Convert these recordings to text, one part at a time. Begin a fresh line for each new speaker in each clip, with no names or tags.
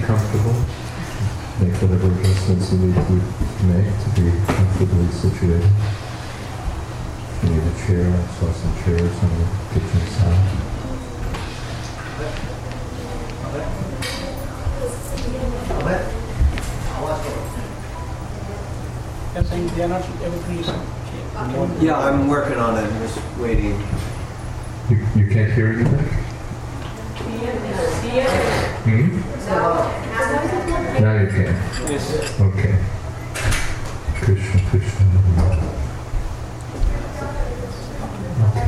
comfortable. Make whatever adjustments you need to make to be comfortably situated. If you need a chair, I saw some chairs on the kitchen side.
They are not able to listen.
Yeah, I'm working on it. I'm just waiting.
You can't hear anything? Now you can.
Yes.
Okay. Krishna, Krishna. Okay.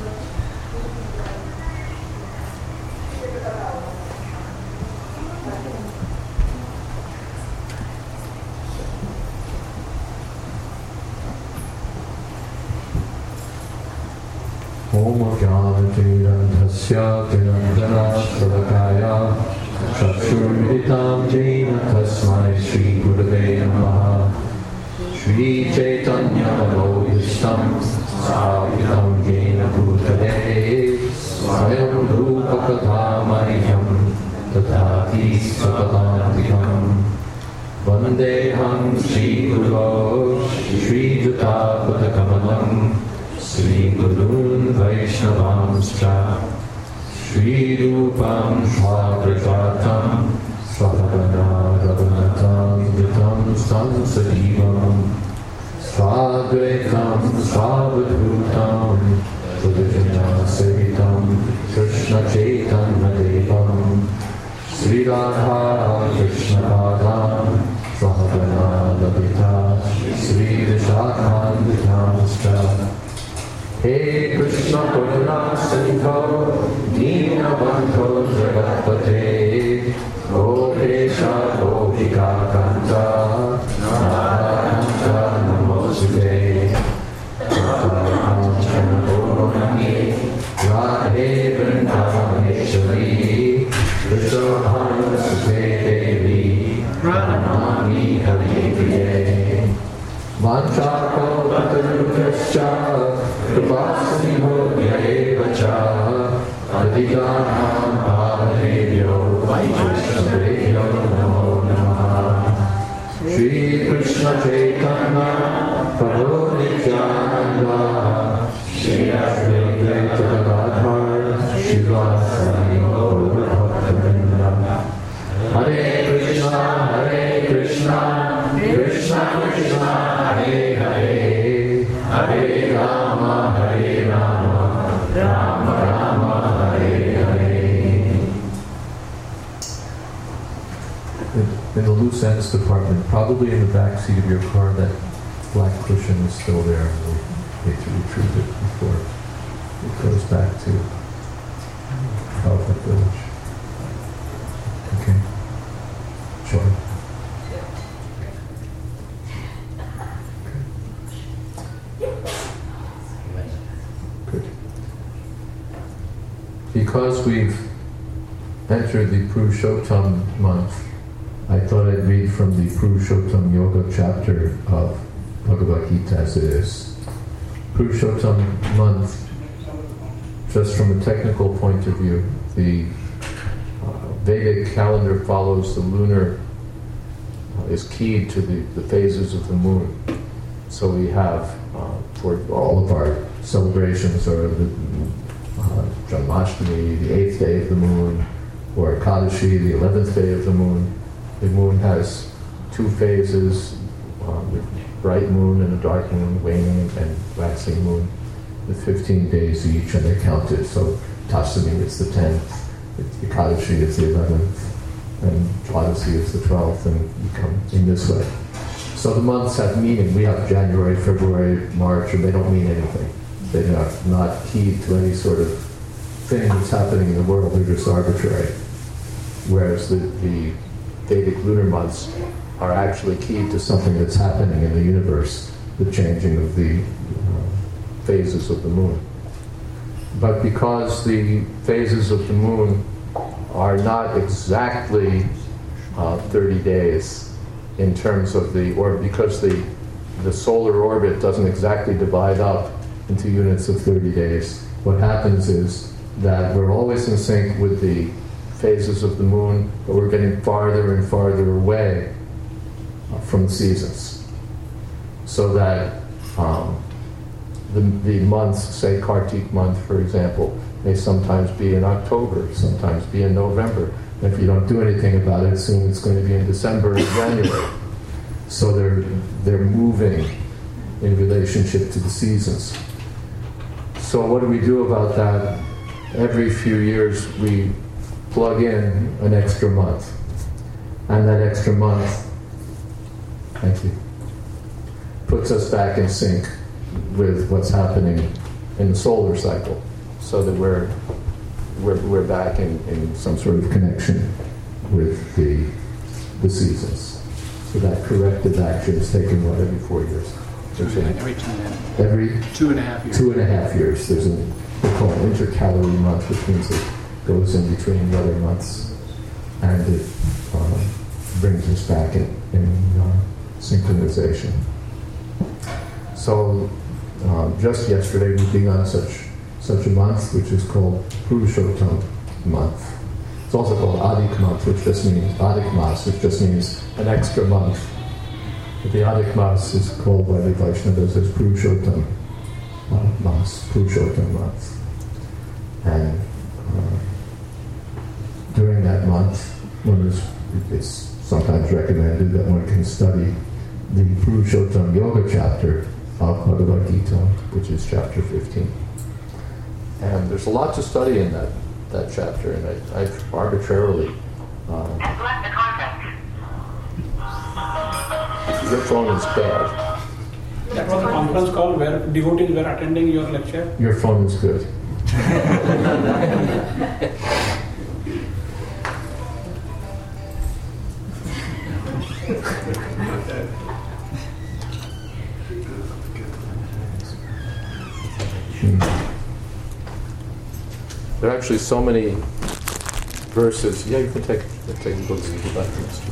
Om Jnana-Tirandhasya Tirandhana-Savakaya Chakshur-Militam Jena Tasmai Shri Gurave Namaha Shri Chaitanya-Manobhishtam Sthapitam Jena Bhutale Swayam Rupa-Katha-Mahiyam Tathati Sakatantikam Vandeham Shri Guru Shri Juta-Patakamanam Shri Gurun Vaishnavamscha Shri Rupam Svagrajatam Svabhagana Raghunatam Vitam Sansajivam Svadvaitam Svabhadhutam Sudhajana Savitam Krishna Chaitanya Devam Sri Radha Krishna Radha Svabhagana Lavita Sri Vishakhanvitamscha Hey Krishna Karuna Sindho Deenabandho Jagatpate Gopesha Gopika Kanta Narayanta Namosute Kanchana Gaurani Radhe Vrindavaneshwari Vishwabhanu Sute Devi Pranamami Hari Priye Vanchakalpatarubhyascha Kripasindho Yaevacha Adhikanam Bhavanebhyo Vaishnavebhyo Namo Namaha Shri Krishna Chaitanya Prabhu Nityananda Shri Advaita Gadadhar Shivasani Gaura Bhaktivinoda Hare Krishna Krishna Krishna Hare Hare Hare Rama Rama Rama Hare Hare. In the loose ends department, probably in the back seat of your car, that black cushion is still there. We need to retrieve it before it goes back to Prabhupada Village. Okay. Sure. Because we've entered the Purushottam month, I thought I'd read from the Purushottam Yoga chapter of Bhagavad Gita as it is. Purushottam month, just from a technical point of view, the Vedic calendar follows the lunar, is keyed to the phases of the moon. So we have, for all of our celebrations, or the Janmashtami, the 8th day of the moon, or Ekadashi, the 11th day of the moon. The moon has two phases, the bright moon and a dark moon, waning and waxing moon, with 15 days each, and they're counted. So Tasami is the 10th, Ekadashi is the 11th, and Dwadasi is the 12th, and you come in this way. So the months have meaning. We have January, February, March, and they don't mean anything. They are not keyed to any sort of thing that's happening in the world. They're just arbitrary. Whereas the Vedic lunar months are actually keyed to something that's happening in the universe, the changing of the phases of the moon. But because the phases of the moon are not exactly 30 days in terms of or because the solar orbit doesn't exactly divide up into units of 30 days, what happens is that we're always in sync with the phases of the moon, but we're getting farther and farther away from the seasons. So that the months, say Kartik month, for example, may sometimes be in October, sometimes be in November. And if you don't do anything about it, soon it's going to be in December and January. So they're moving in relationship to the seasons. So what do we do about that? Every few years we plug in an extra month. And that extra month, thank you, puts us back in sync with what's happening in the solar cycle, so that we're back in some sort of connection with the seasons. So that corrective action is taken, what, every 4 years?
Every 2.5.
Every
2.5 years.
2.5 years. There's they call it intercalary month, which means it goes in between the other months, and it brings us back in synchronization. So just yesterday we began such a month, which is called Purushottam month. It's also called Adik month, which just means Adik Mas, which just means an extra month. But the Adik Mas is called by the Vaishnavas as Purushottam Mas, Purushottam month. And during that month, it's sometimes recommended that one can study the Purushottam Yoga chapter of Bhagavad Gita, which is chapter 15. And there's a lot to study in that chapter, and I've arbitrarily... Your phone is bad.
That was a conference call where devotees were attending your lecture.
Your phone is good. There are actually so many verses. Yeah, you can take the books if you'd like.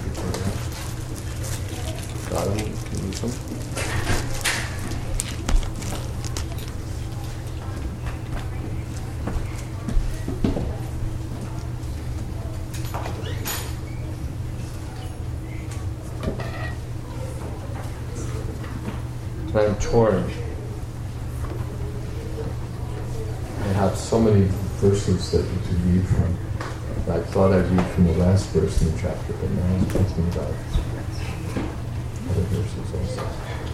Got them? Can you use them? I'm torn. I have so many verses that you could read from. I thought I'd read from the last verse in the chapter, but now I'm thinking about other verses also.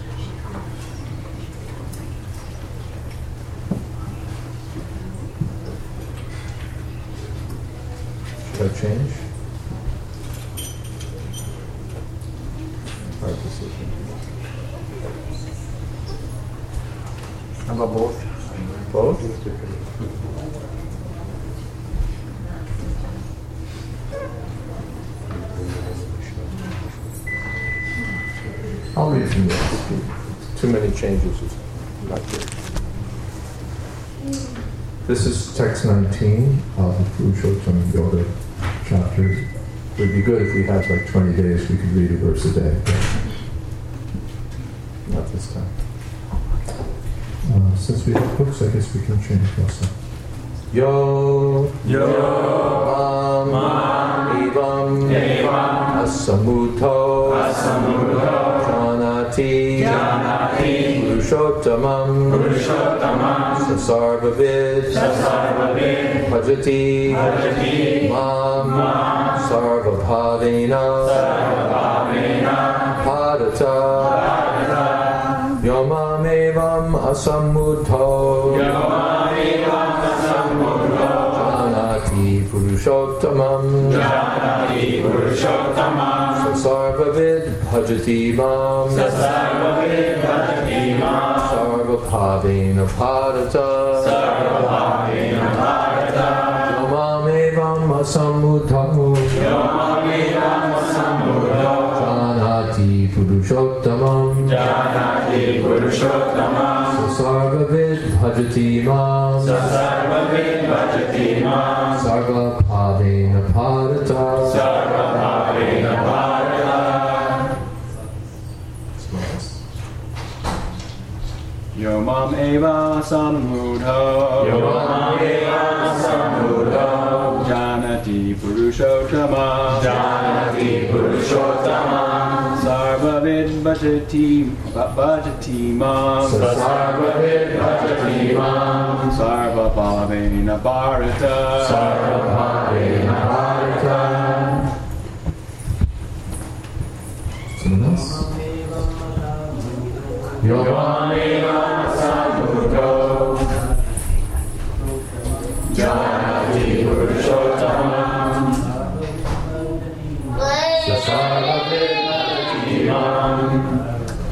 Should I change? Hard decision.
How about both?
Both? I'll read from this. Too many changes is not good. This is text 19 of the Purushottam Yoga chapter. It would be good if we had like 20 days, we could read a verse a day. But not this time. Since we have books, I guess we can change also. Yo mam evam asamuto janati purushottamam sasarvavid bhajati mam sarvabhavena padata Yomam evam asamudho Janati purushottamam Sasarvavid bhajati mam Sarvabhavena padata Yomam evam asamudho Janati purushottamam Sasarvavid bhajati mam Sarvabhavena padata
Yomam eva samudho Janati Janati Purushottama.
Janati Purushottama.
Sarvavid bhajati mam.
Sarvavid bhajati mam.
Sarvabhavena bharata.
Sarvabhavena bharata.
Someone else?
Yomameva samudho. Janati Purushottama. Sarvavid bhajati mam.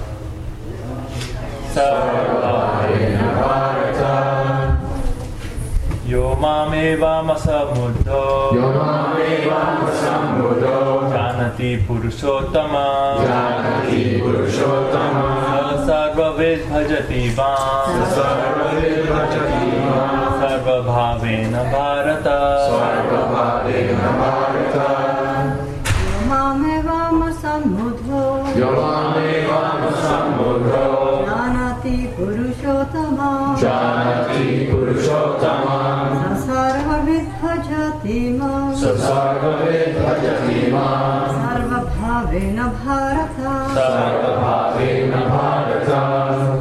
Sarvabhavena bharata.
Yo mameva masamudho.
Yomameva samudho.
Janati Purushottama.
Janati Purushottama.
Sarvavid bhajati mam.
Sarvavid bhajati mam.
Sarvabhavena bharata.
Sarvabhavena bharata.
Yomameva masamudho.
Yomameva samudho.
Janati Purushottama.
Janati Purushottama.
Sarvavid bhajati mam.
Sarvavid bhajati mam.
Sarvabhavena bharata.
Sarvabhavena bharata.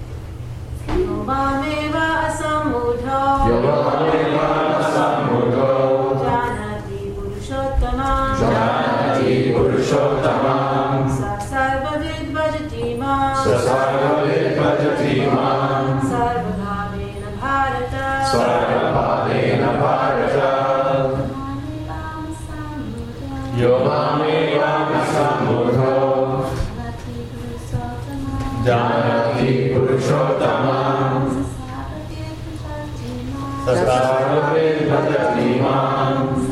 Yomameva samudho.
Yomameva samudho.
Janati Purushottama.
Janati Purushottama.
Sarvavid bhajati mam.
Sarvavid bhajati mam.
Sarvabhavena bharata.
Sarvabhavena bharata. Yomameva samudho. Janati Purushottama. Sarvavid bhajati mam.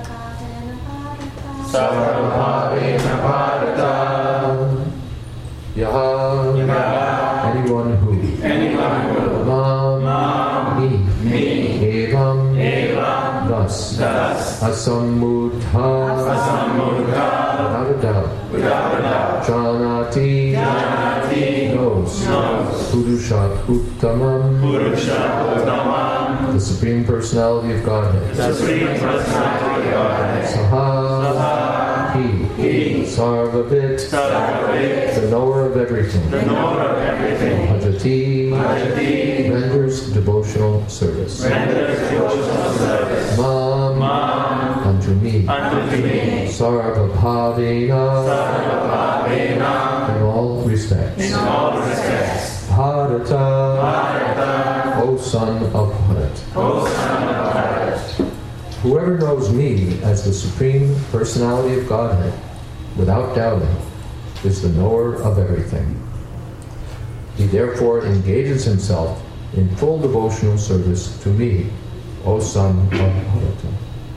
Sarvabhavena bharata.
Yaha, anyone who, Mam, me, Evam, thus, Asamudha, without a doubt, Janati, knows, Purushat Uttamam, the Supreme Personality of Godhead, Saha, he, Sarvavit, the knower of everything, Bhajati, renders devotional service, Mam, unto me, Sarvabhavena, in all respects, Bharata, O son of Bharat. Whoever knows me as the Supreme Personality of Godhead, without doubting, is the knower of everything. He therefore engages himself in full devotional service to me, O son of Bharata.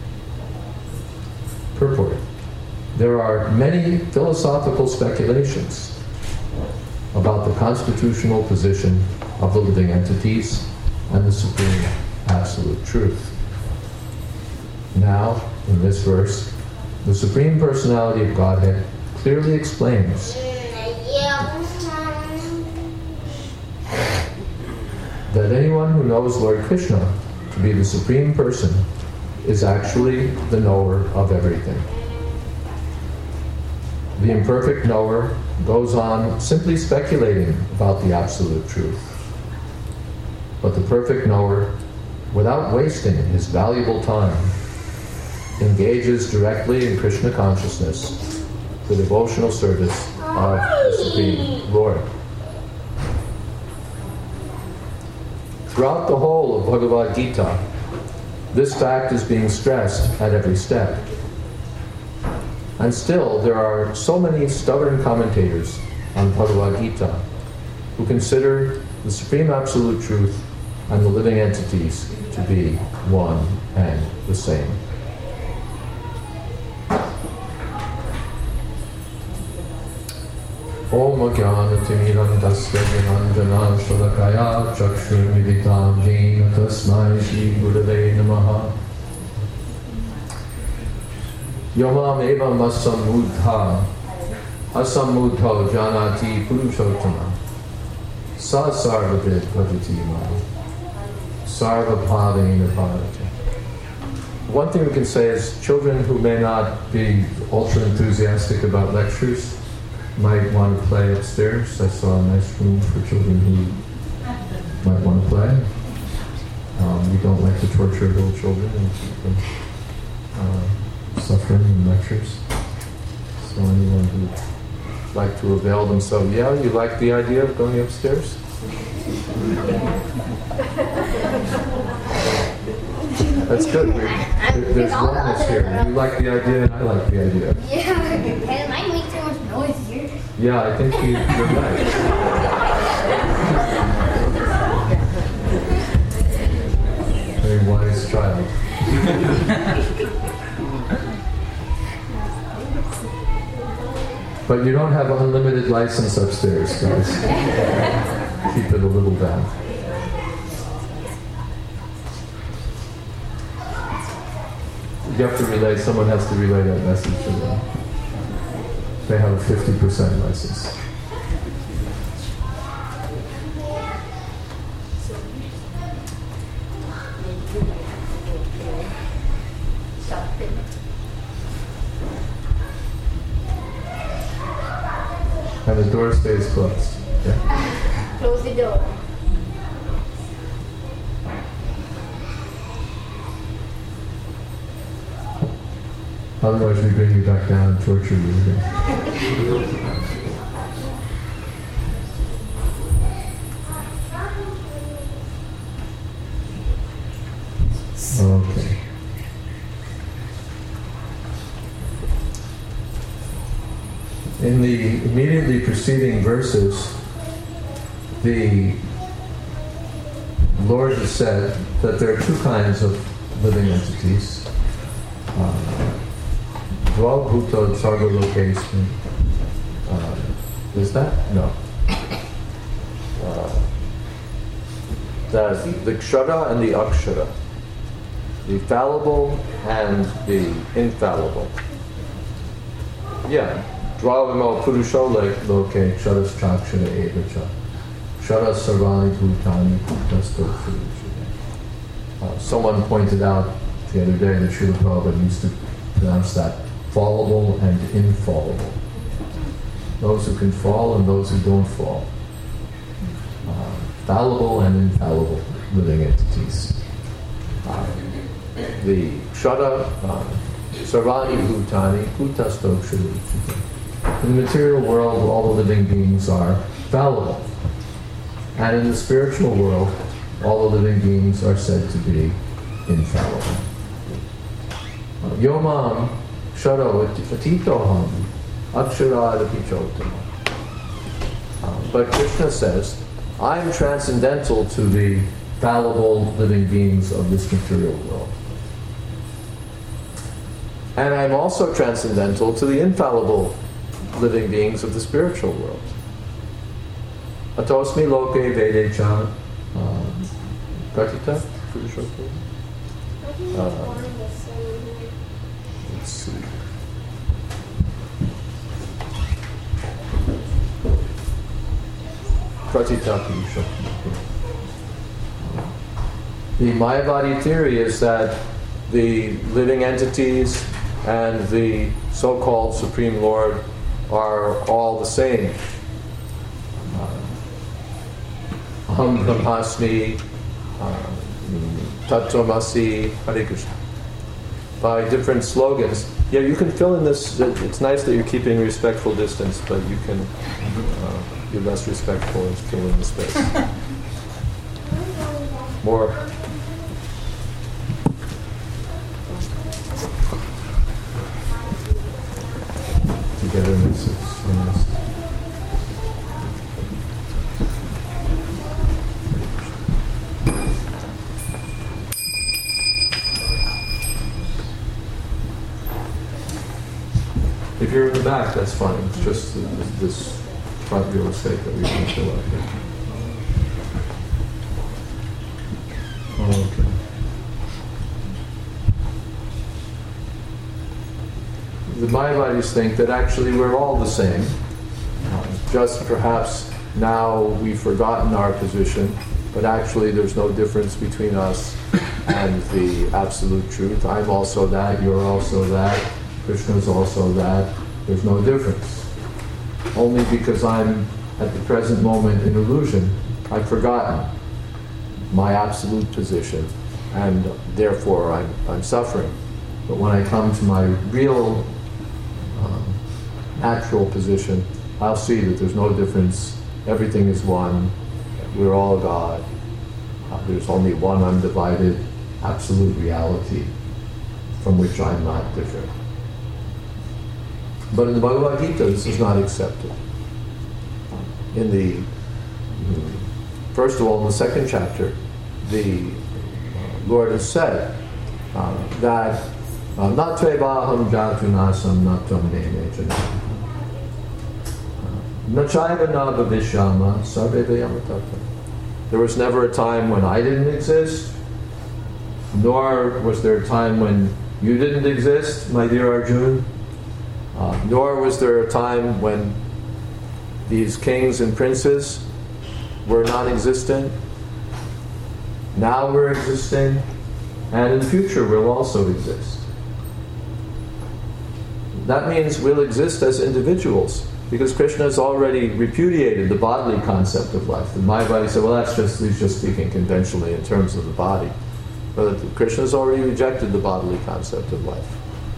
Purport. There are many philosophical speculations about the constitutional position of the living entities and the Supreme Absolute Truth. Now, in this verse, the Supreme Personality of Godhead clearly explains that anyone who knows Lord Krishna to be the Supreme Person is actually the knower of everything. The imperfect knower goes on simply speculating about the Absolute Truth. But the perfect knower, without wasting his valuable time, engages directly in Krishna consciousness, the devotional service of the Supreme Lord. Throughout the whole of Bhagavad Gita, this fact is being stressed at every step. And still, there are so many stubborn commentators on Bhagavad Gita who consider the Supreme Absolute Truth and the living entities to be one and the same. Om Ajnanatimidandasya Jnanjana Shalakaya Chakshurmilitam Jena Tasmai Shri Gurave Namaha. Yomam Evam Asamudha Asamudha Janati Purushottama Sa Sarvavid Bhajati Ma Sarvabhavena Bharata. one thing we can say is children who may not be ultra enthusiastic about lectures might want to play upstairs. I saw a nice room for children who might want to play. We don't like to torture little children and keep them suffering in lectures. So anyone who'd like to avail themselves, yeah, you like the idea of going upstairs? That's good. There's oneness here. You like the idea and I like the idea.
Yeah, and it might make too much noise here.
Yeah, I think you're right. Very wise child. But you don't have unlimited license upstairs, guys. Keep it a little down. You have to relay, someone has to relay that message to them. They have a 50% license. And the door stays closed. Yeah.
Close the door.
Otherwise we bring you back down and torture you again. Okay. In the immediately preceding verses, the Lord has said that there are two kinds of living entities. Dvalbhuta Sarvalokeasmin. Is that? No. The Kshara and the Akshara. The fallible and the infallible. Yeah. Dravimo Purusho Loke Ksharas Chakshara Evacha. Ksharas Sarvani Bhutani Bhutasto Purusha. Someone pointed out the other day that Srila Prabhupada used to pronounce that fallible and infallible. Those who can fall and those who don't fall. Fallible and infallible living entities. The Kshara, Sarvani Bhutani, Bhutasto Kshara. In the material world, all the living beings are fallible. And in the spiritual world, all the living beings are said to be infallible. Yomam Ksharo Atitoham Akshara. But Krishna says, I am transcendental to the fallible living beings of this material world. And I'm also transcendental to the infallible living beings of the spiritual world. Atosmi loke vedecha pratita purushottam. Let's see. Pratita purushottam. The Mayavadi theory is that the living entities and the so-called Supreme Lord are all the same. Aham Brahmasmi, Tattvamasi, Hare Krishna. By different slogans. Yeah, you can fill in this. It's nice that you're keeping respectful distance, but you can be less respectful and fill in the space. More. Togetherness is nice. If you're in the back, that's fine. It's just this front real estate that we can fill out here. Okay. The Mayavadis think that actually we're all the same. Just perhaps now we've forgotten our position, but actually there's no difference between us and the absolute truth. I'm also that, you're also that, Krishna's also that. There's no difference. Only because I'm at the present moment in illusion, I've forgotten my absolute position, and therefore I'm suffering. But when I come to my real natural position, I'll see that there's no difference. Everything is one. We're all God. There's only one undivided absolute reality from which I'm not different. But in the Bhagavad Gita, this is not accepted. First of all, in the second chapter, the Lord has said that Natvevaham jatunasam natam nemechana nachaiva na bhavishyama sarvevayama. There was never a time when I didn't exist, nor was there a time when you didn't exist, my dear Arjuna, nor was there a time when these kings and princes were non-existent. Now we're existing, and in the future we'll also exist. That means we'll exist as individuals, because Krishna has already repudiated the bodily concept of life. The Mayavadi said, well, he's just speaking conventionally in terms of the body. But Krishna has already rejected the bodily concept of life.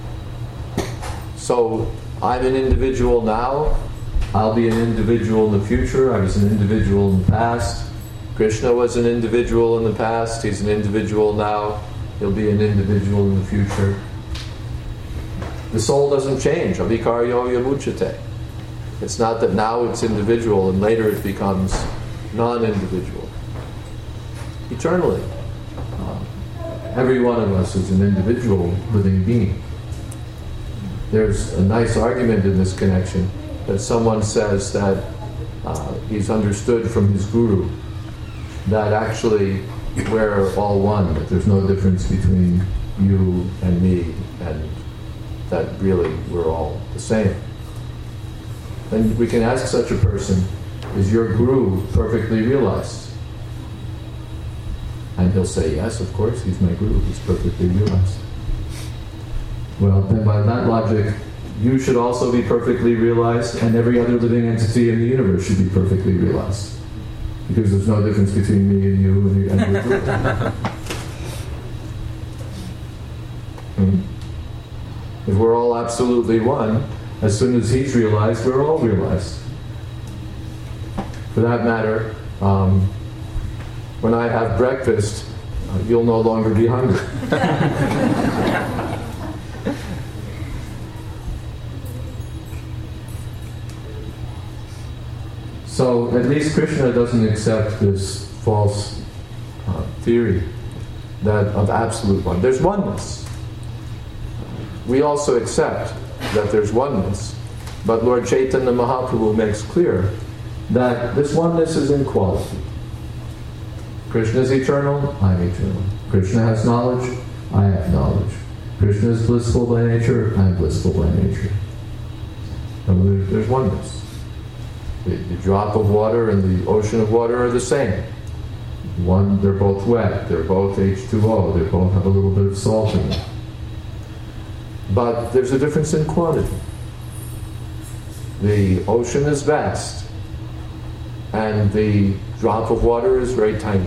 So I'm an individual now, I'll be an individual in the future, I was an individual in the past. Krishna was an individual in the past, he's an individual now, he'll be an individual in the future. The soul doesn't change. Avikaryo yamuchate. It's not that now it's individual and later it becomes non-individual. Eternally. Every one of us is an individual living being. There's a nice argument in this connection that someone says that he's understood from his guru that actually we're all one, that there's no difference between you and me, and that really we're all the same. Then we can ask such a person, is your guru perfectly realized? And he'll say, yes, of course, he's my guru, he's perfectly realized. Well, then by that logic, you should also be perfectly realized, and every other living entity in the universe should be perfectly realized. Because there's no difference between me and you and your guru. If we're all absolutely one, as soon as he's realized, we're all realized. For that matter, when I have breakfast, you'll no longer be hungry. So at least Krishna doesn't accept this false theory that of absolute one. There's oneness. We also accept that there's oneness, but Lord Chaitanya Mahaprabhu makes clear that this oneness is in quality. Krishna is eternal, I'm eternal. Krishna has knowledge, I have knowledge. Krishna is blissful by nature, I'm blissful by nature. And there's oneness. The drop of water and the ocean of water are the same. One, they're both wet, they're both H2O, they both have a little bit of salt in them. But there's a difference in quantity. The ocean is vast, and the drop of water is very tiny.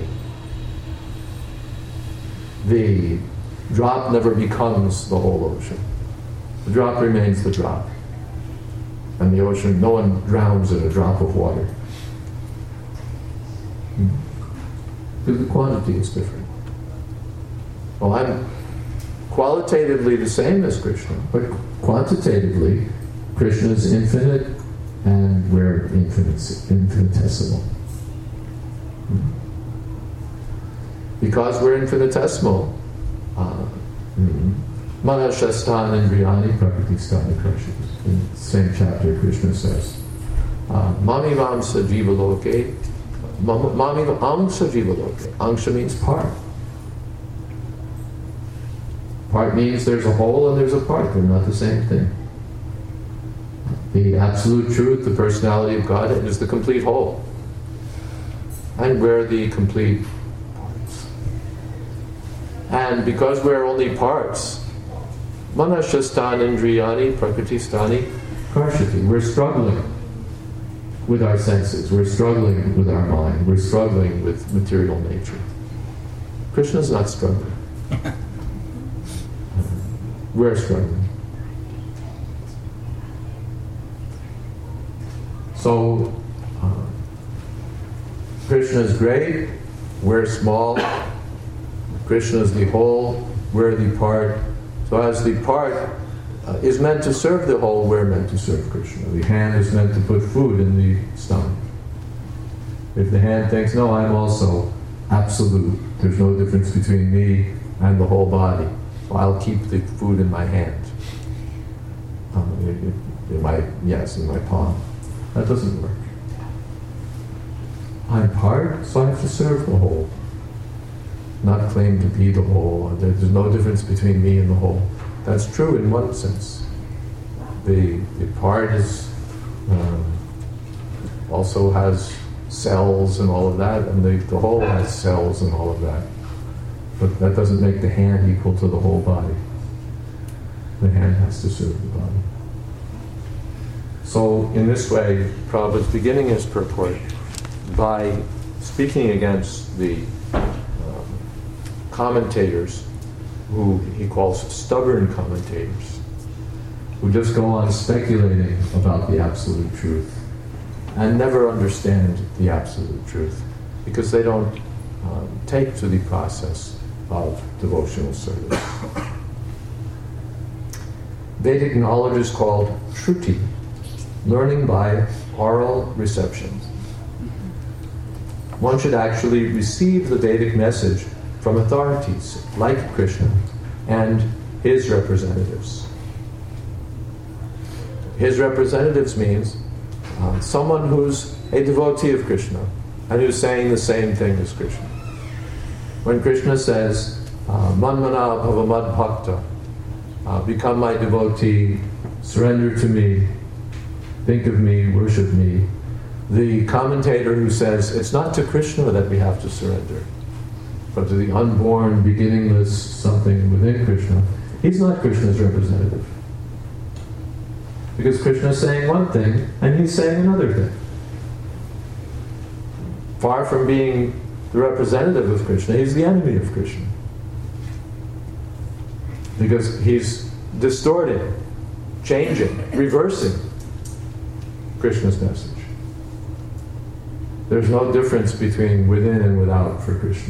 The drop never becomes the whole ocean. The drop remains the drop. And the ocean, no one drowns in a drop of water. Because the quantity is different. Well, I'm qualitatively the same as Krishna, but quantitatively, Krishna is infinite and we're infinitesimal. Because we're infinitesimal, Manashastan Indriyani Prakritistani Krishna. In the same chapter, Krishna says, Mami Vamsa Jiva Loke, Mami Amsa Jiva Loke. Angsha means part. Part means there's a whole and there's a part. They're not the same thing. The absolute truth, the personality of God, is the complete whole. And we're the complete parts. And because we're only parts, manashastan indriyani prakritistani karshati. We're struggling with our senses. We're struggling with our mind. We're struggling with material nature. Krishna's not struggling. We're struggling. So, Krishna is great, we're small. Krishna is the whole, we're the part. So as the part is meant to serve the whole, we're meant to serve Krishna. The hand is meant to put food in the stomach. If the hand thinks, no, I'm also absolute, there's no difference between me and the whole body, so I'll keep the food in my hand. In my palm. That doesn't work. I'm part, so I have to serve the whole. Not claim to be the whole. There's no difference between me and the whole. That's true in one sense. The part is also has cells and all of that, and the whole has cells and all of that. But that doesn't make the hand equal to the whole body. The hand has to serve the body. So in this way, Prabhupada's beginning his purport by speaking against the commentators, who he calls stubborn commentators, who just go on speculating about the absolute truth and never understand the absolute truth because they don't take to the process of devotional service. Vedic knowledge is called Shruti, learning by oral reception. One should actually receive the Vedic message from authorities like Krishna and his representatives. His representatives means someone who's a devotee of Krishna and who's saying the same thing as Krishna. When Krishna says, Manmana bhava madbhakta, become my devotee, surrender to me, think of me, worship me. The commentator who says, it's not to Krishna that we have to surrender, but to the unborn, beginningless something within Krishna, he's not Krishna's representative. Because Krishna is saying one thing, and he's saying another thing. Far from being the representative of Krishna, he's the enemy of Krishna. Because he's distorting, changing, reversing Krishna's message. There's no difference between within and without for Krishna.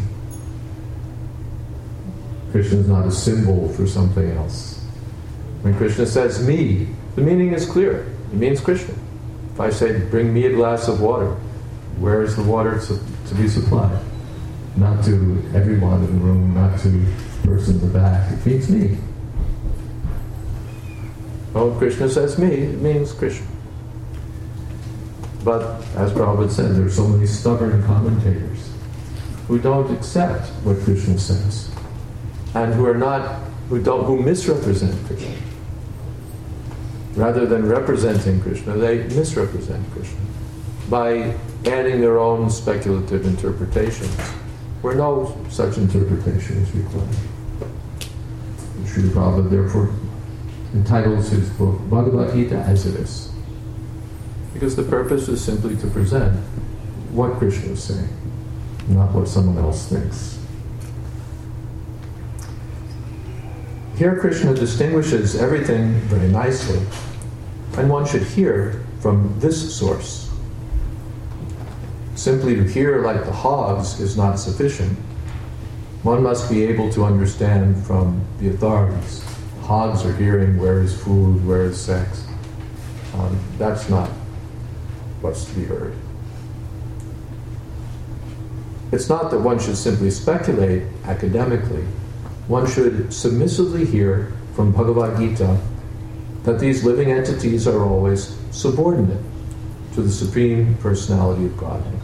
Krishna is not a symbol for something else. When Krishna says me, the meaning is clear. It means Krishna. If I say, bring me a glass of water, where is the water to be supplied? Not to everyone in the room, not to the person in the back. It means me. Oh, Krishna says me, it means Krishna. But, as Prabhupada said, there are so many stubborn commentators who don't accept what Krishna says, and who misrepresent Krishna. Rather than representing Krishna, they misrepresent Krishna by adding their own speculative interpretations, where no such interpretation is required. Srila Prabhupada therefore entitles his book Bhagavad Gita as it is, because the purpose is simply to present what Krishna is saying, not what someone else thinks. Here Krishna distinguishes everything very nicely, and one should hear from this source. Simply to hear like the hogs is not sufficient. One must be able to understand from the authorities. Hogs are hearing where is food, where is sex. That's not what's to be heard. It's not that one should simply speculate academically. One should submissively hear from Bhagavad Gita that these living entities are always subordinate to the Supreme Personality of Godhead.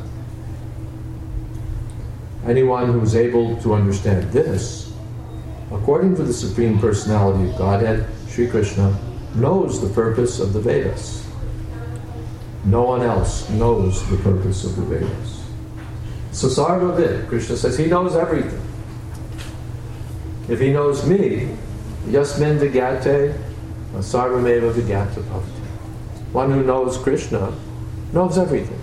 Anyone who is able to understand this, according to the Supreme Personality of Godhead, Sri Krishna, knows the purpose of the Vedas. No one else knows the purpose of the Vedas. Sasarva Vid, Krishna says he knows everything. If he knows me, yasmin vigate, sarvameva vigata bhavati. One who knows Krishna knows everything.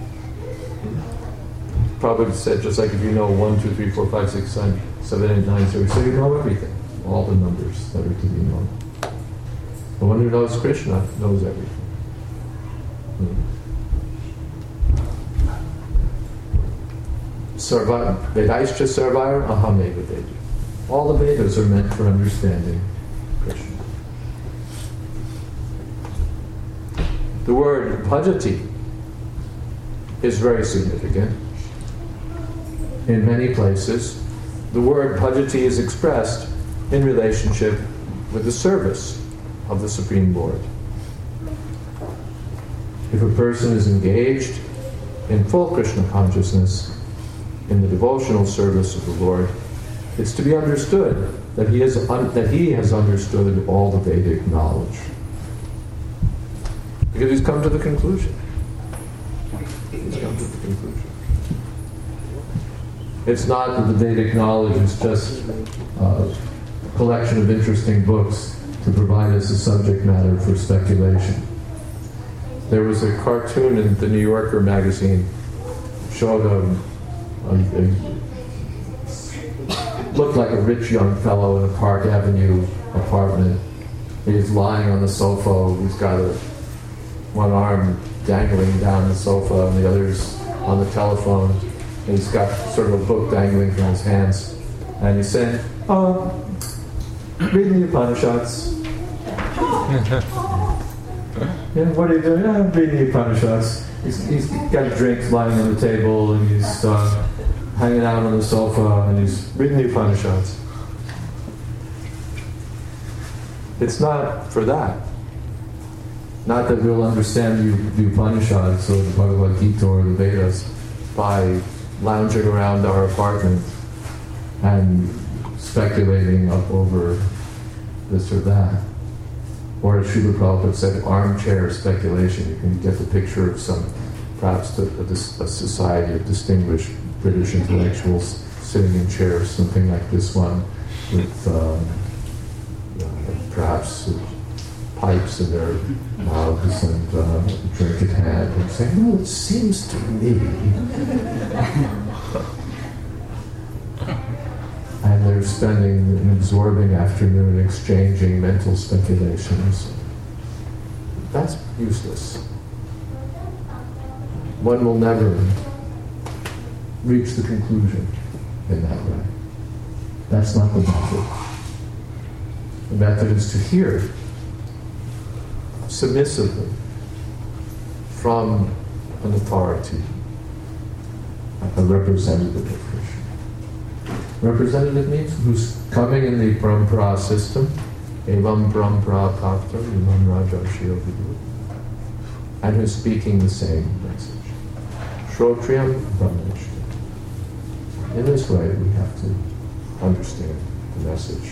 Prabhupada said, just like if you know 1, 2, 3, 4, 5, 6, 7, 8, 9, 0, so you know everything. All the numbers that are to be known. The one who knows Krishna knows everything. Vedaischa Sarvaira Ahameva Veda. All the Vedas are meant for understanding Krishna. The word bhajati is very significant. In many places, the word bhajati is expressed in relationship with the service of the Supreme Lord. If a person is engaged in full Krishna consciousness in the devotional service of the Lord, it's to be understood that he has understood all the Vedic knowledge. Because he's come to the conclusion. He's come to the conclusion. It's not that the Vedic knowledge is just a collection of interesting books to provide us a subject matter for speculation. There was a cartoon in the New Yorker magazine showed looked like a rich young fellow in a Park Avenue apartment. He's lying on the sofa. He's got one arm dangling down the sofa and the other's on the telephone. And he's got sort of a book dangling from his hands. And he's saying, reading the Upanishads. Yeah, what are you doing? I'm reading the Upanishads. He's got drinks lying on the table, and he's hanging out on the sofa, and he's reading the Upanishads. It's not for that. Not that we'll understand the Upanishads or the Bhagavad Gita or the Vedas by lounging around our apartment and speculating up over this or that. Or as Srila Prabhupada said, armchair speculation. You can get the picture of perhaps a society of distinguished British intellectuals sitting in chairs, something like this one, with perhaps pipes in their mouths and a drink at hand, and saying, "Well, it seems to me." And they're spending an absorbing afternoon exchanging mental speculations. That's useless. One will never reach the conclusion in that way. That's not the method. The method is to hear submissively from an authority, a representative of Krishna. Representative means who's coming in the Parampara system, Evam Parampara Kapta, Evam Rajarshio Vidu, and who's speaking the same message. Shrotriyam Brahmanishtam. In this way, we have to understand the message.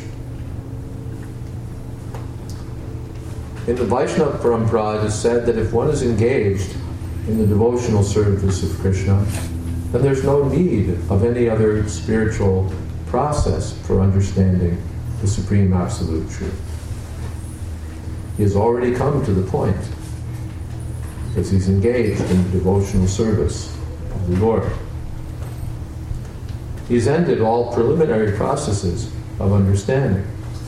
In the Vaishnava Parampara, it is said that if one is engaged in the devotional service of Krishna, then there's no need of any other spiritual process for understanding the Supreme Absolute Truth. He has already come to the point because he's engaged in the devotional service of the Lord. He's ended all preliminary processes of understanding.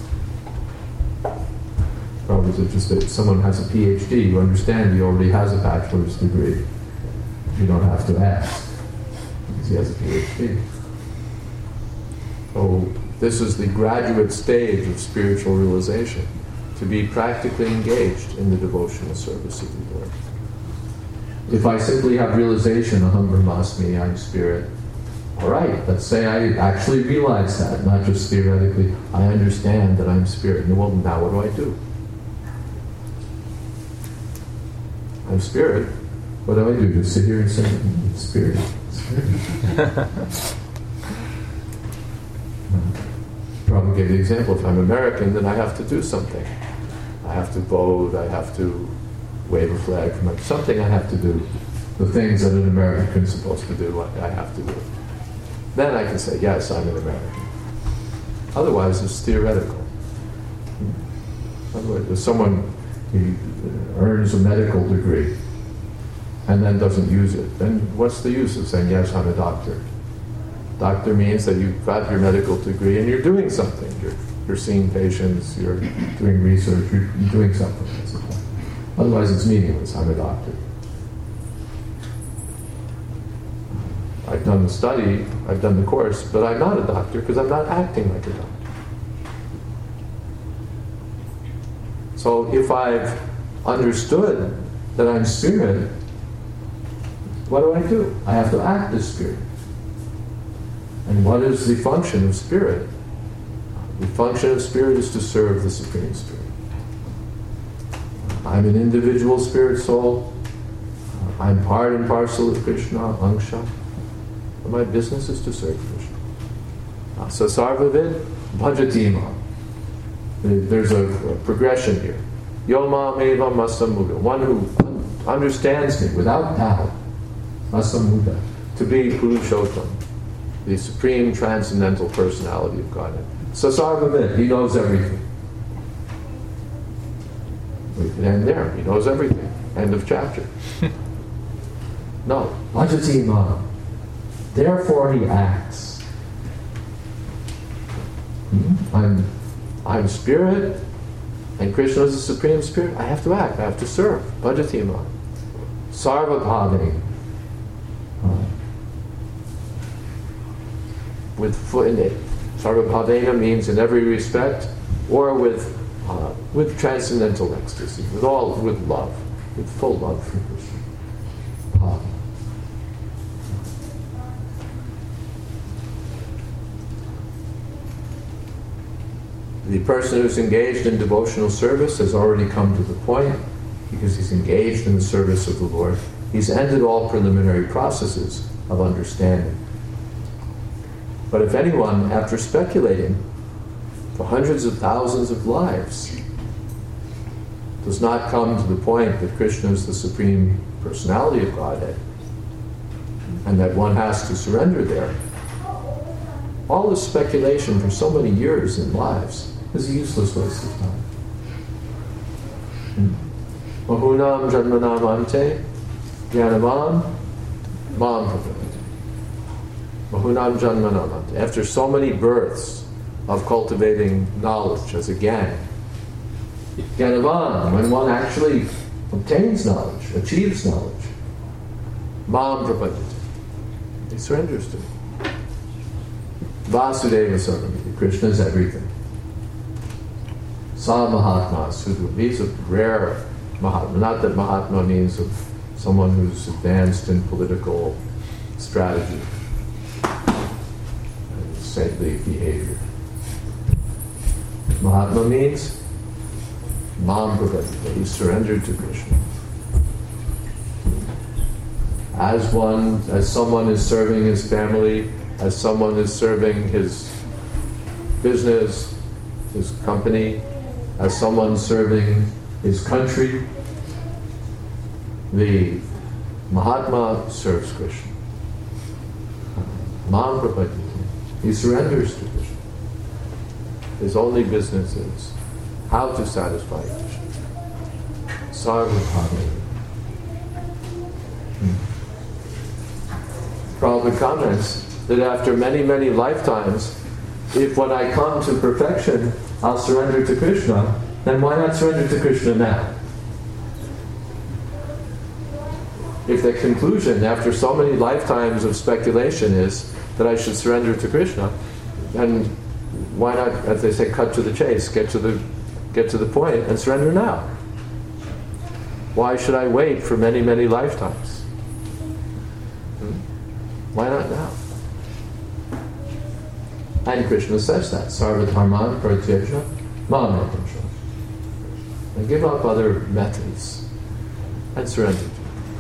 Probably just that someone has a PhD, you understand he already has a bachelor's degree. You don't have to ask. He has a PhD. So this is the graduate stage of spiritual realization, to be practically engaged in the devotional service of the Lord. If I simply have realization, aham brahmasmi, I'm spirit, all right, let's say I actually realize that, not just theoretically, I understand that I'm spirit. Well, now what do? I'm spirit. What do? Just sit here and say, spirit. Prabhupada gave the example, if I'm American, then I have to do something. I have to vote, I have to wave a flag from something I have to do. The things that an American is supposed to do, I have to do. Then I can say, yes, I'm an American. Otherwise, it's theoretical. Otherwise, if someone earns a medical degree and then doesn't use it, then what's the use of saying, yes, I'm a doctor? Doctor means that you've got your medical degree and you're doing something. You're seeing patients, you're doing research, you're doing something. Otherwise, it's meaningless. I'm a doctor. I've done the study, I've done the course, but I'm not a doctor because I'm not acting like a doctor. So if I've understood that I'm spirit, what do? I have to act as spirit. And what is the function of spirit? The function of spirit is to serve the Supreme Spirit. I'm an individual spirit soul. I'm part and parcel of Krishna, Angsha. And my business is to serve Krishna. So Sarvavid Bhajati Mam. There's a progression here. Yoma Meva Masamuda. One who understands me without doubt. Masamuda. To be Purushottam, the supreme transcendental personality of Godhead. So Sarvavid, he knows everything. We can end there. He knows everything. End of chapter. No. Bhajati Mam. Therefore he acts. I'm spirit, and Krishna is the supreme spirit. I have to act. I have to serve. Bhajati Mam. Sarvabhavani. With foot in it. Sarvabhavena means in every respect, or with transcendental ecstasy, with love, with full love for Krishna. The person who's engaged in devotional service has already come to the point, because he's engaged in the service of the Lord. He's ended all preliminary processes of understanding. But if anyone, after speculating for hundreds of thousands of lives, does not come to the point that Krishna is the supreme personality of Godhead, and that one has to surrender there, all this speculation for so many years in lives is a useless waste of time. Mahunam janmanam ante jnanavam mam prapadati. Mahunam janmanam ante. After so many births of cultivating knowledge as a gang, jnanavam, when one actually obtains knowledge, achieves knowledge, mam prapadati. He surrenders to it. Vasudeva Sarvamiti. Krishna is everything. Sa Mahatma Sudhu. He's a rare Mahatma. Not that Mahatma means of someone who's advanced in political strategy and saintly behavior. Mahatma means Mam Prapadita. He surrendered to Krishna. As someone is serving his family, as someone is serving his business, his company, as someone serving his country, the Mahatma serves Krishna. Mam Prapadita. He surrenders to Krishna. His only business is how to satisfy Krishna. Sarvabhavani. Prabhupada comments that after many, many lifetimes, if when I come to perfection, I'll surrender to Krishna, then why not surrender to Krishna now? If the conclusion after so many lifetimes of speculation is that I should surrender to Krishna, then why not, as they say, cut to the chase, get to the point and surrender now? Why should I wait for many, many lifetimes? Why not now? And Krishna says that, Sarva-dharman parityajya mamekam. And give up other methods and surrender to Him.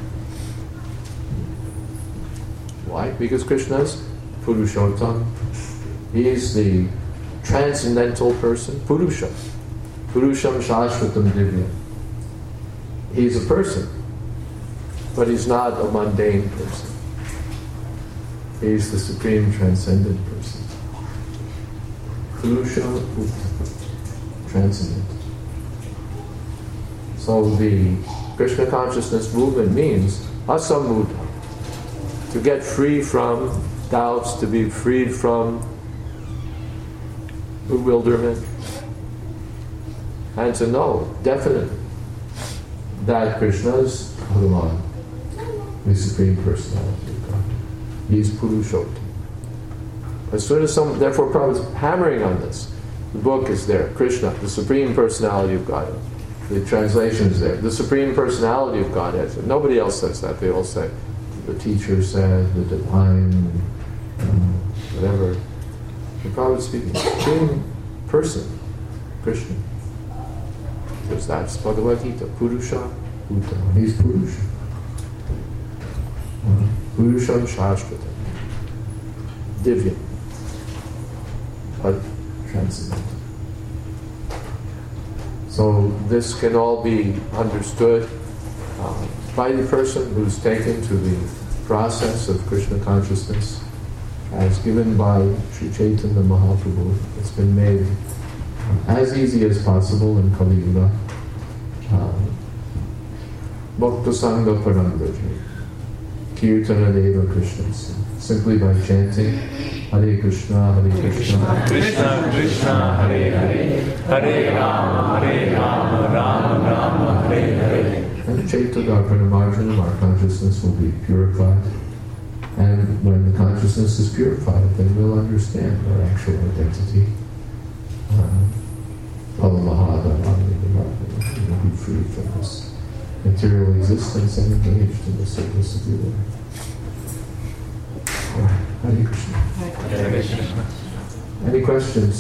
Why? Because Krishna is Purushottam. He is the transcendental person, Purusha. Purusham Shashvatam Divyam. He's a person, but he's not a mundane person. He's the supreme transcendent person. Purusha Bhuta, transcendent. So the Krishna consciousness movement means asamudha, to get free from doubts, to be freed from bewilderment, and to know definitely that Krishna is Bhagavan, the Supreme Personality of God. He is Purushottam. As soon as therefore Prabhupada is hammering on this. The book is there, Krishna, the Supreme Personality of God. The translation is there, the Supreme Personality of Godhead. Nobody else says that. They all say, the teacher said, the divine, whatever. The Prabhupada is speaking, Supreme Person, Krishna. Because that's Bhagavad Gita, Purusha Bhuta. He's Purusha. Purusham Shashvatam. Divya. But transcendent. So this can all be understood by the person who's taken to the process of Krishna consciousness as given by Sri Chaitanya Mahaprabhu. It's been made as easy as possible in Kali Yuga. Bhakta Sangha Parambraja, Kirtana Deva Krishnas, simply by chanting Hare Krishna, Hare Krishna,
Krishna Krishna, Hare Hare, Hare Rama, Rama Rama, Hare Hare.
And Chaitanya Pranamarjanam, our consciousness will be purified. And when the consciousness is purified, then we'll understand our actual identity. We'll be free from this material existence and engaged in the service of the Lord. Hare Krishna.
Hare Krishna.
Any questions?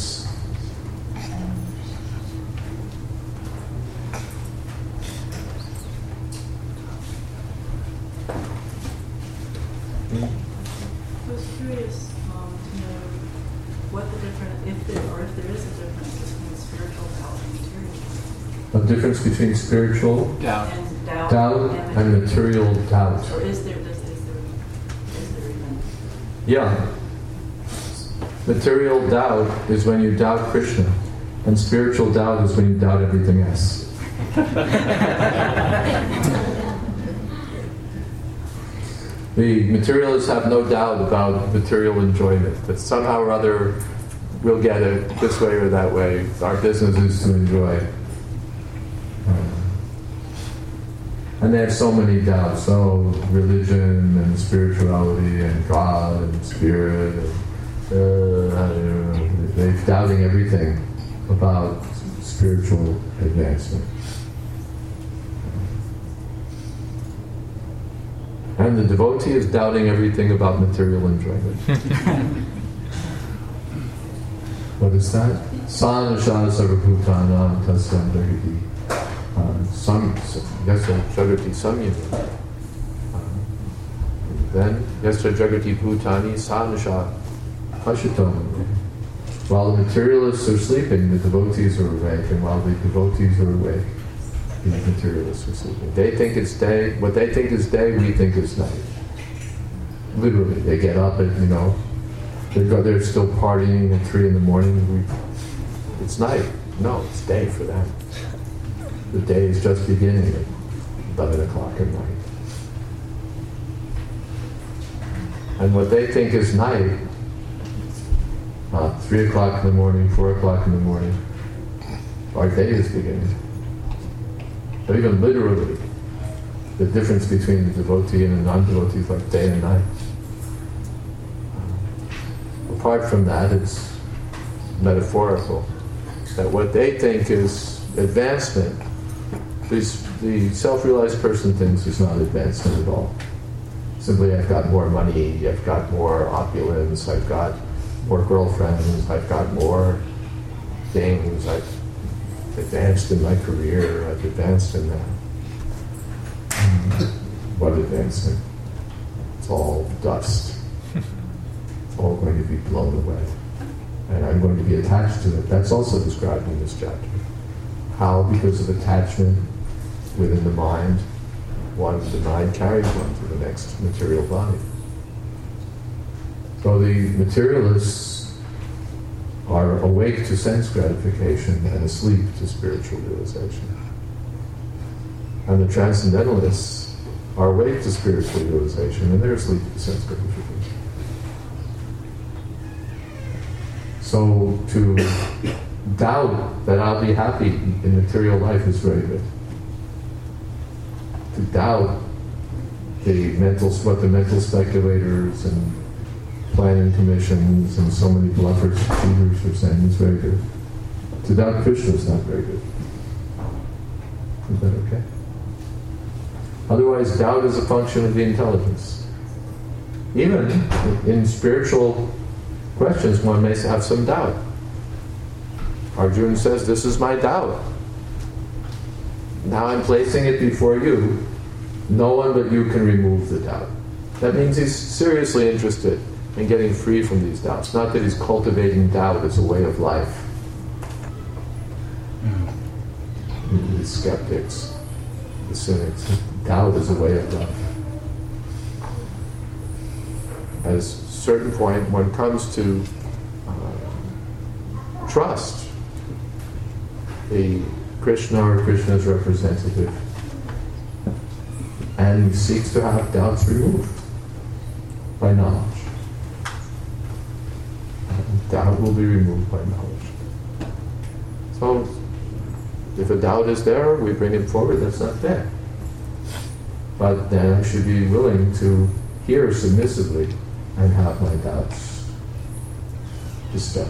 I was curious to know what the difference, if there is a difference between spiritual doubt and material.
A difference between spiritual
Doubt.
And doubt,
doubt and material doubt.
Or is there even?
Yeah. Material doubt is when you doubt Krishna, and spiritual doubt is when you doubt everything else. The materialists have no doubt about material enjoyment, that somehow or other we'll get it this way or that way. Our business is to enjoy. And they have so many doubts. So religion and spirituality and God and spirit. They're doubting everything about spiritual advancement. And the devotee is doubting everything about material enjoyment. What is that? Sanashana sarvabhutanam tasyam jagati. Yasya jagati samyata. Then yasya jagati bhutani sanasha pashatam. While the materialists are sleeping, the devotees are awake, and while the devotees are awake, the materialists are sleeping. They think it's day. What they think is day, we think is night. Literally, they get up and they're still partying at 3 a.m. It's night. No, it's day for them. The day is just beginning at 11 o'clock at night. And what they think is night, 3 o'clock in the morning, 4 o'clock in the morning, our day is beginning. But even literally, the difference between the devotee and the non-devotee is like day and night. Apart from that, it's metaphorical. That what they think is advancement, the self-realized person thinks is not advancement at all. Simply, I've got more money, I've got more opulence, I've got more girlfriends, I've got more things, I've advanced in my career, I've advanced in that. What advancement? It's all dust. It's all going to be blown away. And I'm going to be attached to it. That's also described in this chapter. How, because of attachment within the mind carries one to the next material body. So the materialists are awake to sense gratification and asleep to spiritual realization. And the transcendentalists are awake to spiritual realization and they're asleep to sense gratification. So to doubt that I'll be happy in material life is very good. To doubt what the mental speculators and planning commissions and so many bluffers, cheaters are saying is very good. To doubt Krishna is not very good. Is that okay? Otherwise, doubt is a function of the intelligence. Even in spiritual questions, one may have some doubt. Arjuna says, this is my doubt. Now I'm placing it before you. No one but you can remove the doubt. That means he's seriously interested in getting free from these doubts. Not that he's cultivating doubt as a way of life. The skeptics, the cynics, doubt is a way of life. At a certain point, one comes to trust the Krishna or Krishna's representative, and seeks to have doubts removed by knowledge. Doubt will be removed by knowledge. So, if a doubt is there, we bring it forward, that's not bad. But then I should be willing to hear submissively and have my doubts dispelled.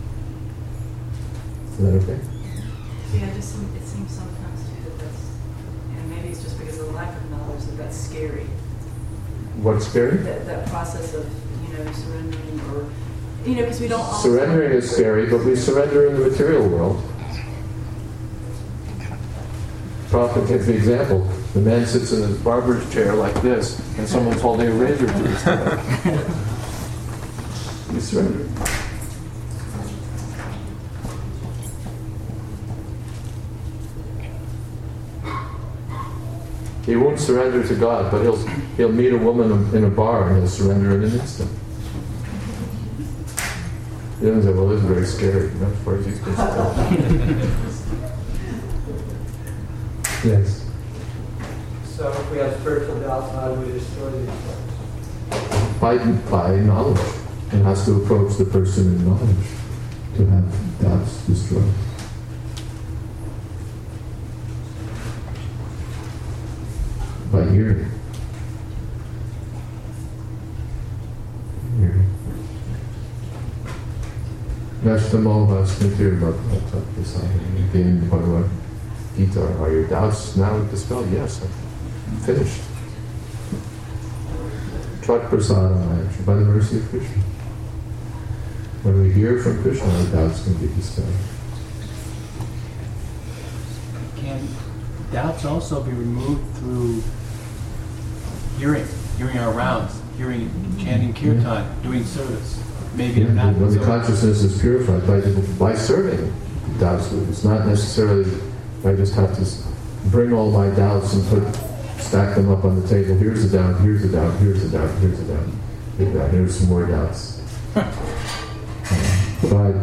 Is that okay?
Yeah, it seems sometimes too that that's, and maybe it's just because of the lack of knowledge that's scary.
What's scary?
That process of, surrendering or, because we don't always...
Surrendering is scary, but we surrender in the material world. Prabhupada gives the example. The man sits in his barber's chair like this, and someone's holding a razor to his head. You surrender. He won't surrender to God, but he'll meet a woman in a bar and he'll surrender in an instant. He doesn't say, well, this is very scary, as far as he's concerned. Yes.
So if we have spiritual doubts, how do we destroy these doubts?
By knowledge. One has to approach the person in knowledge to have doubts destroyed. By hearing. Nashtamova Smritir Bhagavata Prasada. Again, Bhagavad Gita. Are your doubts now dispelled? Yes, I'm finished. Trat Prasada, by the mercy of Krishna. When we hear from Krishna, our doubts can be dispelled.
Can doubts also be removed through hearing our rounds, chanting kirtan, doing service? Maybe not.
When the consciousness is purified by serving, doubts. It's not necessarily I just have to bring all my doubts and stack them up on the table. Here's a doubt, here's a doubt, here's a doubt, here's a doubt. Here's some more doubts. But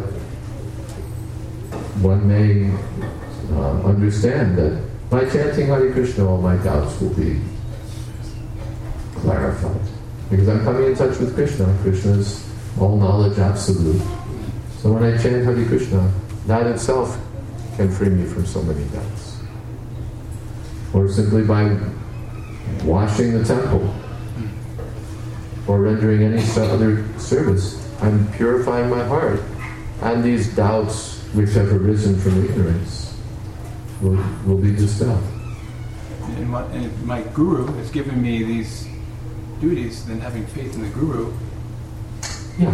one may understand that by chanting Hare Krishna, all my doubts will be clarified. Because I'm coming in touch with Krishna. Krishna is all knowledge absolute. So when I chant Hare Krishna, that itself can free me from so many doubts. Or simply by washing the temple, or rendering any other service, I'm purifying my heart. And these doubts which have arisen from ignorance will be dispelled.
And my guru has given me these duties, then having faith in the guru.
Yeah.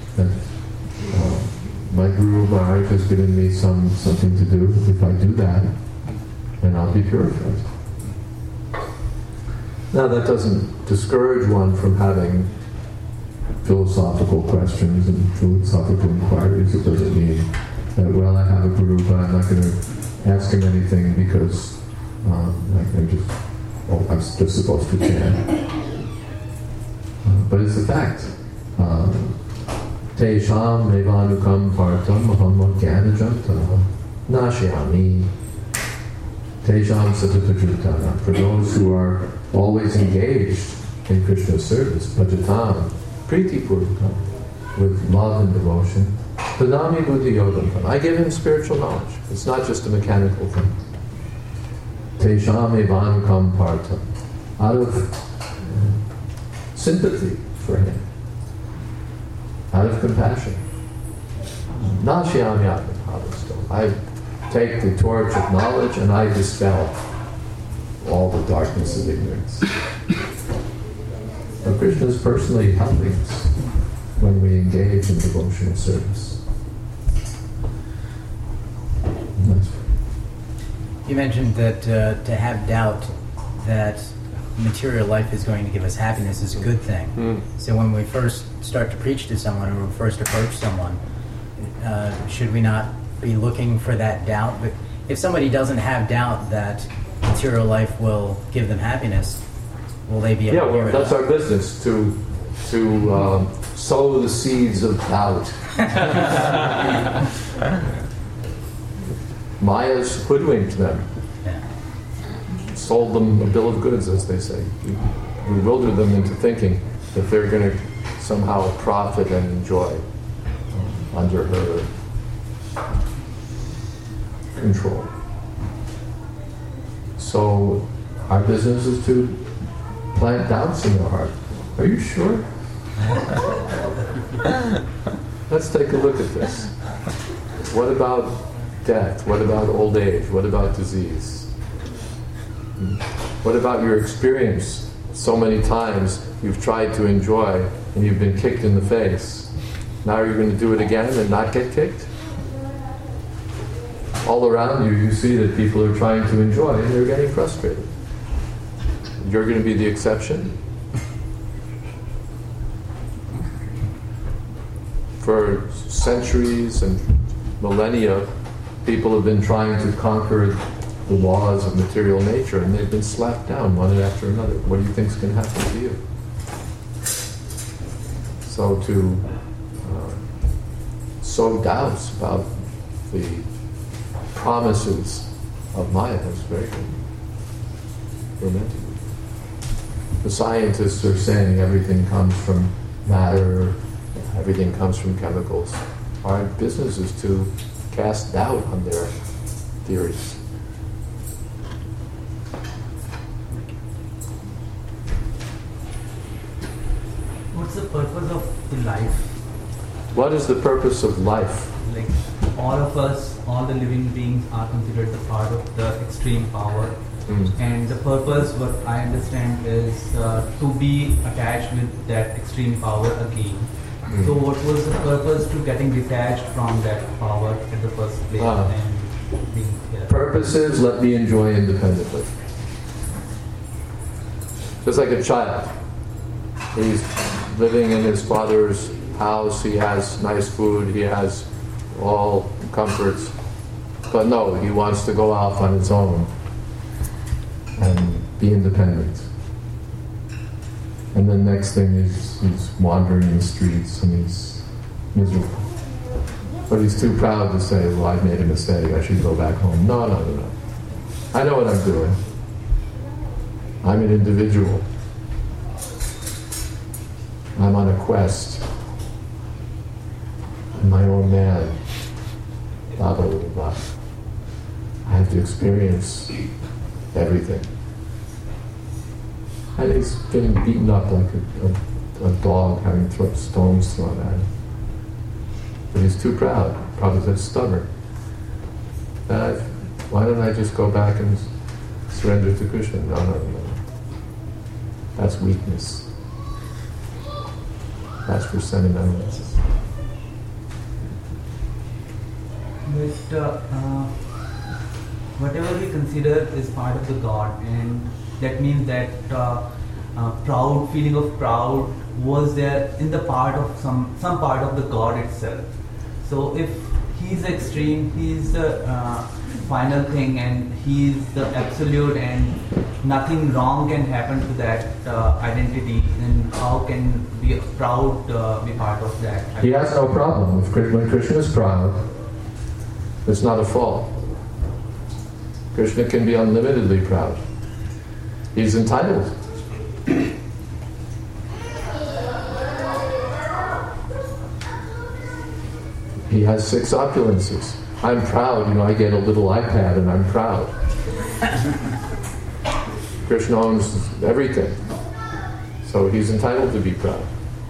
My Guru Maharaj has given me something to do. If I do that, then I'll be purified. Now that doesn't discourage one from having philosophical questions and philosophical inquiries. It doesn't mean that, well, I have a Guru, but I'm not going to ask him anything because I'm just supposed to chant. But it's a fact. Tesham evanukam partam aham jnanajanta nashyami. Tesham satatajutanam. For those who are always engaged in Krishna's service, bhajatam, priti purukam, with love and devotion, Tadami buddhi yogam. I give him spiritual knowledge. It's not just a mechanical thing. Tesham evanukam partam. Out of sympathy for him. Out of compassion. Nashyami atmabhavasto. I take the torch of knowledge and I dispel all the darkness of ignorance. So Krishna is personally helping us when we engage in devotional service.
You mentioned that to have doubt that material life is going to give us happiness is a good thing. So when we first start to preach to someone or we first approach someone, should we not be looking for that doubt? But if somebody doesn't have doubt that material life will give them happiness, will they be able to hear it?
That's our business, to sow the seeds of doubt. Maya's hoodwinked them. Sold them a bill of goods, as they say. Bewildered them into thinking that they're going to somehow profit and enjoy under her control. So our business is to plant doubts in their heart. Are you sure? Let's take a look at this. What about death? What about old age? What about disease? What about your experience? So many times you've tried to enjoy and you've been kicked in the face. Now you're going to do it again and not get kicked? All around you, you see that people are trying to enjoy and they're getting frustrated. You're going to be the exception? For centuries and millennia, people have been trying to conquer the laws of material nature, and they've been slapped down one after another. What do you think is going to happen to you? So to sow doubts about the promises of Maya is very romantic. The scientists are saying everything comes from matter, everything comes from chemicals. Our business is to cast doubt on their theories.
What's the purpose of the life?
What is the purpose of life?
Like all of us, all the living beings are considered the part of the extreme power. And the purpose, what I understand, is to be attached with that extreme power again. So what was the purpose to getting detached from that power at the first place? And being here?
Purpose is, let me enjoy independently. Just like a child. He's living in his father's house, he has nice food, he has all comforts. But no, he wants to go off on his own and be independent. And then next thing is he's wandering the streets and he's miserable. But he's too proud to say, well, I've made a mistake, I should go back home. No. I know what I'm doing. I'm an individual. I'm on a quest. I'm my own man. Blah, blah, blah, blah. I have to experience everything. And he's getting beaten up like a dog having stones thrown at him. But he's too proud, probably that's stubborn. Why don't I just go back and surrender to Krishna? No. That's weakness. That's for sentimentalists.
But whatever we consider is part of the God, and that means that feeling of proud was there in the part of some part of the God itself. So if he's extreme, he's final thing, and he is the absolute, and nothing wrong can happen to that identity, then how can we proud be part of that?
He has no problem. When Krishna is proud, it's not a fault. Krishna can be unlimitedly proud. He's entitled. He has 6 opulences. I'm proud, I get a little iPad and I'm proud. Krishna owns everything. So he's entitled to be proud.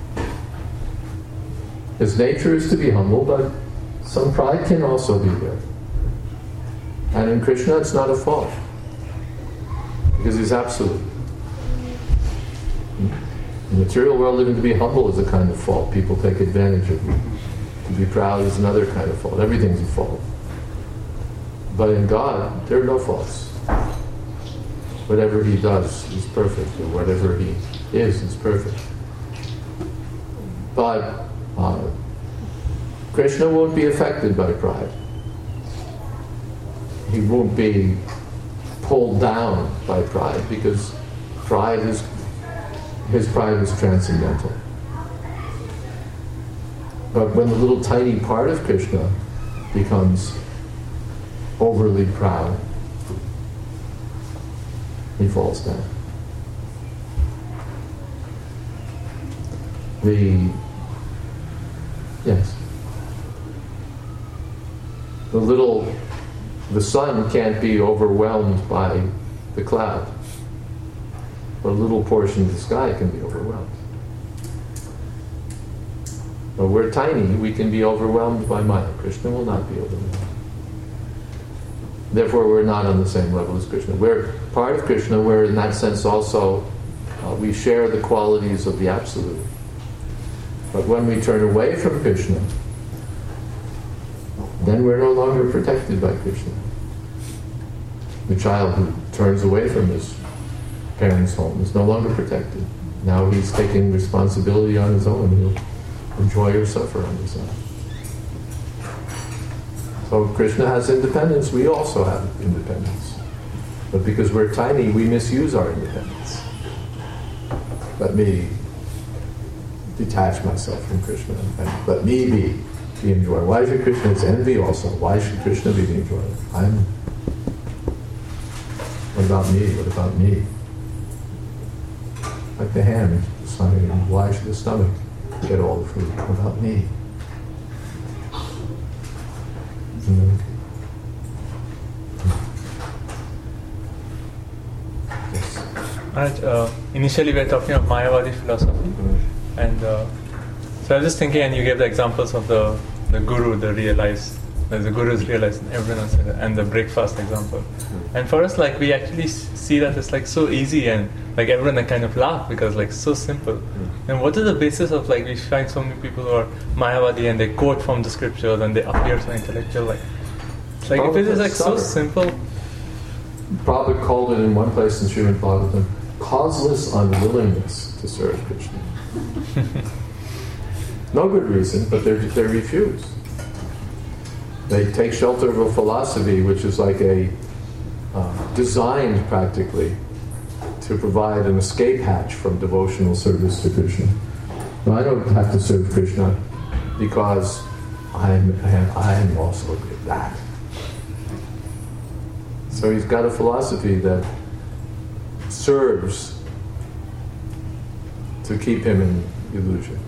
His nature is to be humble, but some pride can also be there. And in Krishna it's not a fault, because he's absolute. In the material world, even to be humble is a kind of fault. People take advantage of you. To be proud is another kind of fault. Everything's a fault. But in God, there are no faults. Whatever he does is perfect, or whatever he is perfect. But Krishna won't be affected by pride. He won't be pulled down by pride, because his pride is transcendental. But when the little tiny part of Krishna becomes overly proud, he falls down. The sun can't be overwhelmed by the cloud, but a little portion of the sky can be overwhelmed. But we're tiny, we can be overwhelmed by Maya. Krishna will not be overwhelmed. Therefore, we're not on the same level as Krishna. We're part of Krishna, where in that sense also we share the qualities of the Absolute. But when we turn away from Krishna, then we're no longer protected by Krishna. The child who turns away from his parents' home is no longer protected. Now he's taking responsibility on his own. He'll enjoy or suffer on his own. So Krishna has independence, we also have independence. But because we're tiny, we misuse our independence. Let me detach myself from Krishna and let me be enjoyed. Why should Krishna? It's envy also. Why should Krishna be enjoyed? What about me? What about me? Like the hand, why should the stomach get all the food? What about me?
Alright, initially we were talking of Mayavadi philosophy, and so I was just thinking, and you gave the examples of the guru, the guru is realized, and everyone else, and the breakfast example. And for us, like, we actually see that it's like so easy, and like everyone like kind of laugh because like so simple. And what is the basis of, like, we find so many people who are Mayavadi and they quote from the scriptures and they appear so intellectual, like if it is like so simple.
Prabhupada called it in one place in Srimad Bhagavatam, causeless unwillingness to serve Krishna. No good reason, but they refuse. They take shelter of a philosophy which is like designed practically to provide an escape hatch from devotional service to Krishna. Well, I don't have to serve Krishna because I'm also good at that. So he's got a philosophy that serves to keep him in illusion.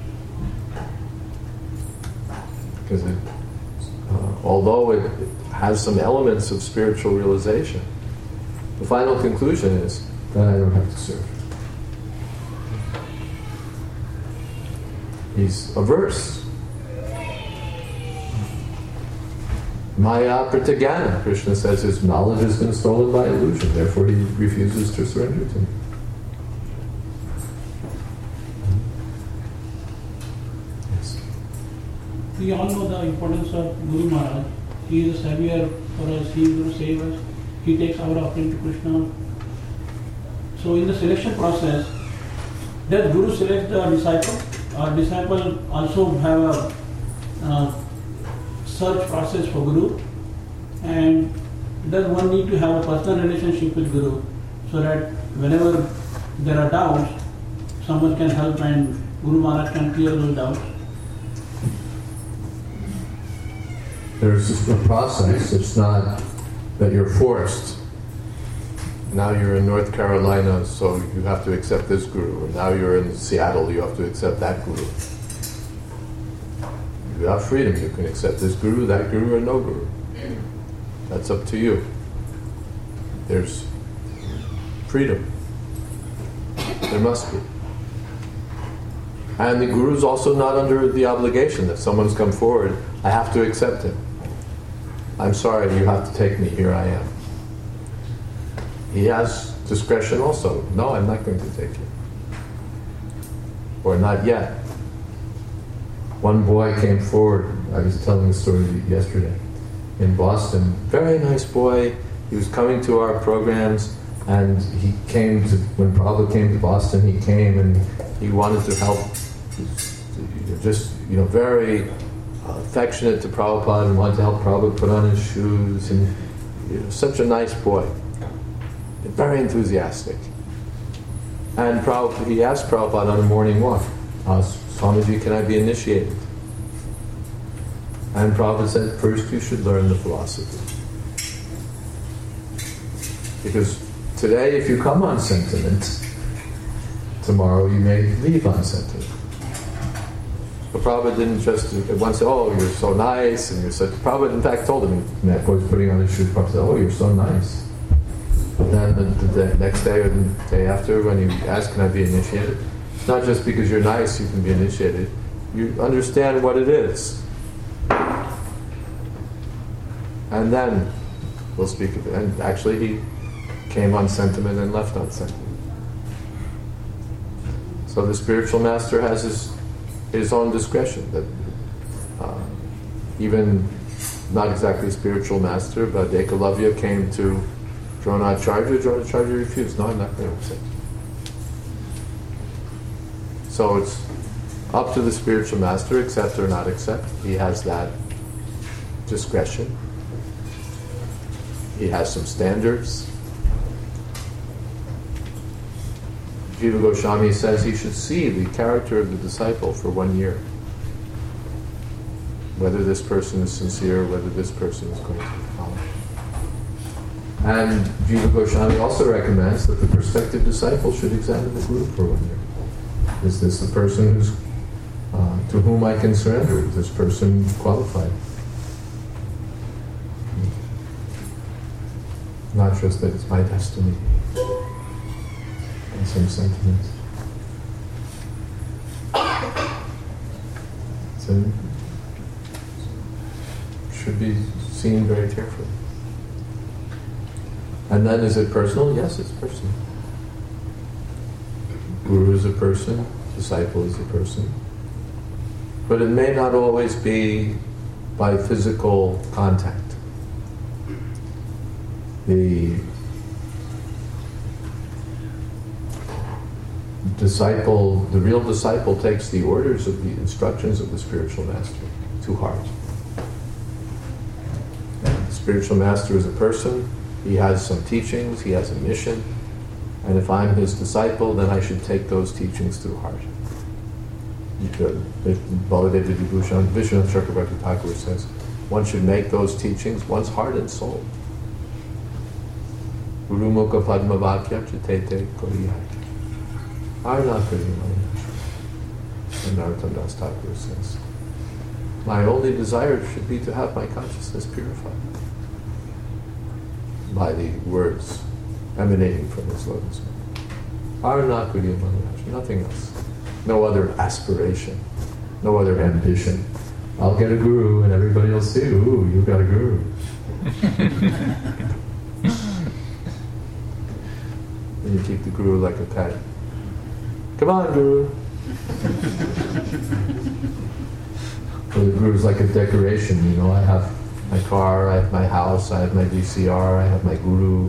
Because although it has some elements of spiritual realization, the final conclusion is that I don't have to serve. He's averse. Maya pratyajnana, Krishna says his knowledge has been stolen by illusion, therefore he refuses to surrender to me. Yes.
We all know the importance of Guru Maharaj. He is a savior for us, he is going to save us. He takes our offering to Krishna. So in the selection process, does Guru select the disciple? Or disciple also have a search process for Guru? And does one need to have a personal relationship with Guru so that whenever there are doubts, someone can help and Guru Maharaj can clear those doubts?
There's a process. It's not that you're forced. Now you're in North Carolina, so you have to accept this guru. And now you're in Seattle, you have to accept that guru. You have freedom. You can accept this guru, that guru, or no guru. That's up to you. There's freedom. There must be. And the guru's also not under the obligation that someone's come forward, I have to accept him. I'm sorry, you have to take me, here I am. He has discretion also. No, I'm not going to take you. Or not yet. One boy came forward, I was telling the story yesterday, in Boston. Very nice boy. He was coming to our programs, and he came to, when Prabhupada came to Boston, he came and he wanted to help. Just, very affectionate to Prabhupada and wanted to help Prabhupada put on his shoes, and such a nice boy. Very enthusiastic. And he asked Prabhupada on a morning walk, Swamiji, can I be initiated? And Prabhupada said, first you should learn the philosophy. Because today, if you come on sentiment, tomorrow you may leave on sentiment. But Prabhupada didn't just once say, oh, you're so nice, and you're such... Prabhupada in fact told him, that boy was putting on his shoes, Prabhupada said, oh, you're so nice. But then the next day or the day after, when he asked, can I be initiated? It's not just because you're nice you can be initiated. You understand what it is. And then we'll speak of it. And actually he came on sentiment and left on sentiment. So the spiritual master has his own discretion. That even not exactly spiritual master, but Ekalavya came to Dronacharya. Dronacharya refused. No, I'm not going to accept. So it's up to the spiritual master, accept or not accept. He has that discretion. He has some standards. Jiva Goswami says he should see the character of the disciple for 1 year. Whether this person is sincere, whether this person is going to follow. And Jiva Goswami also recommends that the prospective disciple should examine the guru for 1 year. Is this the person who's to whom I can surrender? Is this person qualified? Not just that it's my destiny and some sentiments. So should be seen very carefully. And then is it personal? Yes, it's personal. Guru is a person, disciple is a person. But it may not always be by physical contact. The disciple, the real disciple, takes the orders of the instructions of the spiritual master to heart. And the spiritual master is a person, he has some teachings, he has a mission, and if I'm his disciple, then I should take those teachings to heart. Baladev Vibhushan, Vishwanath Chakravarti Thakur says, one should make those teachings one's heart and soul. Guru Mukha Padma Vakya Chitete Koriyaki. And Narottam Das Thakur says, my only desire should be to have my consciousness purified by the words emanating from his lotus. Nothing else. No other aspiration. No other ambition. I'll get a guru and everybody will see, ooh, you got a guru. And you keep the guru like a pet. Come on, guru. Or the guru's like a decoration, I have my car, I have my house, I have my VCR, I have my guru.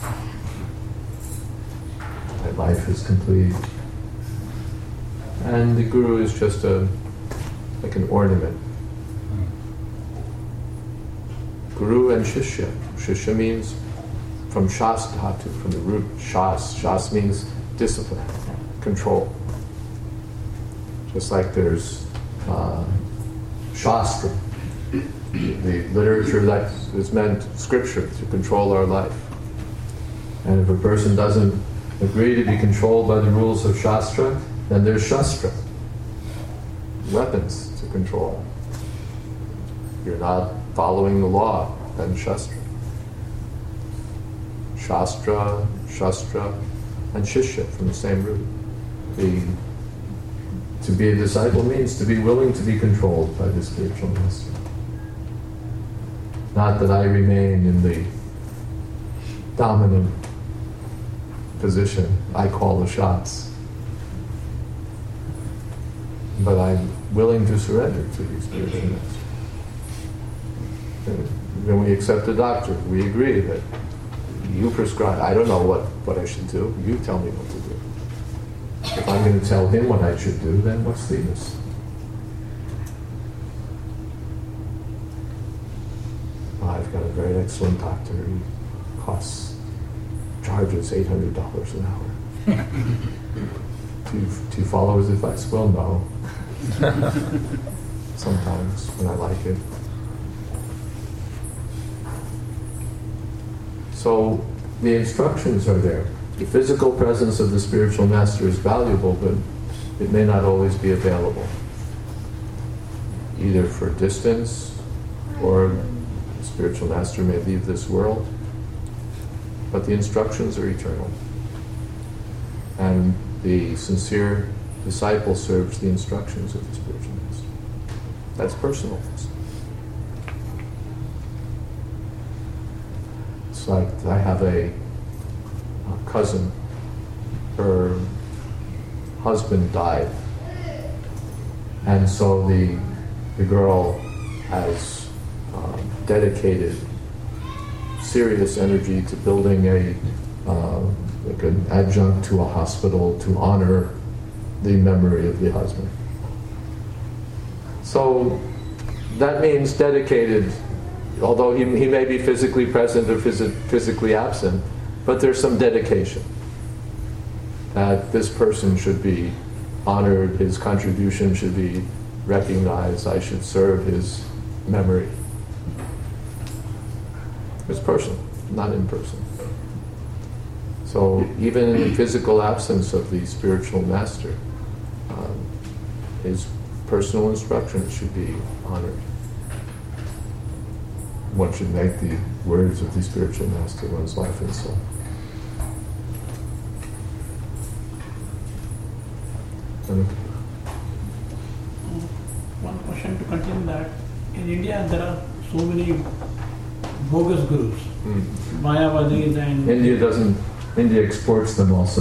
My life is complete. And the guru is just like an ornament. Guru and Shishya. Shishya means from Shas Dhatu, from the root Shas. Shas means discipline, control. Just like there's Shastra, the literature that is meant, scripture, to control our life. And if a person doesn't agree to be controlled by the rules of Shastra, then there's Shastra, weapons to control. You're not following the law, then Shastra. Shastra, Shastra, and Shishya from the same root. To be a disciple means to be willing to be controlled by the spiritual master. Not that I remain in the dominant position, I call the shots. But I'm willing to surrender to the spiritual master. And when we accept a doctor, we agree that you prescribe, I don't know what I should do, you tell me what to do. If I'm going to tell him what I should do, then what's the use? I've got a very excellent doctor. He charges $800 an hour. Do you follow his advice? Well, no. Sometimes when I like it. So the instructions are there. The physical presence of the spiritual master is valuable, but it may not always be available. Either for distance, or the spiritual master may leave this world, but the instructions are eternal. And the sincere disciple serves the instructions of the spiritual master. That's personal. It's like I have a cousin, her husband died, and so the girl has dedicated serious energy to building like an adjunct to a hospital to honor the memory of the husband. So that means dedicated, although he may be physically present or physically absent, but there's some dedication that this person should be honored, his contribution should be recognized, I should serve his memory. It's personal, not impersonal. So even in the physical absence of the spiritual master, his personal instructions should be honored. One should make the words of the spiritual master one's life and soul.
One question to continue that. In India, there are so many bogus gurus, Mayavadis and...
India exports them also.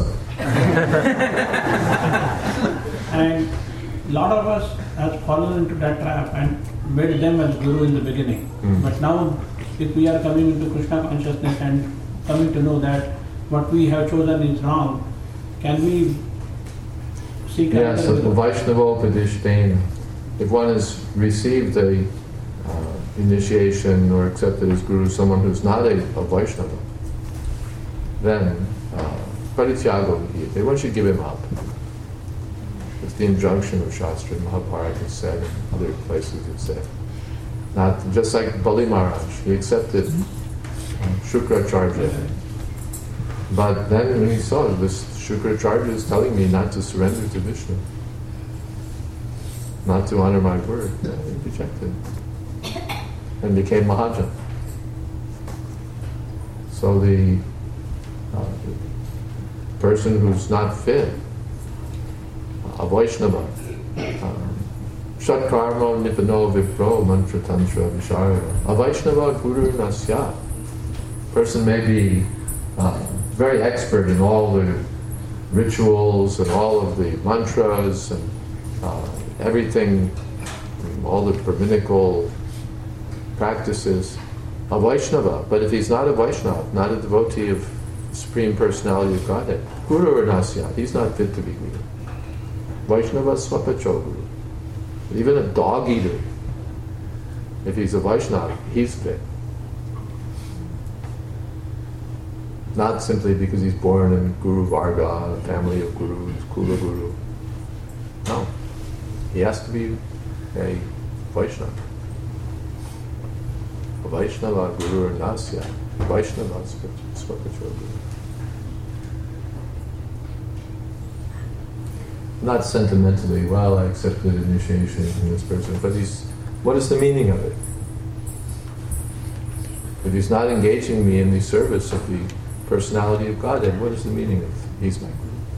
And a lot of us have fallen into that trap and made them as guru in the beginning. But now, if we are coming into Krishna consciousness and coming to know that what we have chosen is wrong, can we seek...
Yes, the Vaishnavopadishtena. If one has received a initiation or accepted as guru, someone who's not a Vaishnava, then parityago vihiyate, one should give him up. It's the injunction of Shastra, Mahabharata is said, and other places it's said. Not just like Bali Maharaj, he accepted Shukracharya. But then when he saw this, Shukracharya is telling me not to surrender to Vishnu, not to honor my word, he rejected and became Mahajan. So the person who's not fit, a Vaishnava, Shatkarma Nipano Vipro Mantra Tantra Visharada. A Vaishnava Guru Nasya. Person may be very expert in all the rituals and all of the mantras and everything, all the Brahminical practices. A Vaishnava, but if he's not a Vaishnava, not a devotee of the Supreme Personality of Godhead, Guru or Nasya, he's not fit to be Guru. Vaishnava Swapacho Guru. Even a dog eater, if he's a Vaishnava, he's fit. Not simply because he's born in Guru Varga, a family of gurus, Kula Guru. No. He has to be a Vaishnava. A Vaishnava Guru or Nasya. Vaishnava Spiritual Guru. Not sentimentally, well, I accepted initiation from this person, but what is the meaning of it? If he's not engaging me in the service of the personality of God, then what is the meaning of he's my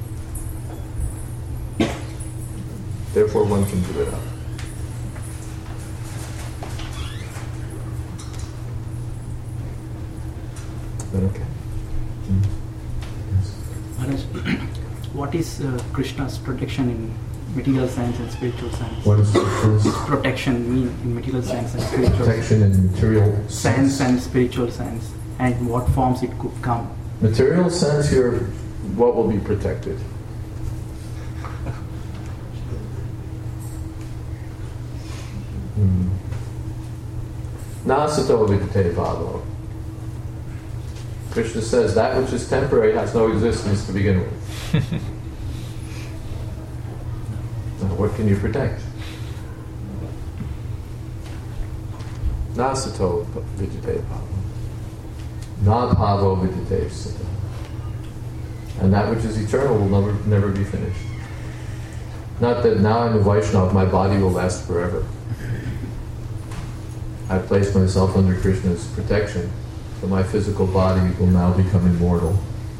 Guru? Therefore, one can give it up. Okay.
Maharaj, what is Krishna's protection in material science and spiritual science?
What does Krishna's
protection mean in material science and spiritual
protection in material
science and spiritual science, and in what forms it could come?
Material sense, what will be protected? Nasato vidite bhavo. Krishna says that which is temporary has no existence to begin with. Now, what can you protect? Nasato vidite bhavo. Na bhavo vidite sata. And that which is eternal will never be finished. Not that now I'm a Vaishnava, my body will last forever. I place myself under Krishna's protection, so my physical body will now become immortal.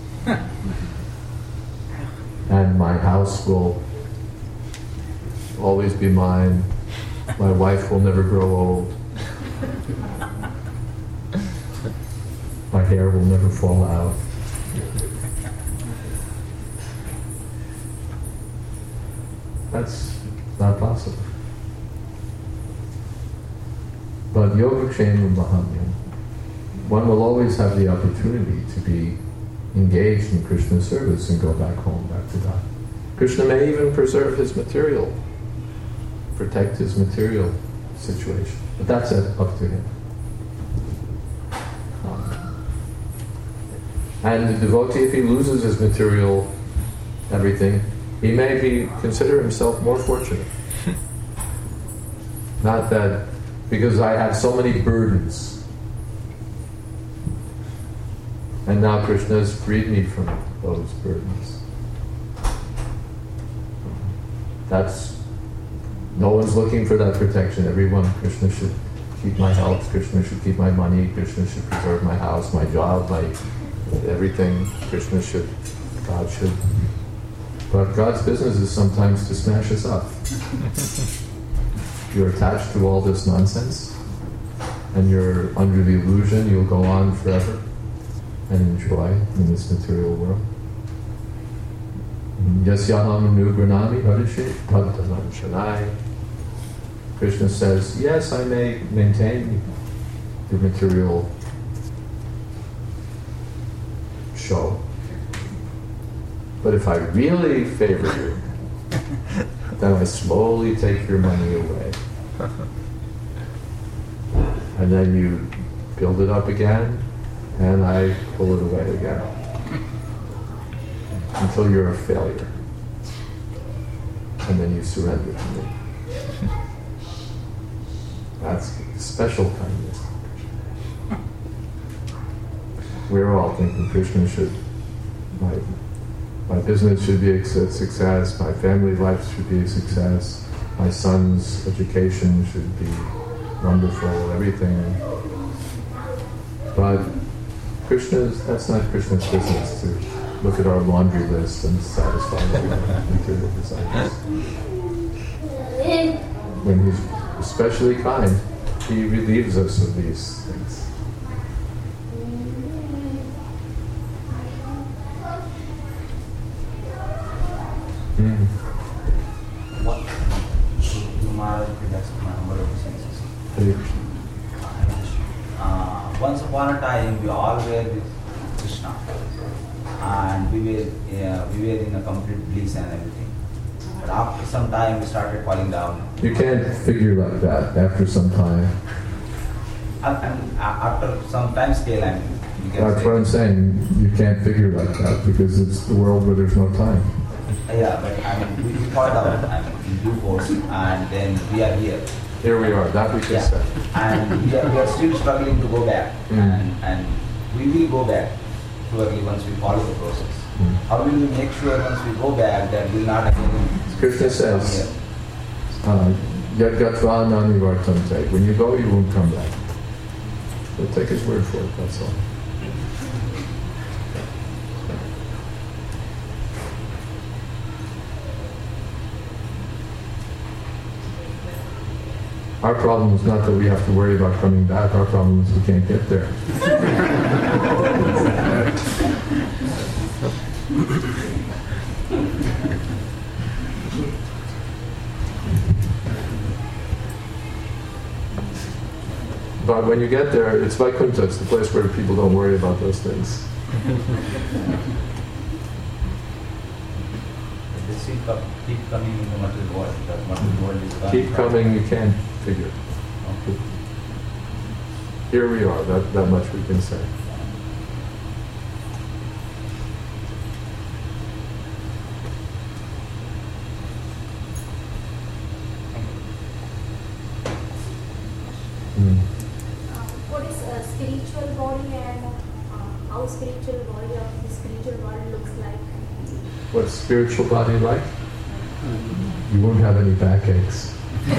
And my house will always be mine. My wife will never grow old. My hair will never fall out. That's not possible. But Yogakshema Mahamyam, one will always have the opportunity to be engaged in Krishna's service and go back home, back to God. Krishna may even preserve his material, protect his material situation, but that's up to him. And the devotee, if he loses his material everything, he may consider himself more fortunate. Not that, because I have so many burdens, and now Krishna has freed me from those burdens. No one's looking for that protection. Everyone, Krishna should keep my health, Krishna should keep my money, Krishna should preserve my house, my job, my everything. God should. But God's business is sometimes to smash us up. You're attached to all this nonsense, and you're under the illusion you'll go on forever and enjoy in this material world. Yasyaham nugranami harishe paddanam shanai. Krishna says, yes, I may maintain the material show, but if I really favor you, then I slowly take your money away. And then you build it up again, and I pull it away again. Until you're a failure. And then you surrender to me. That's special kindness. We're all thinking Krishna should, my business should be a success, my family life should be a success, my son's education should be wonderful, everything. But that's not Krishna's business to look at our laundry list and satisfy our material desires. When he's especially kind, he relieves us of these things.
Once upon a time, we all were with Krishna, and we were in a complete bliss and everything. But after some time, we started falling down.
You can't figure like that. After some time.
And after some time scale, you can
That's
say.
what I'm saying. You can't figure like that because it's the world where there's no time.
Yeah, but I mean, we thought out in due course, and then we are here.
Here we are. That we can say.
And we are still struggling to go back, and we will go back surely once we follow the process. How will we make sure once we go back that we'll not again?
Krishna says, Yad gatva nani vartante. When you go, you won't come back. We'll take his word for it, that's all. Our problem is not that we have to worry about coming back, our problem is we can't get there. But when you get there, it's Vaikuntha, it's the place where people don't worry about those things.
Keep coming in the material world. The material world is gone.
Keep coming, you can't figure. Here we are, that much we can say.
What is a spiritual body and how spiritual body of the spiritual world looks like?
What's spiritual body like? You won't have any backaches.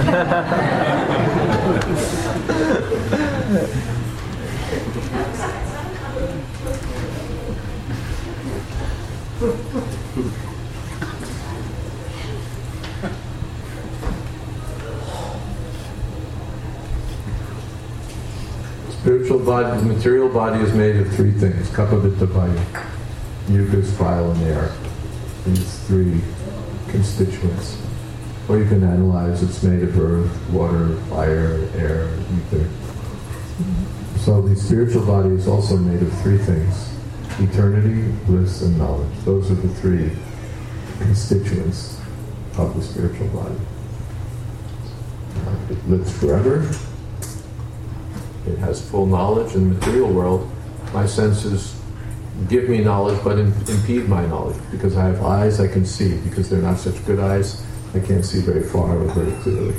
Spiritual body, the material body is made of three things: kapavita vayu, mucus, bile, and air. These three constituents. Or you can analyze it's made of earth, water, fire, air, ether. So the spiritual body is also made of three things: eternity, bliss, and knowledge. Those are the three constituents of the spiritual body. It lives forever. It has full knowledge. In the material world, my senses give me knowledge but impede my knowledge. Because I have eyes, I can see. Because they're not such good eyes, I can't see very far or very clearly.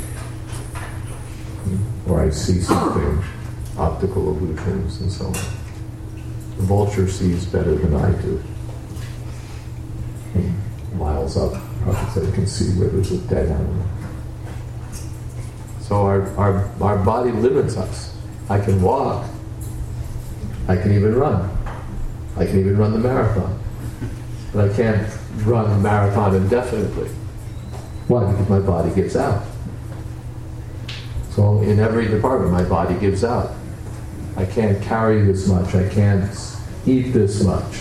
Or I see something, optical illusions and so on. The vulture sees better than I do. Miles up, probably can see where there's a dead animal. So our body limits us. I can walk. I can even run. I can even run the marathon. But I can't run the marathon indefinitely. Why? Because my body gives out. So in every department, my body gives out. I can't carry this much. I can't eat this much.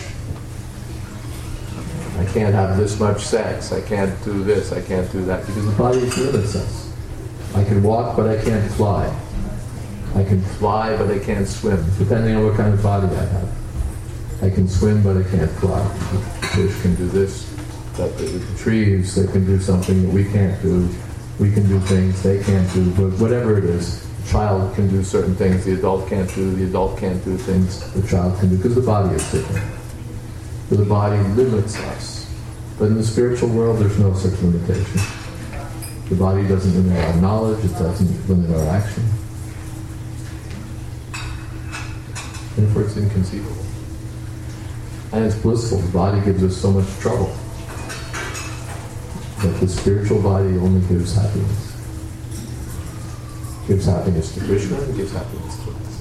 I can't have this much sex. I can't do this. I can't do that. Because the body limits us. I can walk, but I can't fly. I can fly, but I can't swim, depending on what kind of body I have. I can swim, but I can't fly. The fish can do this. The trees, they can do something that we can't do. We can do things they can't do. But whatever it is, the child can do certain things the adult can't do. The adult can't do things the child can do, because the body is different. So the body limits us. But in the spiritual world, there's no such limitation. The body doesn't limit our knowledge. It doesn't limit our action. Therefore, it's inconceivable. And it's blissful. The body gives us so much trouble. But the spiritual body only gives happiness. Gives happiness to Krishna and gives happiness to us.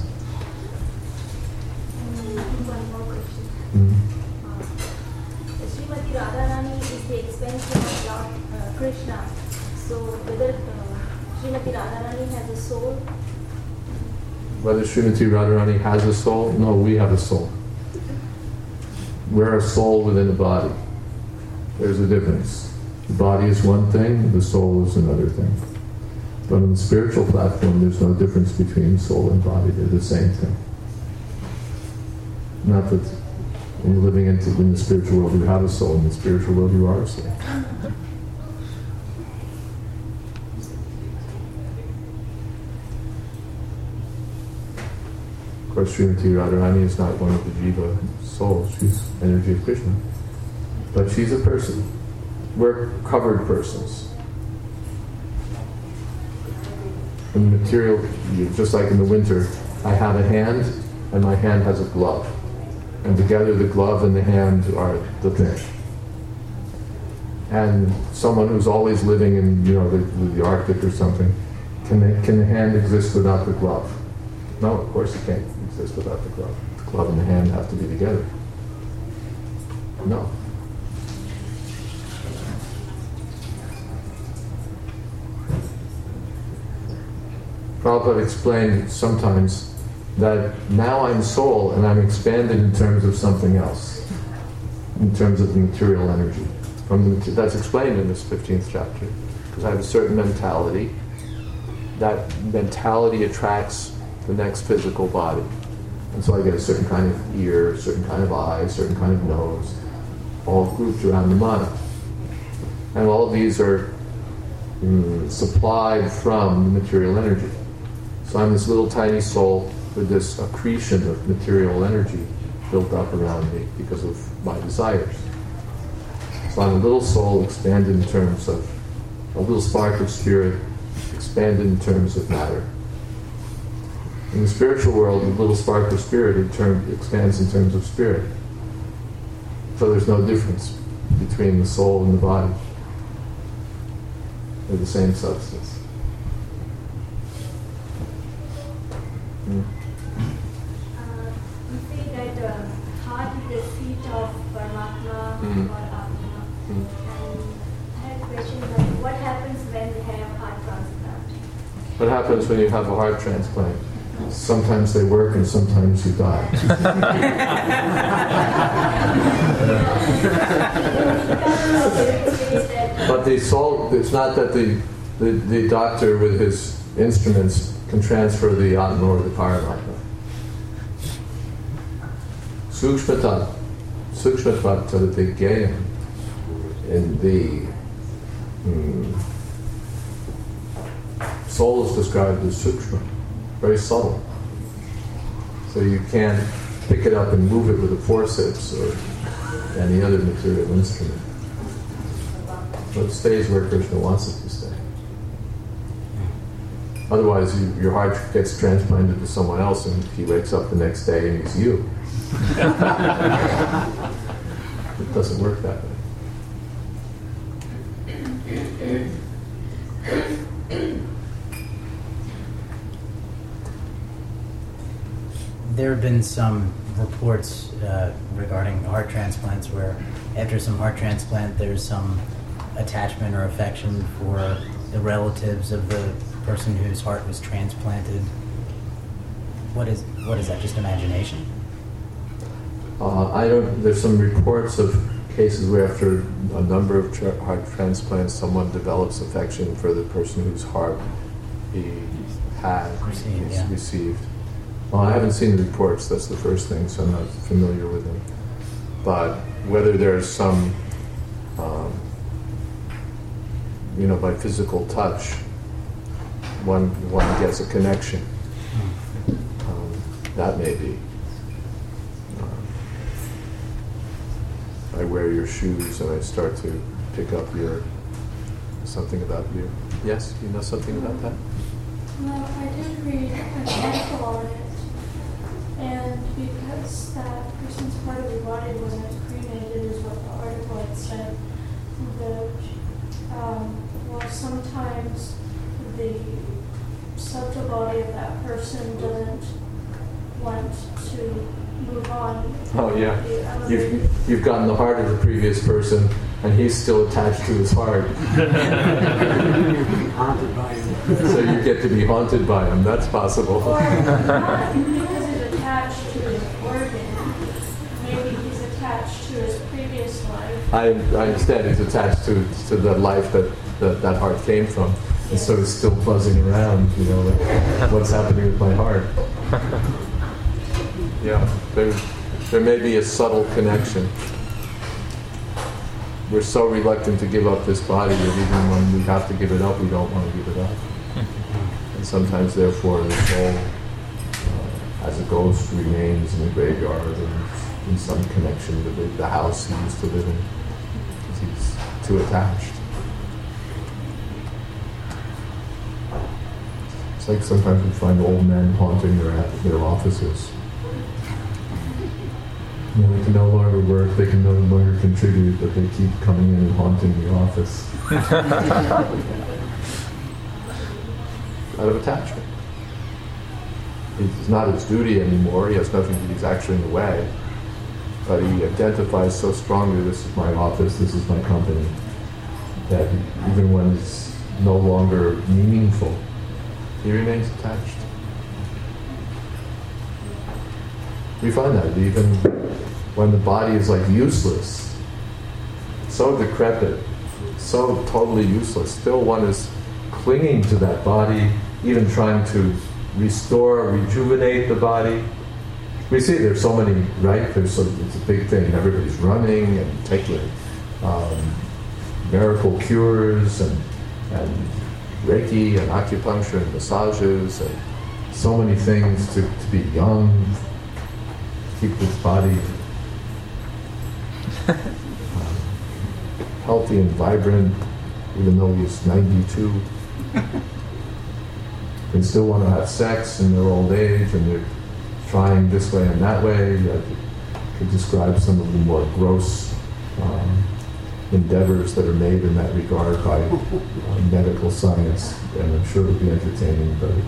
One more question.
Mm-hmm.
Srimati Radharani is the expansion of Lord Krishna. So whether Srimati Radharani has a soul?
Whether Srimati Radharani has a soul? No, we have a soul. We're a soul within a body. There's a difference. The body is one thing, the soul is another thing. But on the spiritual platform, there's no difference between soul and body. They're the same thing. Not that when you're living in the spiritual world, you have a soul. In the spiritual world, you are a soul. course, Srimati Radharani is not one of the Jiva souls. She's energy of Krishna. But she's a person. We're covered persons. In the material, just like in the winter, I have a hand, and my hand has a glove. And together the glove and the hand are the thing. And someone who's always living in, the Arctic or something, can the hand exist without the glove? No, of course it can't exist without the glove. The glove and the hand have to be together. No. Prabhupada explained sometimes that now I'm soul and I'm expanded in terms of something else, in terms of the material energy. That's explained in this 15th chapter. Because I have a certain mentality. That mentality attracts the next physical body. And so I get a certain kind of ear, a certain kind of eye, a certain kind of nose, all grouped around the mana. And all of these are supplied from the material energy. So I'm this little tiny soul with this accretion of material energy built up around me because of my desires. So I'm a little soul expanded in terms of a little spark of spirit expanded in terms of matter. In the spiritual world, the little spark of spirit expands in terms of spirit. So there's no difference between the soul and the body. They're the same substance.
You say that heart is the seat of Paramatma or Atma. And I have a question, what happens when we have heart transplant?
What happens when you have a heart transplant? Sometimes they work and sometimes you die. But the soul, it's not that the doctor with his instruments can transfer the Atma or the Paramatma. Sukshmatat tadadegyayam. In the soul is described as sukshma, very subtle. So you can't pick it up and move it with a forceps or any other material instrument. So it stays where Krishna wants it to stay. Otherwise, your heart gets transplanted to someone else and he wakes up the next day and he's you. It doesn't work that way.
There have been some reports regarding heart transplants where after some heart transplant there's some attachment or affection for the relatives of the person whose heart was transplanted. What is that, just imagination?
There's some reports of cases where after a number of heart transplants someone develops affection for the person whose heart he had received. Well, I haven't seen the reports, that's the first thing, so I'm not familiar with them. But whether there's some, by physical touch, one gets a connection. That may be. I wear your shoes and I start to pick up something about you. Yes, you know something about that?
Well, I did read an article on it, and because that person's part of the body wasn't cremated, is what the article had said, that sometimes the subtle body of that person doesn't want to move on.
Oh yeah, you've gotten the heart of the previous person, and he's still attached to his heart.
Haunted by him.
So you get to be haunted by him. That's possible.
Or not because he's attached to his organ. Maybe he's attached to his previous life.
I understand he's attached to the life that heart came from, and so it's still buzzing around. Like, what's happening with my heart? Yeah, there may be a subtle connection. We're so reluctant to give up this body that even when we have to give it up, we don't want to give it up. And sometimes, therefore, the soul as a ghost remains in the graveyard and in some connection with the house he used to live in, because he's too attached. It's like sometimes we find old men haunting their offices. You know, they can no longer work, they can no longer contribute, but they keep coming in and haunting the office. Out of attachment. It's not his duty anymore, he has nothing, he's actually in the way. But he identifies so strongly, this is my office, this is my company, that even when it's no longer meaningful, he remains attached. We find that even when the body is like useless, so decrepit, so totally useless, still one is clinging to that body, even trying to restore, rejuvenate the body. We see there's so many, right? It's a big thing. Everybody's running and taking miracle cures and Reiki and acupuncture and massages and so many things to be young, keep this body healthy and vibrant, even though he's 92. They still want to have sex in their old age, and they're trying this way and that way. I could describe some of the more gross endeavors that are made in that regard by medical science, and I'm sure it'll be entertaining, but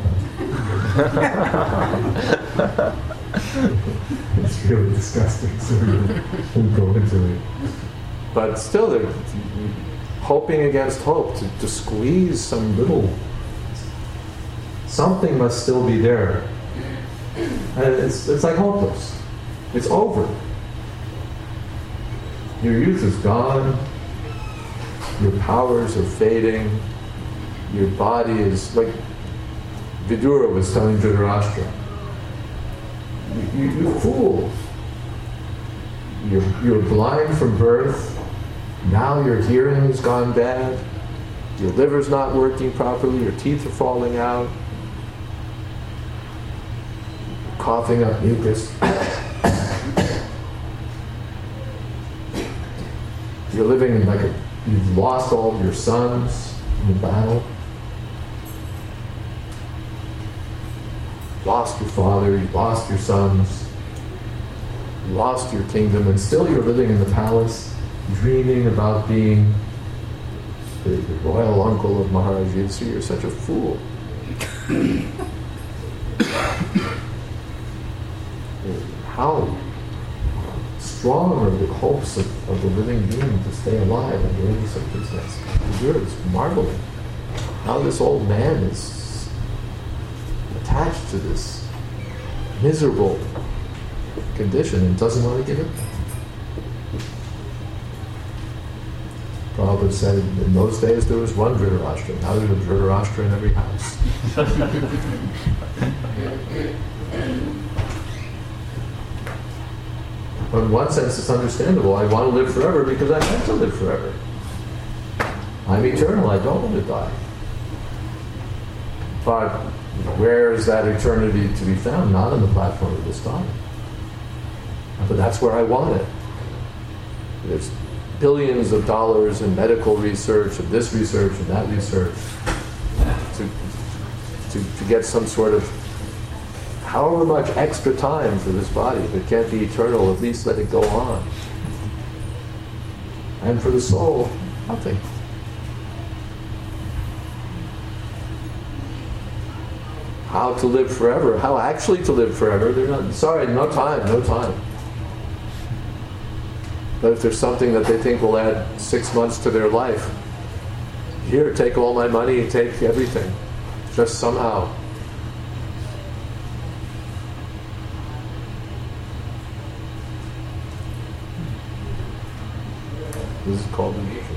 it's really disgusting, so we won't go into it. But still, they're hoping against hope to squeeze some little... Something must still be there. And it's like hopeless. It's over. Your youth is gone. Your powers are fading. Your body is like Vidura was telling Dhritarashtra. You fool. You're blind from birth. Now your hearing's gone bad. Your liver's not working properly. Your teeth are falling out. Coughing up mucus. You're living in you've lost all of your sons in the battle. Lost your father, you lost your sons, you lost your kingdom, and still you're living in the palace, dreaming about being the royal uncle of Maharaj Yudhishthira. You're such a fool. How strong are the hopes of the living being to stay alive under any circumstance? It's marveling how this old man is attached to this miserable condition and doesn't want to give it. Prabhupada said in those days there was one Dhritarashtra. Now there's a Dhritarashtra in every house. But in one sense, it's understandable. I want to live forever because I meant to live forever. I'm eternal. I don't want to die. But where is that eternity to be found? Not on the platform of this body. But that's where I want it. There's billions of dollars in medical research, and this research, and that research, to get some sort of however much extra time for this body. If it can't be eternal, at least let it go on. And for the soul, nothing. How to live forever? How actually to live forever? They're not. Sorry, no time. But if there's something that they think will add 6 months to their life, here, take all my money, take everything. Just somehow. This is called illusion.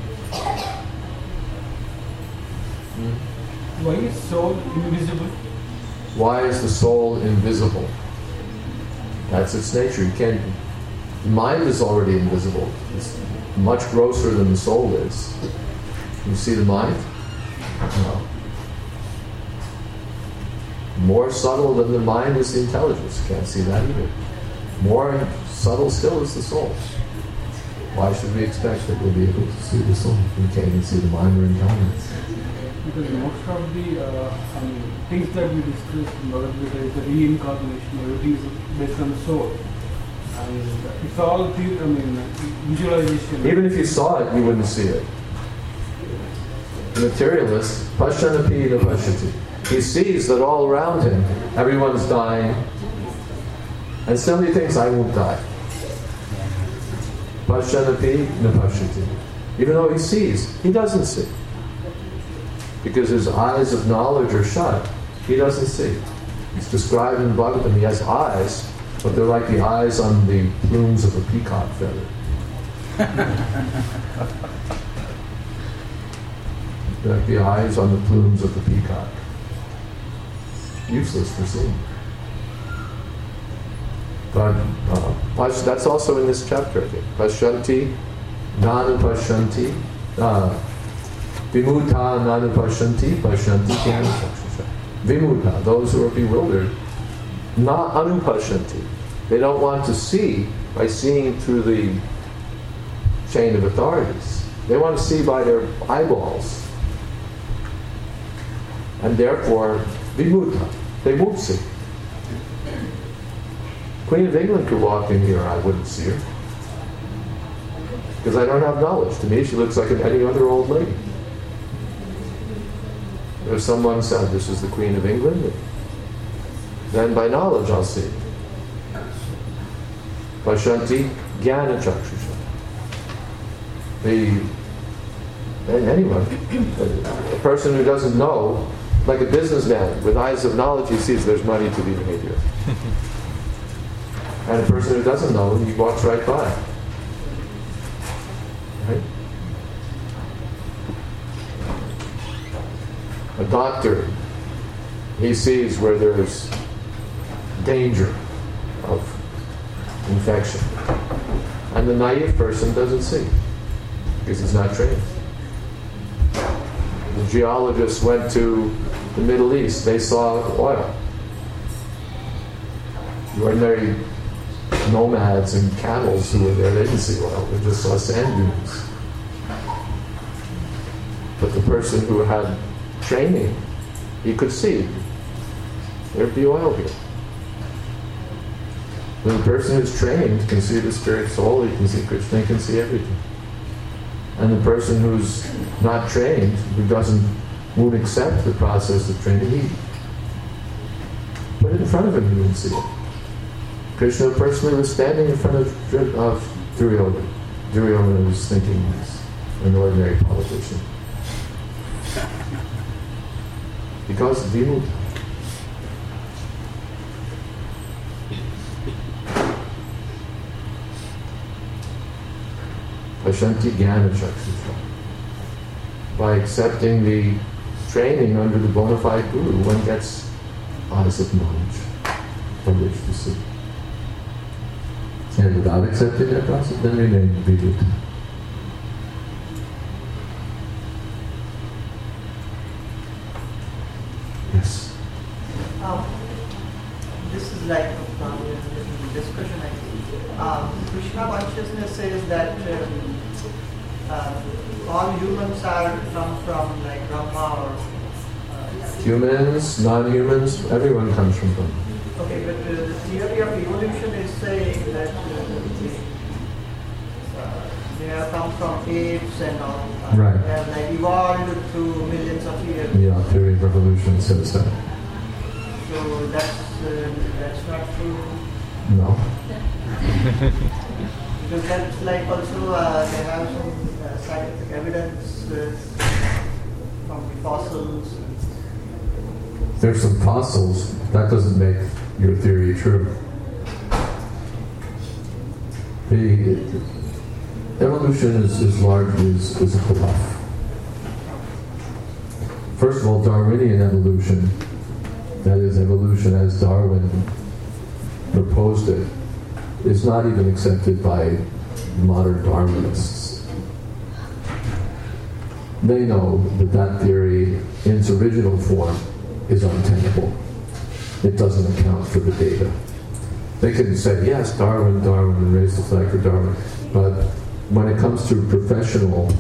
Why is soul invisible?
Why is the soul invisible? That's its nature. You can't. Mind is already invisible. It's much grosser than the soul is. You see the mind? No. More subtle than the mind is the intelligence. Can't see that either. More subtle still is the soul. Why should we expect that we'll be able to see the soul? We can't even see the mind or intelligence.
Because most of the things that we discussed in Bhagavad Gita is the reincarnation, everything is based on the soul. And it's all visualization.
Even if you saw it, you wouldn't see it. The materialist, pashyanapi na pashyati. He sees that all around him, everyone's dying, and still he thinks, I won't die. Pashyanapi na pashyati. Even though he sees, he doesn't see. Because his eyes of knowledge are shut, he doesn't see. It's described in Bhagavatam, he has eyes, but they're like the eyes on the plumes of a peacock feather. Like the eyes on the plumes of the peacock. Useless for seeing. But that's also in this chapter, I think. Pashyanti, nanu pashyanti, vimudha nanu pashyanti, pashyanti jnana chakshusha. Vimudha, those who are bewildered, na anupashyanti. They don't want to see by seeing through the chain of authorities. They want to see by their eyeballs. And therefore, vimudha, they won't see. Queen of England could walk in here, I wouldn't see her. Because I don't have knowledge. To me, she looks like any other old lady. If someone said, this is the Queen of England, then by knowledge I'll see. Pashanti jnana chakshusha. Anyone, a person who doesn't know, like a businessman with eyes of knowledge, he sees there's money to be made here. And a person who doesn't know, he walks right by. Right? A doctor, he sees where there's danger of infection. And the naive person doesn't see, because he's not trained. The geologists went to the Middle East, they saw oil. The ordinary nomads and camels who were there, they didn't see oil, they just saw sand dunes. But the person who had training, he could see. There'd be oil here. When the person who's trained can see the spirit soul, he can see Krishna, he can see everything. And the person who's not trained, won't accept the process of training, he put it in front of him, he wouldn't see it. Krishna personally was standing in front of Duryodhana. Duryodhana was thinking he's an ordinary politician. Because of vimudha. Pashanti jnana chakshusha. By accepting the training under the bona fide guru, one gets eyes of knowledge from which to see. And without accepting that process, then remain vimudha. Yes.
This is like a discussion, I think. Krishna consciousness says that all humans come from like Brahma or...
Humans, non-humans, everyone comes from Brahma.
Okay, but the theory of evolution is saying that they have come from apes and all.
Right.
They have like evolved through millions of years.
Yeah, theory of evolution says that.
So that's not true.
No.
Because that's like also they have some scientific evidence from the fossils.
There's some fossils. That doesn't make your theory true. The evolution is largely is a bluff. First of all, Darwinian evolution, that is evolution as Darwin proposed it, is not even accepted by modern Darwinists. They know that that theory in its original form is untenable. it doesn't account for the data. They can say, yes, Darwin, and raise the flag for Darwin, but when it comes to professional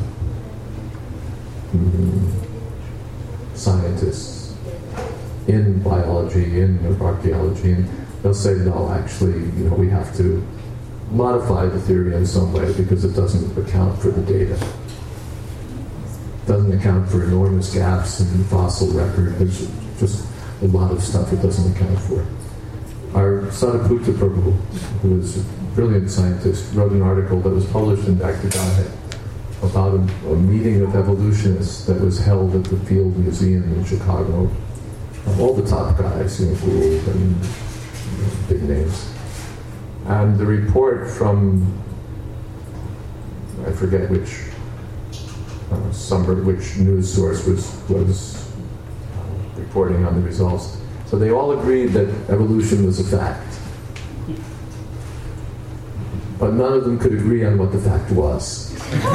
scientists in biology, in archaeology, and they'll say, no, actually, we have to modify the theory in some way because it doesn't account for the data. It doesn't account for enormous gaps in the fossil record. There's just a lot of stuff it doesn't account for. Our Sariputta Prabhu, who is a brilliant scientist, wrote an article that was published in Bhakti Godhead about a meeting of evolutionists that was held at the Field Museum in Chicago. All the top guys, Gould and big names. And the report from, I forget which news source was reporting on the results. So they all agreed that evolution was a fact. But none of them could agree on what the fact was.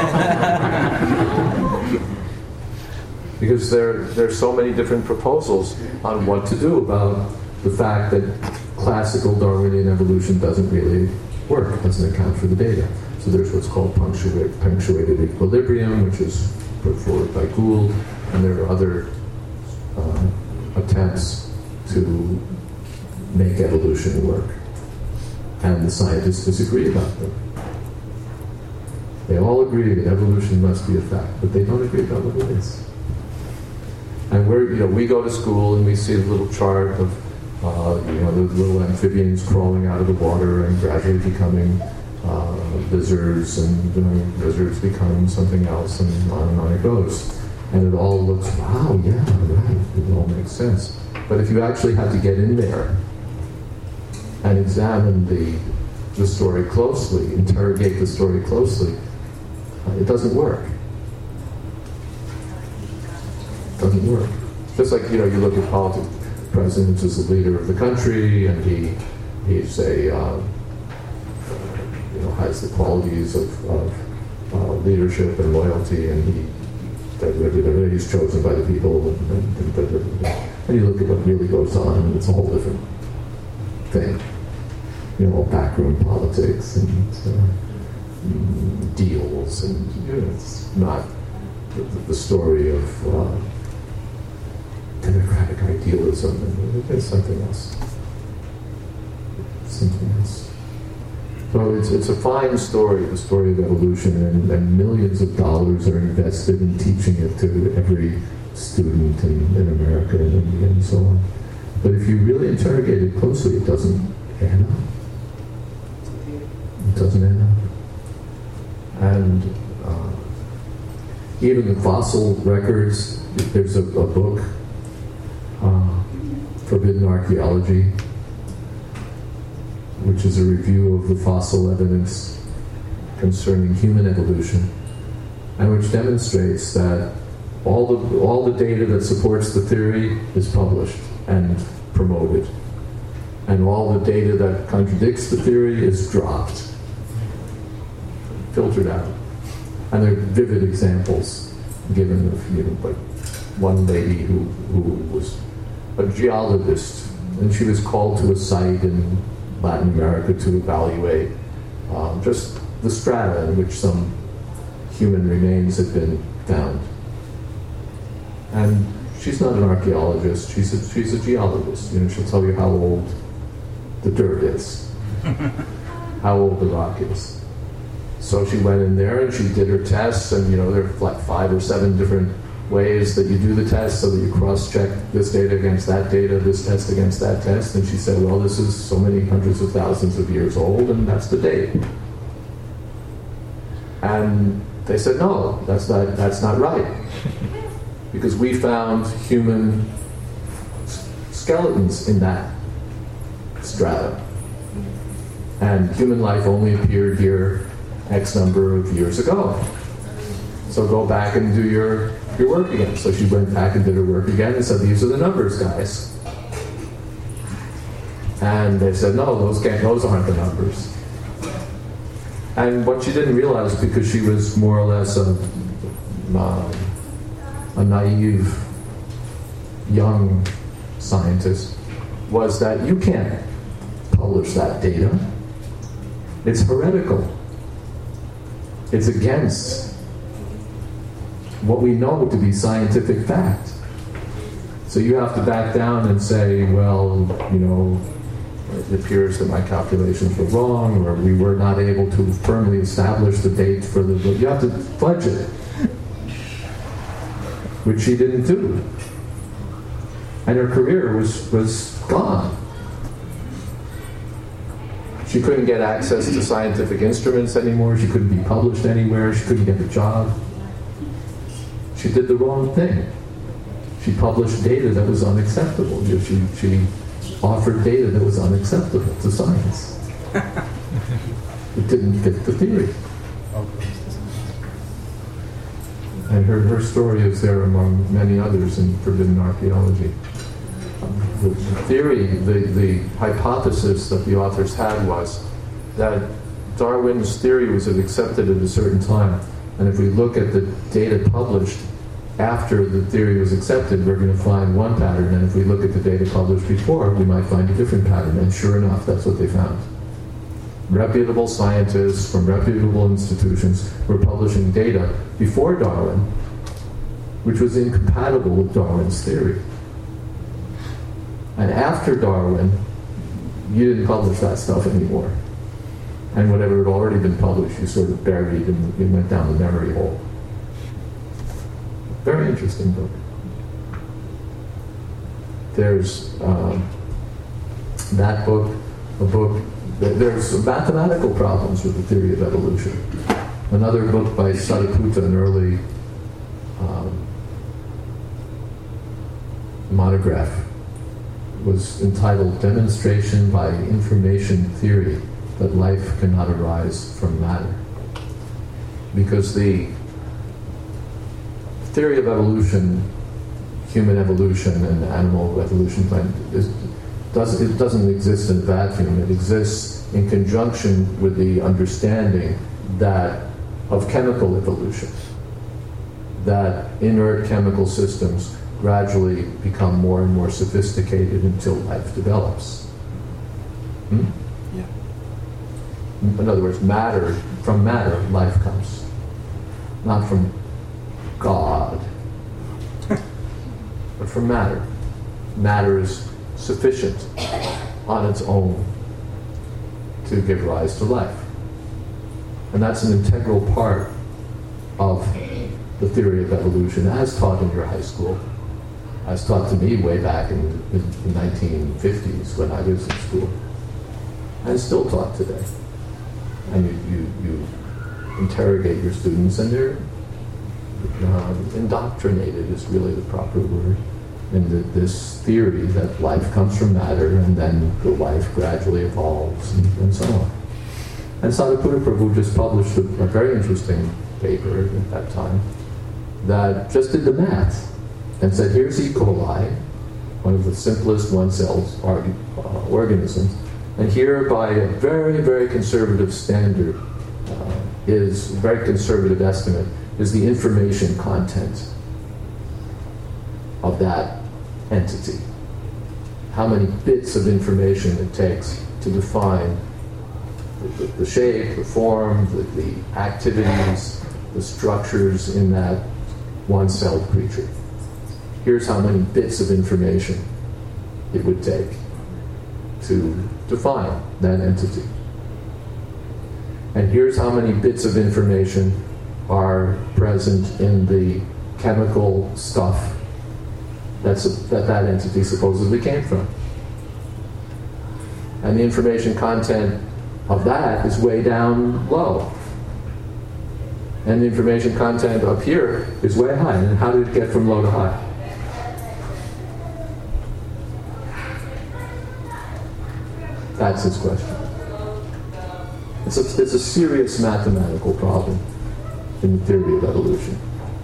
Because there are so many different proposals on what to do about the fact that classical Darwinian evolution doesn't really work, doesn't account for the data. So there's what's called punctuated equilibrium, which is put forward by Gould, and there are other attempts to make evolution work. And the scientists disagree about them. They all agree that evolution must be a fact, but they don't agree about what it is. And we go to school and we see a little chart of the little amphibians crawling out of the water and gradually becoming lizards, and lizards become something else, and on it goes. And it all looks, wow, yeah, right, it all makes sense. But if you actually had to get in there and examine the story closely, interrogate the story closely, it doesn't work. It doesn't work. Just like, you look at politics, the president is the leader of the country, and he's has the qualities of leadership and loyalty, and he's chosen by the people, and you look at what really goes on, and it's a whole different thing. Backroom politics and deals, and it's not the story of democratic idealism, and it's something else. Something else. So it's a fine story, the story of evolution, and millions of dollars are invested in teaching it to every student in America and India and so on. But if you really interrogate it closely, it doesn't add up. It doesn't add up. And even the fossil records, there's a book, Forbidden Archaeology, which is a review of the fossil evidence concerning human evolution, and which demonstrates that all the data that supports the theory is published and promoted, and all the data that contradicts the theory is dropped, filtered out. And there are vivid examples given of like one lady who was a geologist, and she was called to a site in Latin America to evaluate just the strata in which some human remains had been found. And she's not an archaeologist, she's a geologist. She'll tell you how old the dirt is, how old the rock is. So she went in there and she did her tests, and there are like 5 or 7 different ways that you do the test so that you cross-check this data against that data, this test against that test. And she said, well, this is so many hundreds of thousands of years old, and that's the date. And they said, no, that's not right. Because we found human skeletons in that strata. And human life only appeared here X number of years ago. So go back and do your work again. So she went back and did her work again and said, these are the numbers, guys. And they said, no, those aren't the numbers. And what she didn't realize, because she was more or less a naive young scientist, was that you can't publish that data. It's heretical. It's against what we know to be scientific fact. So you have to back down and say, well, you know, it appears that my calculations were wrong, or we were not able to firmly establish the date for the... You have to fudge it, which she didn't do. And her career was gone. She couldn't get access to scientific instruments anymore. She couldn't be published anywhere. She couldn't get a job. She did the wrong thing. She published data that was unacceptable. She offered data that was unacceptable to science. It didn't fit the theory. And her story is there among many others in Forbidden Archaeology. The theory, the hypothesis that the authors had was that Darwin's theory was accepted at a certain time, and if we look at the data published after the theory was accepted, we're going to find one pattern, and if we look at the data published before, we might find a different pattern, and sure enough, that's what they found. Reputable scientists from reputable institutions were publishing data before Darwin, which was incompatible with Darwin's theory. And after Darwin, you didn't publish that stuff anymore. And whatever had already been published, you sort of buried and you went down the memory hole. Very interesting book. There's that book, a book, there's mathematical problems with the theory of evolution. Another book by Sariputta, an early monograph, was entitled Demonstration by Information Theory that Life Cannot Arise from Matter. Because the theory of evolution, human evolution and animal evolution, it doesn't exist in a vacuum. It exists in conjunction with the understanding that of chemical evolution, that inert chemical systems gradually become more and more sophisticated until life develops. Yeah. In other words, from matter, life comes. Not from God, but from matter. Matter is sufficient on its own to give rise to life. And that's an integral part of the theory of evolution as taught in your high school, as taught to me way back in the 1950s when I was in school, and still taught today. And you interrogate your students, and they're indoctrinated is really the proper word, in this theory that life comes from matter and then the life gradually evolves and so on. And Sariputta Prabhu just published a very interesting paper at that time that just did the math and said, here's E. coli, one of the simplest one-celled organisms, and here by a very, very conservative standard, is a very conservative estimate, is the information content of that entity. How many bits of information it takes to define the shape, the form, the activities, the structures in that one-celled creature. Here's how many bits of information it would take to define that entity. And here's how many bits of information are present in the chemical stuff that entity supposedly came from. And the information content of that is way down low. And the information content up here is way high. And how did it get from low to high? That's his question. It's a serious mathematical problem in the theory of evolution.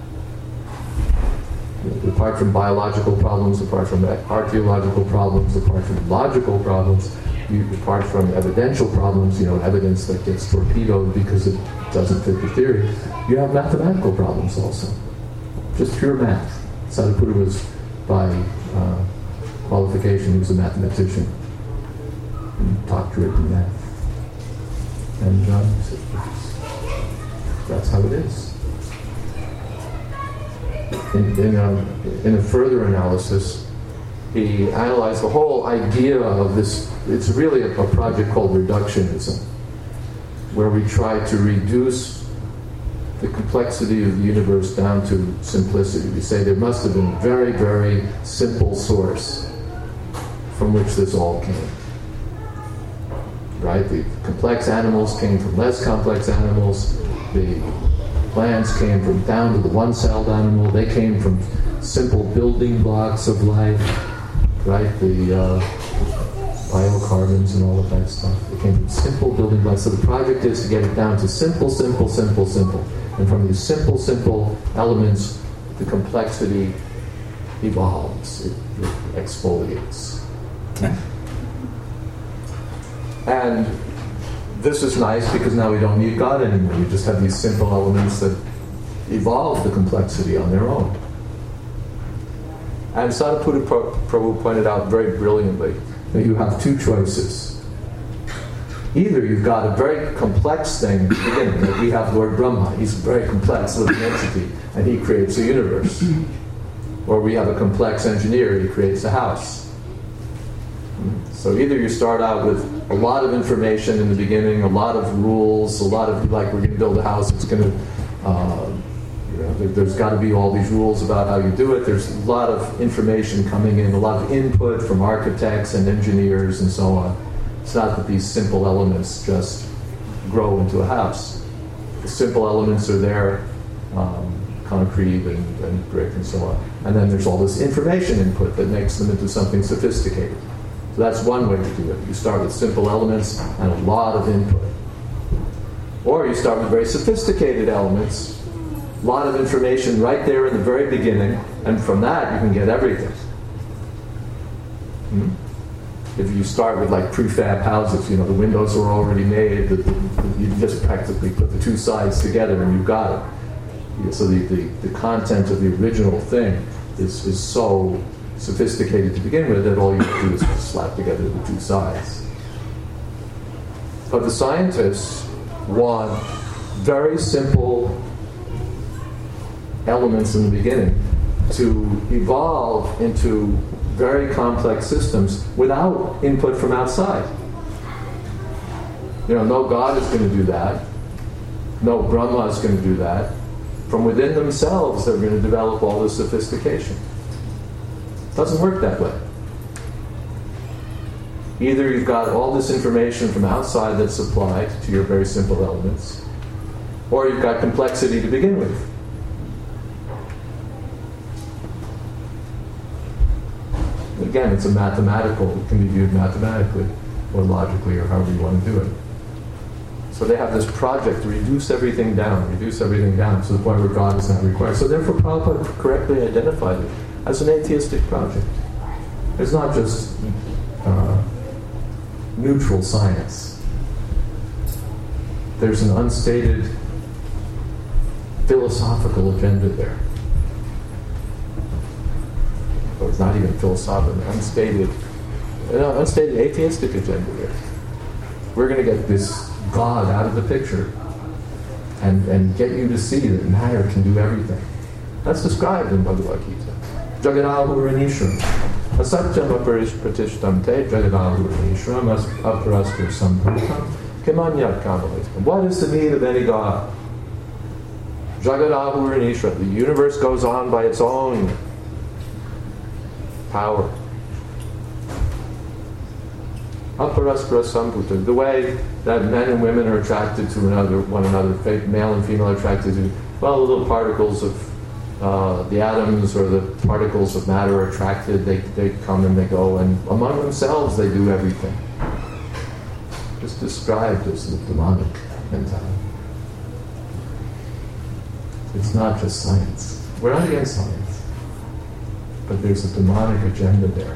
Apart from biological problems, apart from archaeological problems, apart from logical problems, apart from evidential problems, evidence that gets torpedoed because it doesn't fit the theory, you have mathematical problems also. Just pure math. Sariputta was by qualification. He was a mathematician, doctorate in math. And that's how it is. In a further analysis, he analyzed the whole idea of this. It's really a project called reductionism, where we try to reduce the complexity of the universe down to simplicity. We say there must have been a very, very simple source from which this all came. Right? The complex animals came from less complex animals. The plants came from down to the one-celled animal. They came from simple building blocks of life. Right? The biocarbons and all of that stuff. They came from simple building blocks. So the project is to get it down to simple, simple, simple, simple. And from these simple, simple elements, the complexity evolves. It exfoliates. And this is nice because now we don't need God anymore. We just have these simple elements that evolve the complexity on their own. And Sadhguru Prabhu pointed out very brilliantly that you have two choices. Either you've got a very complex thing, again, like we have Lord Brahma, he's a very complex living entity, and he creates a universe. Or we have a complex engineer, he creates a house. So either you start out with a lot of information in the beginning, a lot of rules, a lot of, like, we're going to build a house, it's going to, there's got to be all these rules about how you do it. There's a lot of information coming in, a lot of input from architects and engineers and so on. It's not that these simple elements just grow into a house. The simple elements are there, concrete and brick and so on. And then there's all this information input that makes them into something sophisticated. So that's one way to do it. You start with simple elements and a lot of input. Or you start with very sophisticated elements, a lot of information right there in the very beginning, and from that you can get everything. If you start with like prefab houses, the windows are already made, you just practically put the two sides together and you've got it. So the content of the original thing is so sophisticated to begin with that all you have to do is just slap together the two sides. But the scientists want very simple elements in the beginning to evolve into very complex systems without input from outside. No God is going to do that. No Brahma is going to do that. From within themselves, they're going to develop all this sophistication. It doesn't work that way. Either you've got all this information from outside that's supplied to your very simple elements, or you've got complexity to begin with. Again, it's a mathematical, it can be viewed mathematically or logically or however you want to do it. So they have this project to reduce everything down to the point where God is not required. So therefore Prabhupada correctly identified it as an atheistic project. It's not just neutral science. There's an unstated philosophical agenda there. Or it's not even philosophical, unstated atheistic agenda there. We're going to get this God out of the picture and get you to see that matter can do everything. That's described in Bhagavad Gita. Jagadahurishram. Asatyam aparishpratishtam te jagadahurishram aparastur sambhutam kimanyat kamalitam. What is the need of any God? Jagadahurishram. The universe goes on by its own power. Aparastra sambhutam. The way that men and women are attracted to one another, male and female are attracted to, the little particles of the atoms or the particles of matter are attracted, they come and they go, and among themselves they do everything. It's described as the demonic mentality. It's not just science. We're not against science. But there's a demonic agenda there.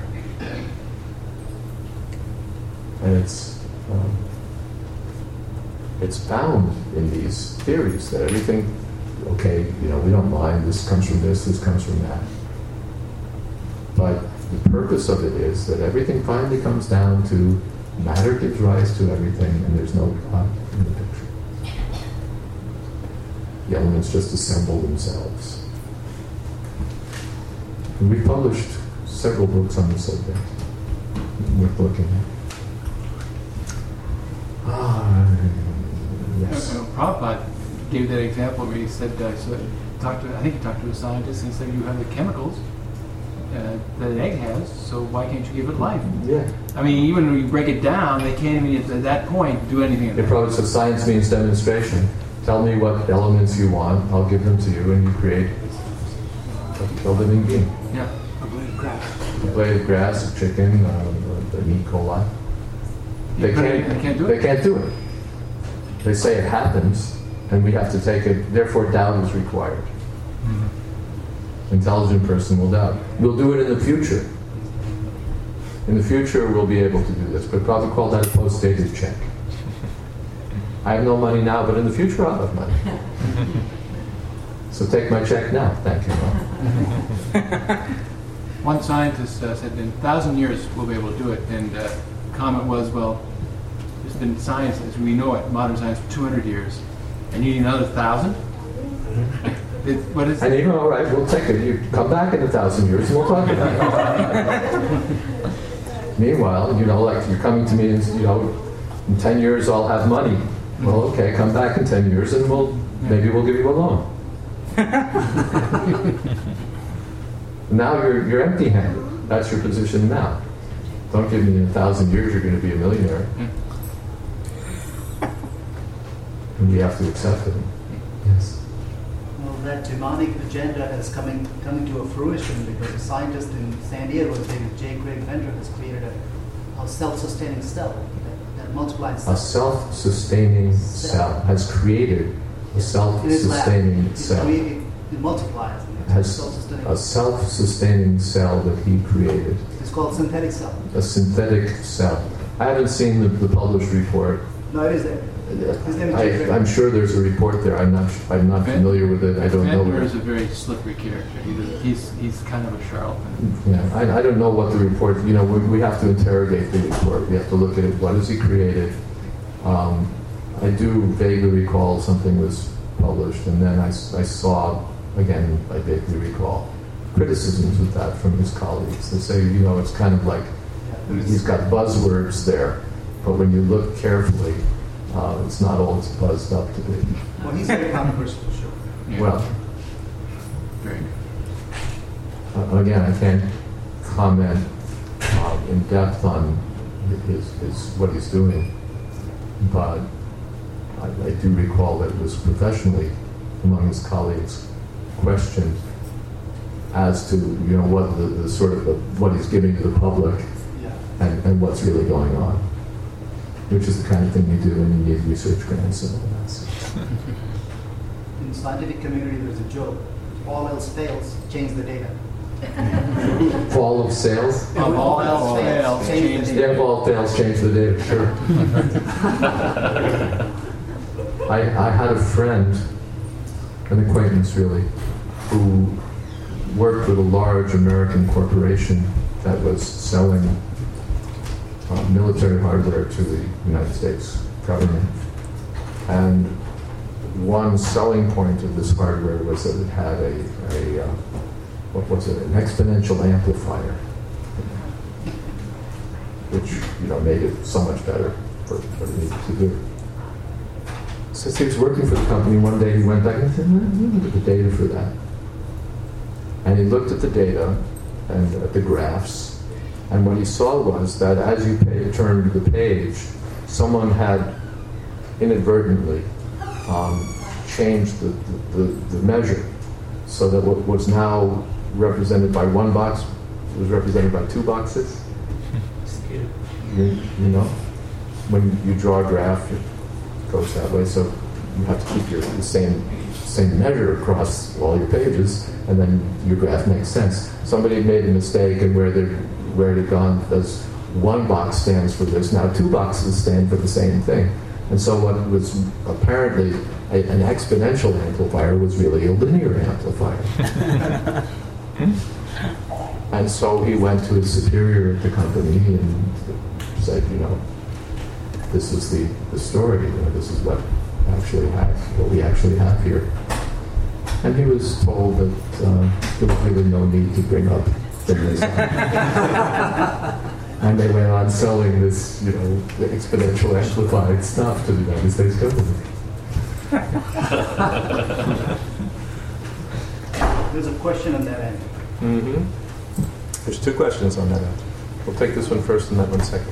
And it's found in these theories that everything, we don't mind, this comes from this comes from that. But The purpose of it is that everything finally comes down to matter gives rise to everything, and there's no God in the picture. The elements just assemble themselves. And we published several books on the subject. Worth looking at. Yes.
Prabhupada gave that example where he said, I think he talked to a scientist and he said, you have the chemicals that an egg has, so why can't you give it life?
Yeah.
I mean, even when you break it down, they can't even at that point do anything.
It probably says science means demonstration. Tell me what elements you want, I'll give them to you, and you create a living being.
Yeah.
A blade of grass.
A blade of grass, a chicken, an E. coli. They can't do it. They say it happens, and we have to take it. Therefore, doubt is required. Intelligent person will doubt. We'll do it in the future. In the future, we'll be able to do this. But Prabhupada called that a post-dated check. I have no money now, but in the future, I'll have money. So take my check now. Thank you.
One scientist said in 1,000 years we'll be able to do it, and the comment was, well, it's been science as we know it, modern science, for 200 years, and you need another 1,000? What is
and even, all right, we'll take it. You come back in 1,000 years and we'll talk about it. Meanwhile, like you're coming to me and, in 10 years I'll have money. Well, okay, come back in 10 years and maybe we'll give you a loan. Now you're empty-handed. That's your position now. Don't give me in 1,000 years you're going to be a millionaire. And we have to accept it. Yes.
Well, that demonic agenda is coming to a fruition because a scientist in San Diego, J. Craig Venter, has created a self-sustaining cell that multiplies cells.
A self-sustaining cell has created a self-sustaining cell.
It multiplies.
Has a self-sustaining cell that he created.
It's called synthetic cell.
A synthetic cell. I haven't seen the published report.
No, it is there.
I'm sure there's a report there. I'm not familiar with it. I don't know.
Venter is a very slippery character. He's kind of a charlatan.
Yeah, I don't know what the report. We have to interrogate the report. We have to look at it. What has he created? I do vaguely recall something was published, and then I saw again. I vaguely recall criticisms of that from his colleagues. They say, it's kind of like he's got buzzwords there, but when you look carefully. It's not all it's buzzed up to be.
Well, he's very controversial, sure.
Yeah.
Well,
very good.
Again, I can't comment in depth on what he's doing, but I do recall that it was professionally among his colleagues questioned as to what the sort of what he's giving to the public and what's really going on. Which is the kind of thing you do when you need research grants and all that.
In the scientific community, there's a joke. If all else fails, change the data.
Fall of sales?
If all else fails, change the data.
If all fails, change the data, sure. I had a friend, an acquaintance really, who worked with a large American corporation that was selling military hardware to the United States government. And one selling point of this hardware was that it had an exponential amplifier, which made it so much better for what it needed to do. Since he was working for the company, one day he went back and said, look at the data for that. And he looked at the data and at the graphs. And what he saw was that as you turned the page, someone had inadvertently changed the measure so that what was now represented by one box was represented by two boxes. When you draw a graph, it goes that way. So you have to keep the same measure across all your pages, and then your graph makes sense. Somebody made a mistake, and where it had gone as one box stands for this, now two boxes stand for the same thing. And so what was apparently an exponential amplifier was really a linear amplifier. And so he went to his superior at the company and said, this is the story, this is what we actually have here. And he was told that there was really no need to bring up the Nizam. And they went on selling this, the exponential amplified stuff to the United States government.
There's a question on that end.
Mm-hmm. There's two questions on that end. We'll take this one first and that one second.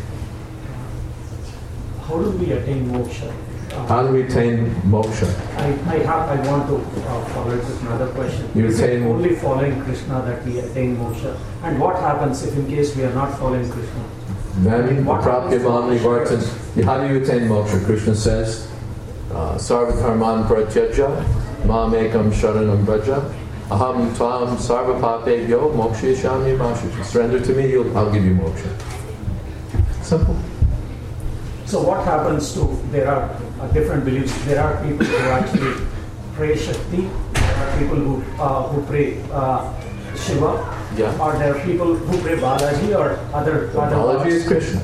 How do we attain moksha?
How do we attain moksha?
I want to follow it with another question. Is it only following Krishna that we attain moksha? And what happens if in case we are not following Krishna?
Then, how do you attain moksha? Krishna says, Sarva dharman pratyajya, mam ekam sharanam vraja, aham tvam sarva papebhyo mokshayashyami ma shuchi. Surrender to me, I'll give you moksha. Simple.
So what happens to, there are different beliefs. There are people who actually pray Shakti, there are people who pray Shiva, or there are people who pray Balaji or other
Balaji is Krishna.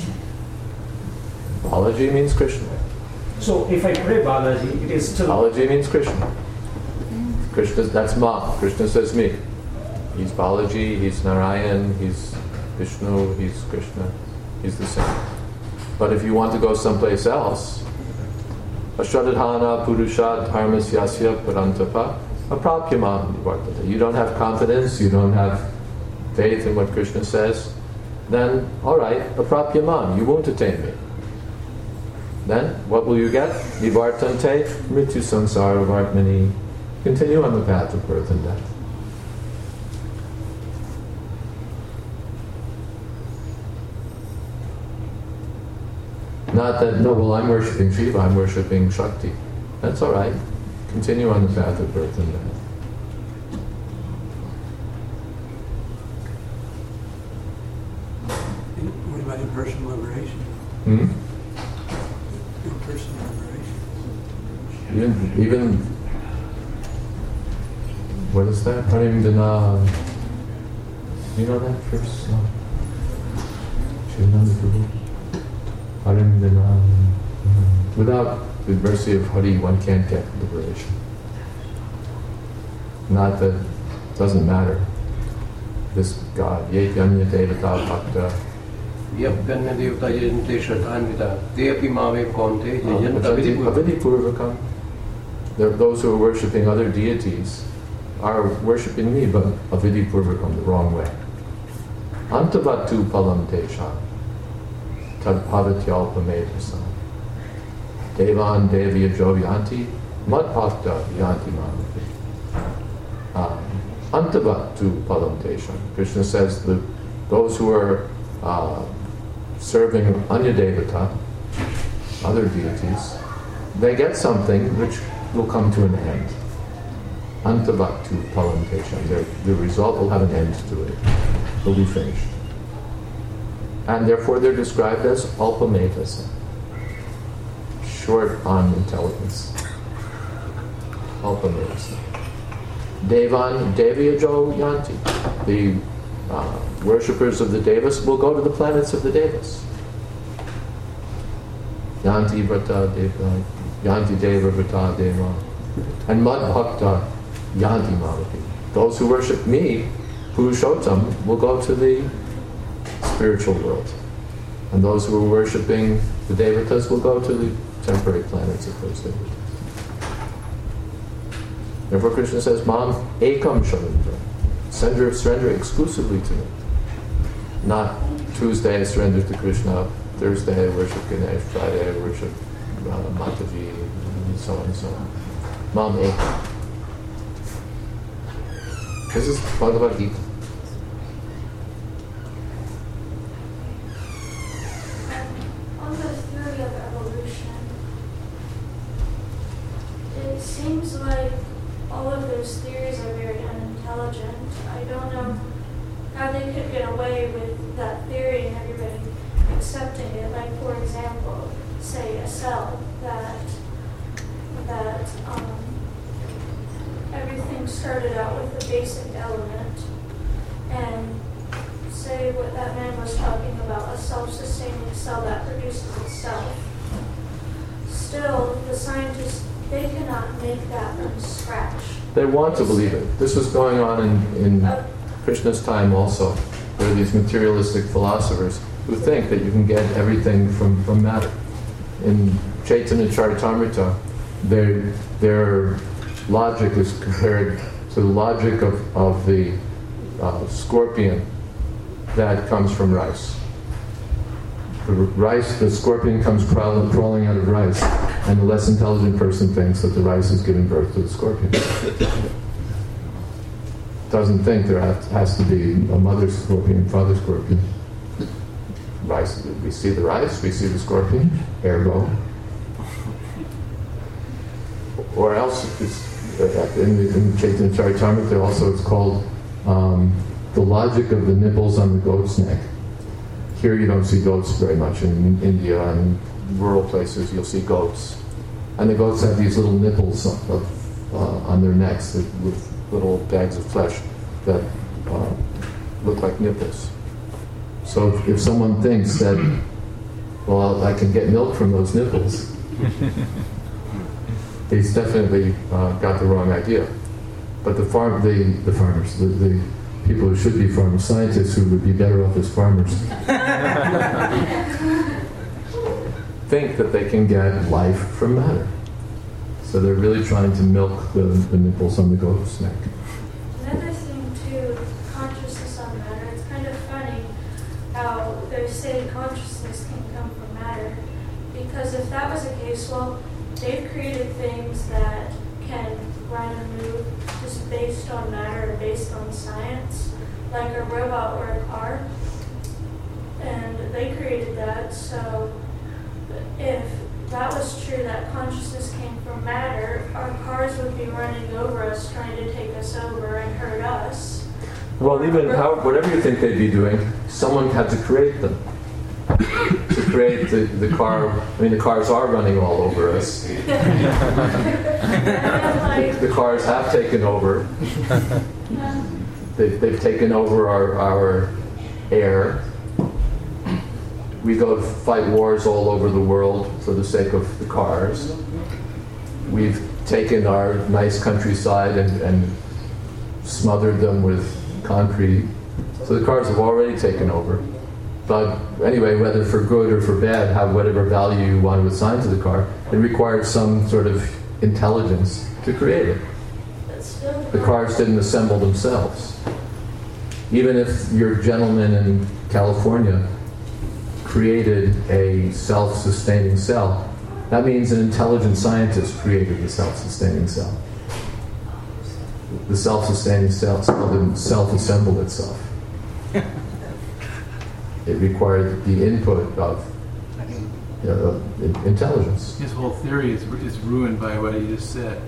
Balaji means Krishna.
So if I pray Balaji, it is still...
Balaji means Krishna. Krishna, that's Ma. Krishna says me. He's Balaji, he's Narayan, he's Vishnu, he's Krishna. He's the same. But if you want to go someplace else, Ashradhana Purusha Dharmasyasya Parantapa Aprapyamam Nivartata. You don't have confidence, you don't have faith in what Krishna says, then alright, Aprapyamam, you won't attain me. Then what will you get? Nivartante Mrityu Samsara Vartmani. Continue on the path of birth and death. Not that, I'm worshipping Shiva, I'm worshipping Shakti. That's all right. Continue on the path of birth and death.
What about impersonal liberation? Impersonal liberation.
Even what is that? Harimdana. Do you know that first song? Shivananda Prabhu. Without the mercy of Hari, one can't get liberation. Not that it doesn't matter. This God, Yetanya Devata Bhakta. Avidipurvakam. There are those who are worshipping other deities are worshipping me, but avidipurvakam, the wrong way. Antavatu palam tesha. Tadpavatyalpamedasa. Devan Devya Joyanti Madbhakta Yanti Manati. Antavatu Palamtesham. Krishna says that those who are serving Anya Devata, other deities, they get something which will come to an end. Antavatu Palamtesham. The result will have an end to it. It will be finished. And therefore they're described as alpametasa, short on intelligence. Alpametasa. Devan Devyajo Yanti. The worshippers of the Devas will go to the planets of the Devas. Yanti Vrata Deva, Yanti Deva Vrata Deva. And Madbhakta Yanti Malaki. Those who worship me, Purushottam, will go to the spiritual world. And those who are worshipping the Devatas will go to the temporary planets of those Devatas. Therefore Krishna says, Mam ekam sharandra. Surrender exclusively to me. Not Tuesday I surrender to Krishna, Thursday I worship Ganesh, Friday I worship Mataji, and so on and so on. Mam ekam. This is Bhagavad Gita.
It seems like all of those theories are very unintelligent. I don't know how they could get away with that theory and everybody accepting it. Like, for example, say a cell that everything started out with a basic element, and say what that man was talking about, a self-sustaining cell that produces itself. Still, the scientists, they cannot make that from scratch.
They want to believe it. This was going on in Krishna's time also. There are these materialistic philosophers who think that you can get everything from matter. In Chaitanya Charitamrita, their logic is compared to the logic of the scorpion that comes from rice. The scorpion comes crawling out of rice, and the less intelligent person thinks that the rice is giving birth to the scorpion. Doesn't think there has to be a mother scorpion, father scorpion. Rice, we see the rice, we see the scorpion, ergo. Or else, in Chaitanya Charitamrita also it's called the logic of the nipples on the goat's neck. Here you don't see goats very much. In India and rural places you'll see goats. And the goats have these little nipples on their necks with little bags of flesh that look like nipples. So if someone thinks that, well, I can get milk from those nipples, he's definitely got the wrong idea. But the farmers, the people who should be farmers, scientists who would be better off as farmers, think that they can get life from matter. So they're really trying to milk the nipples on the goat's neck.
Another thing too, consciousness on matter, it's kind of funny how they're saying consciousness can come from matter. Because if that was the case, well, they've created things that can run and move just based on matter or based on science, like a robot or a car. And they created that, so if that was true, that consciousness came from matter, our cars would be running over us, trying to take us over and hurt us.
Well, even whatever you think they'd be doing, someone had to create them. To create the car, I mean, the cars are running all over us. The cars have taken over. They've taken over our air. We go to fight wars all over the world for the sake of the cars. We've taken our nice countryside and smothered them with concrete. So the cars have already taken over. But anyway, whether for good or for bad, have whatever value you want to assign to the car, it requires some sort of intelligence to create it. The cars didn't assemble themselves. Even if your gentleman in California created a self-sustaining cell, that means an intelligent scientist created the self-sustaining cell. The self-sustaining cell didn't self-assemble itself. It required the input of intelligence.
His whole theory is ruined by what he just said.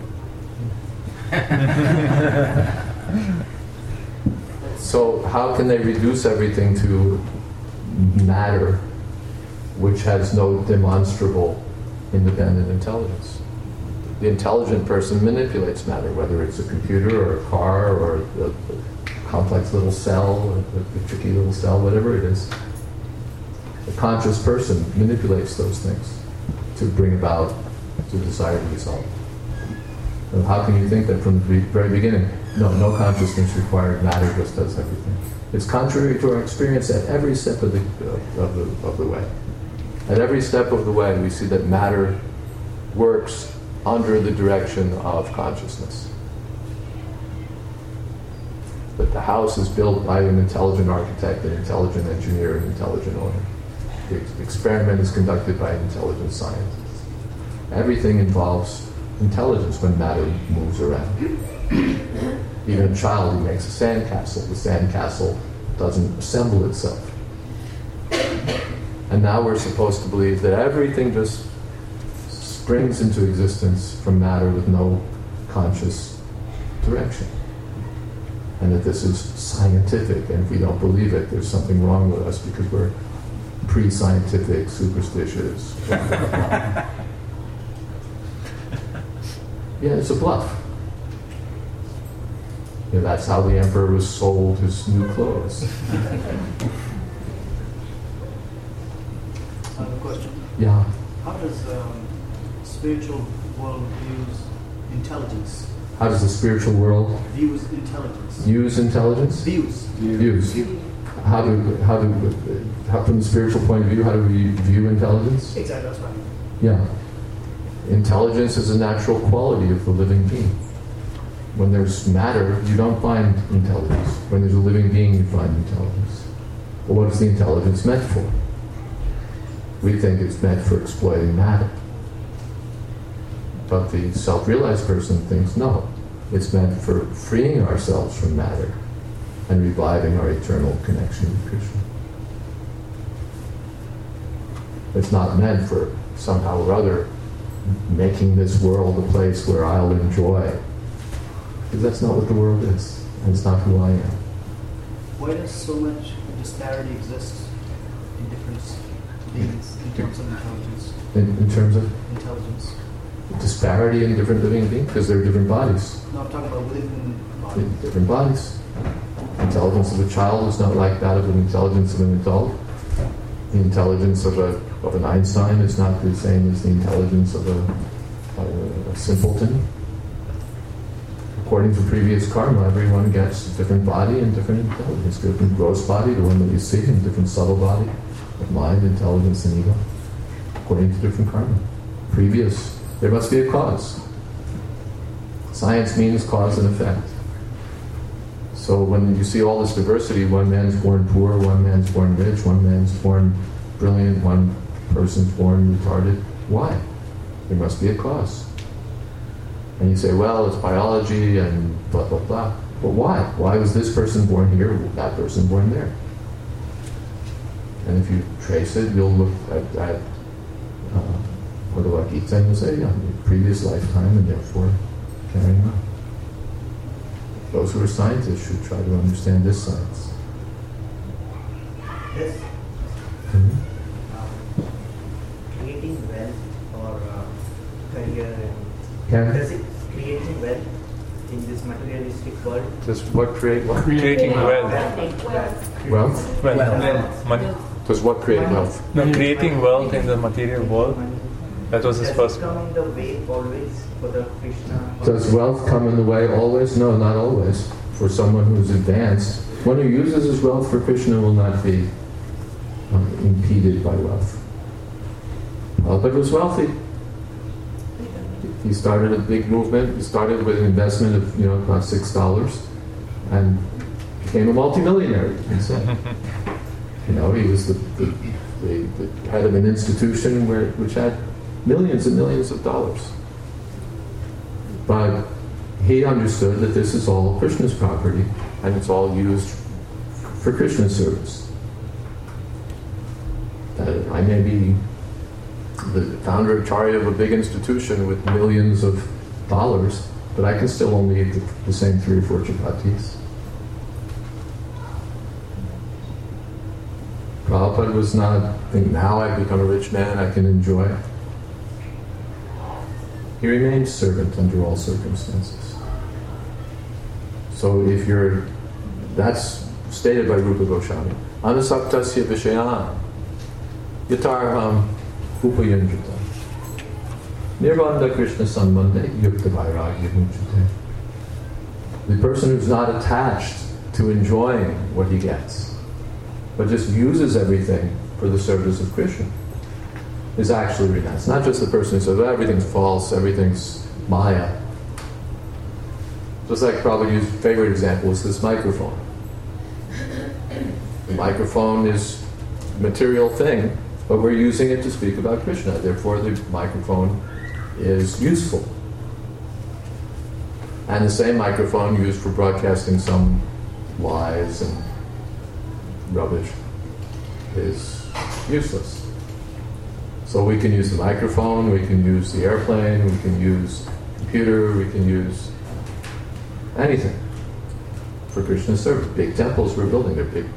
So how can they reduce everything to matter, which has no demonstrable independent intelligence? The intelligent person manipulates matter, whether it's a computer or a car or a complex little cell, a tricky little cell, whatever it is. A conscious person manipulates those things to bring about the desired result. And how can you think that from the very beginning? No consciousness required, matter just does everything. It's contrary to our experience at every step of the way. At every step of the way, we see that matter works under the direction of consciousness. That the house is built by an intelligent architect, an intelligent engineer, an intelligent owner. The experiment is conducted by an intelligent scientist. Everything involves intelligence when matter moves around. Even a child who makes a sandcastle, the sandcastle doesn't assemble itself. And now we're supposed to believe that everything just springs into existence from matter with no conscious direction. And that this is scientific, and if we don't believe it, there's something wrong with us because we're pre-scientific, superstitious. Yeah, it's a bluff. You know, that's how the emperor was sold his new clothes.
I have a question.
Yeah.
How does spiritual world views intelligence?
How does the spiritual world
Views intelligence.
use intelligence?
Views.
Views. How from the spiritual point of view, how do we view intelligence?
Exactly, that's right.
Yeah. Intelligence is a natural quality of the living being. When there's matter, you don't find intelligence. When there's a living being, you find intelligence. But what is the intelligence meant for? We think it's meant for exploiting matter. But the self-realized person thinks, no, it's meant for freeing ourselves from matter and reviving our eternal connection with Krishna. It's not meant for somehow or other making this world a place where I'll enjoy. Because that's not what the world is, and it's not who I am.
Why does so much disparity exist in different beings in terms of intelligence?
In terms of?
Intelligence.
Disparity in different living beings? Because they're different bodies.
No, I'm talking about within bodies.
Different bodies. Intelligence of a child is not like that of the intelligence of an adult. The intelligence of an Einstein is not the same as the intelligence of a simpleton. According to previous karma, everyone gets a different body and different intelligence. Different gross body, the one that you see, and different subtle body of mind, intelligence, and ego. According to different karma. There must be a cause. Science means cause and effect. So when you see all this diversity, one man's born poor, one man's born rich, one man's born brilliant, one person's born retarded. Why? There must be a cause. And you say, well, it's biology and blah, blah, blah. But why? Why was this person born here, that person born there? And if you trace it, you'll look at Bhagavad Gita and you'll say, yeah, previous lifetime and therefore carrying on. Those who are scientists should try to understand this science.
Yes. Creating wealth or career, does it creating wealth in this materialistic world?
Does what create what?
Creating wealth.
Wealth?
Money.
Does what create wealth?
No, creating wealth in the material world. That was his first.
Does it come in the way always for the Krishna?
Does wealth come in the way always? No, not always. For someone who's advanced, one who uses his wealth for Krishna will not be impeded by wealth. Prabhupada was wealthy. He started a big movement. He started with an investment of about $6 and became a multimillionaire. He said, he was the head of an institution which had millions and millions of dollars. But he understood that this is all Krishna's property and it's all used for Krishna's service. That I may be the founder Acharya of a big institution with millions of dollars, but I can still only eat the same 3 or 4 chapatis. Prabhupada was not thinking, now I've become a rich man, I can enjoy. He remained servant under all circumstances. So that's stated by Rupa Goswami. Anasaktasya vishayan yatarham upayanjata nirvanda Krishna sambandhe yukta vairagya mujjate. The person who's not attached to enjoying what he gets, but just uses everything for the service of Krishna, is actually renounced. Not just the person who says, well, everything's false, everything's Maya. Just like Prabhupada's favorite example is this microphone. The microphone is a material thing, but we're using it to speak about Krishna. Therefore, the microphone is useful. And the same microphone used for broadcasting some lies and rubbish is useless. So we can use the microphone, we can use the airplane, we can use the computer, we can use anything for Krishna's service. Big temples we're building, they're big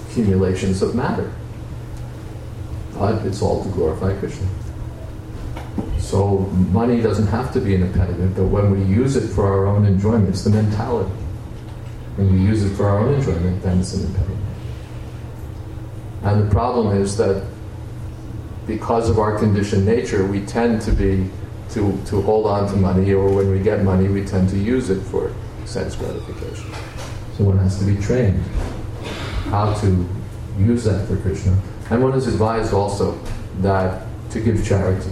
accumulations of matter. But it's all to glorify Krishna. So money doesn't have to be an impediment, but when we use it for our own enjoyment, it's the mentality. When we use it for our own enjoyment, then it's an impediment. And the problem is that because of our conditioned nature, we tend to hold on to money, or when we get money, we tend to use it for sense gratification. So one has to be trained how to use that for Krishna. And one is advised also that to give charity.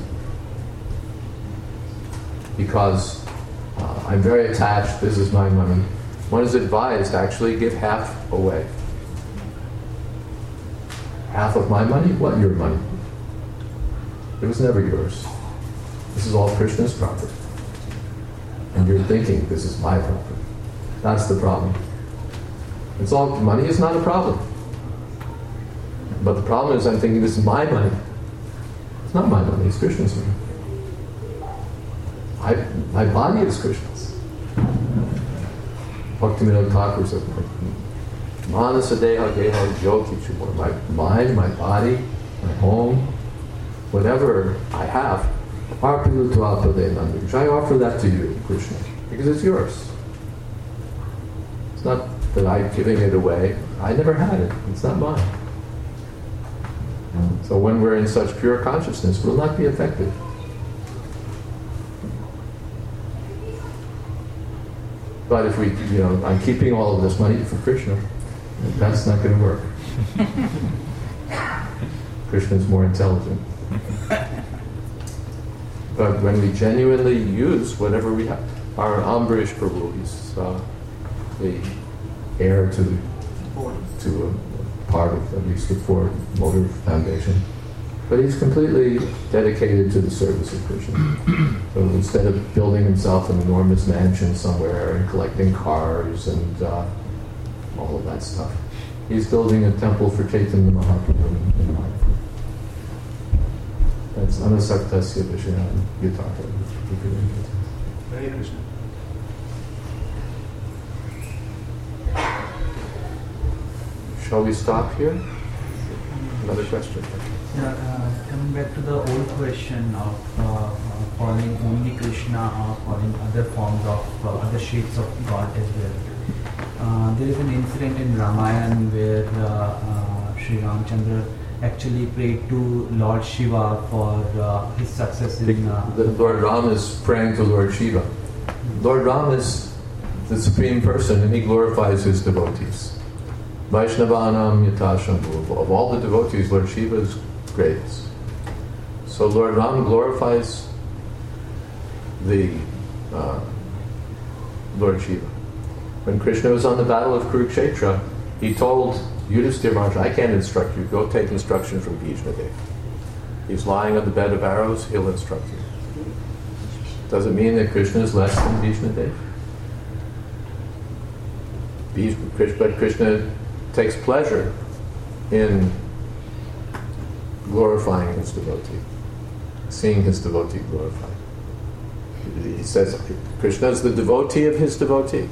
Because I'm very attached, this is my money. One is advised to actually give half away. Half of my money? What, your money? It was never yours. This is all Krishna's property. And you're thinking, this is my property. That's the problem. It's all, money is not a problem. But the problem is I'm thinking, this is my money. It's not my money, it's Krishna's money. My body is Krishna's. Bhaktivinoda Thakur said, Manasa deha geha jyoti chumor. My mind, my body, my home, whatever I have, I offer that to you, Krishna, because it's yours. It's not that I'm giving it away. I never had it. It's not mine. So when we're in such pure consciousness, we'll not be affected. But if we, I'm keeping all of this money for Krishna, that's not going to work. Krishna's more intelligent. But when we genuinely use whatever we have, our Ambarish Prabhu, he's the heir to a part of at least the Ford Motor Foundation. But he's completely dedicated to the service of Krishna. So instead of building himself an enormous mansion somewhere and collecting cars and all of that stuff, he's building a temple for Chaitanya Mahaprabhu in Mayapur. That's anasaktasya vishayam yathartha.
Hare Krishna.
Shall we stop here? Another question.
Coming back to the old question of calling only Krishna or calling other forms of other shapes of God as well. There is an incident in Ramayana where Sri Ramchandra actually prayed to Lord Shiva for his success in...
Lord Ram is praying to Lord Shiva. Lord Ram is the Supreme Person and he glorifies his devotees. Vaishnavanam Yatashambhu. Of all the devotees, Lord Shiva is greatest. So Lord Ram glorifies the Lord Shiva. When Krishna was on the battle of Kurukshetra, he told Yudhisthira Maharaj, I can't instruct you, go take instruction from Bhishmadev. He's lying on the bed of arrows, he'll instruct you. Does it mean that Krishna is less than Bhishmadev? But Krishna takes pleasure in glorifying his devotee, seeing his devotee glorified. He says Krishna is the devotee of his devotee.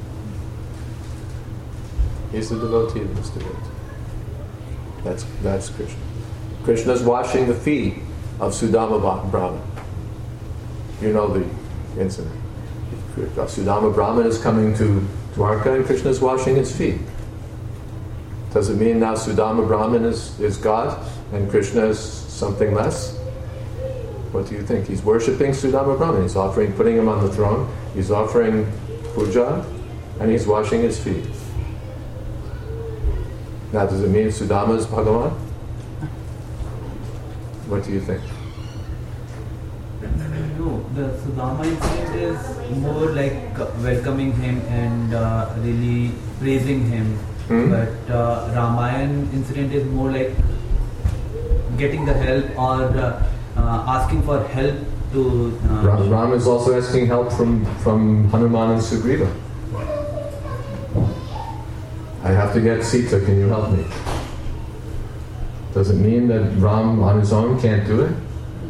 He's the devotee of his devotee. That's Krishna. Krishna is washing the feet of Sudama Brahman. You know the incident. Sudama Brahman is coming to Dwarka and Krishna is washing his feet. Does it mean now Sudama Brahman is God and Krishna is something less? What do you think? He's worshipping Sudama Brahman. He's putting him on the throne. He's offering puja and he's washing his feet. Now, does it mean Sudama is Bhagavan? What do you think?
No, the Sudama incident is more like welcoming him and really praising him. But Ramayana incident is more like getting the help or asking for help to...
Ram is also asking help from Hanuman and Sugriva. I have to get Sita, can you help me? Does it mean that Ram on his own can't do it?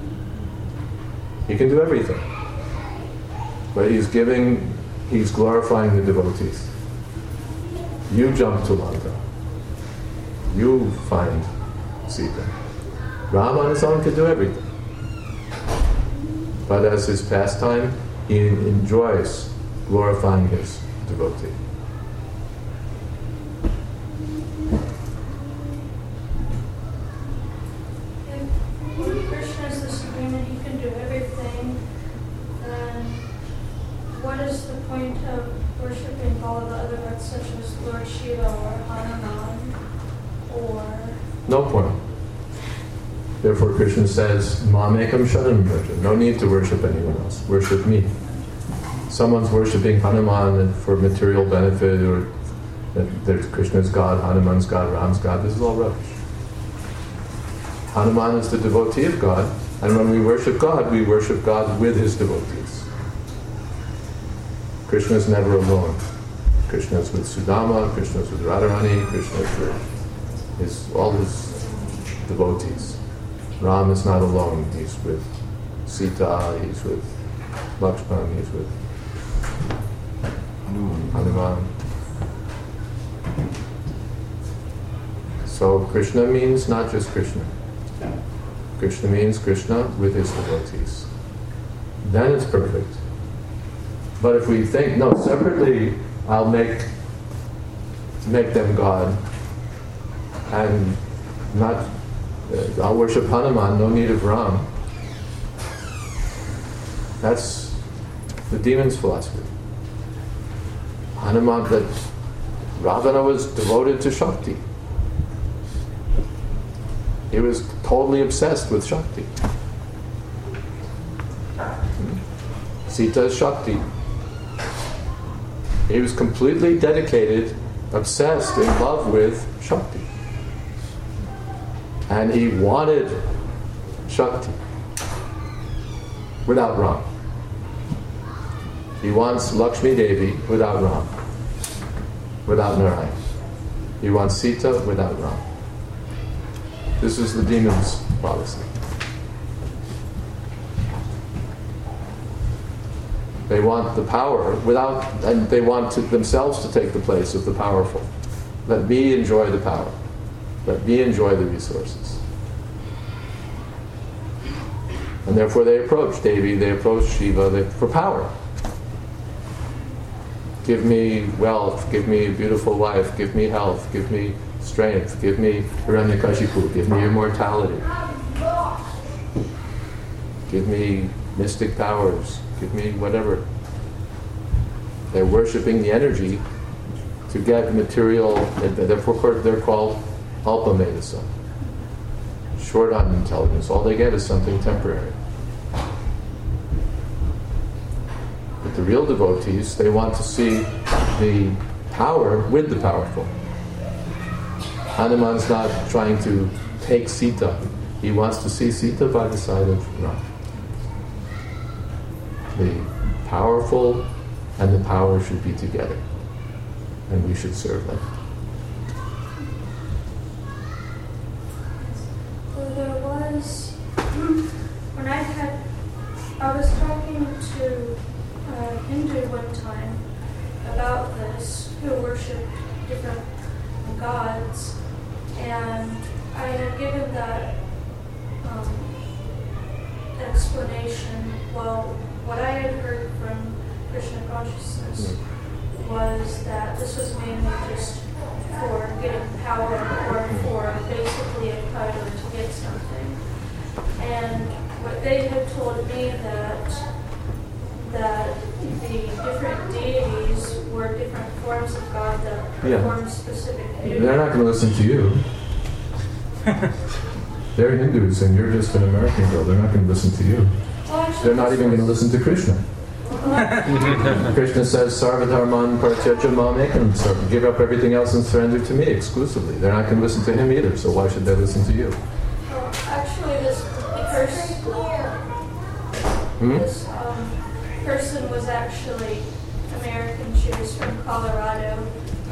He can do everything. But he's glorifying the devotees. You jump to Lanka. You find Sita. Ram on his own can do everything. But as his pastime, he enjoys glorifying his devotee.
If Krishna is the supreme and he can do everything, then what is the point of worshipping all of the other gods such as Lord Shiva or Hanuman or...
No point. Therefore Krishna says, Mamekam Sharanam Vraja. No need to worship anyone else. Worship me. Someone's worshipping Hanuman for material benefit, or that there's Krishna's God, Hanuman's God, Ram's God. This is all rubbish. Hanuman is the devotee of God, and when we worship God with his devotees. Krishna is never alone. Krishna is with Sudama, Krishna is with Radharani, Krishna is with all his devotees. Ram is not alone. He's with Sita, he's with Lakshman, he's with Hanuman. So Krishna means not just Krishna. Krishna means Krishna with his devotees. Then it's perfect. But if we think, no, separately I'll make them God, and not, I'll worship Hanuman, no need of Ram. That's the demon's philosophy. Hanuman, that Ravana was devoted to Shakti. He was totally obsessed with Shakti. Sita is Shakti. He was completely dedicated, obsessed, in love with Shakti. And he wanted Shakti without Ram. He wants Lakshmi Devi without Ram, without Narayan. He wants Sita without Ram. This is the demon's policy. They want the power and they want themselves to take the place of the powerful. Let me enjoy the power. Let me enjoy the resources. And therefore they approach Devi, they approach Shiva for power. Give me wealth, give me a beautiful wife, give me health, give me strength, give me Hiranyakashipu, give me immortality. Give me mystic powers, give me whatever. They're worshipping the energy to get material, therefore they're called Alpamedasa. Short on intelligence. All they get is something temporary. But the real devotees, they want to see the power with the powerful. Hanuman's not trying to take Sita. He wants to see Sita by the side of Ram. The powerful and the power should be together. And we should serve them.
There was, when I was talking to a Hindu one time about this, who worshipped different gods, and I had given that explanation. Well, what I had heard from Krishna consciousness was that this was mainly just for getting power or for basically a title to get something. And what they had told me that the different deities were different forms of God that performed specific duties.
They're not going to listen to you. They're Hindus and you're just an American girl. They're not going to listen to you. They're not even going to listen to Krishna. Krishna says, Sarvadharman Partyaja Mamekam. So give up everything else and surrender to me exclusively. They're not going to listen to him either, so why should they listen to you?
Well, actually, this person was actually American. She was from Colorado,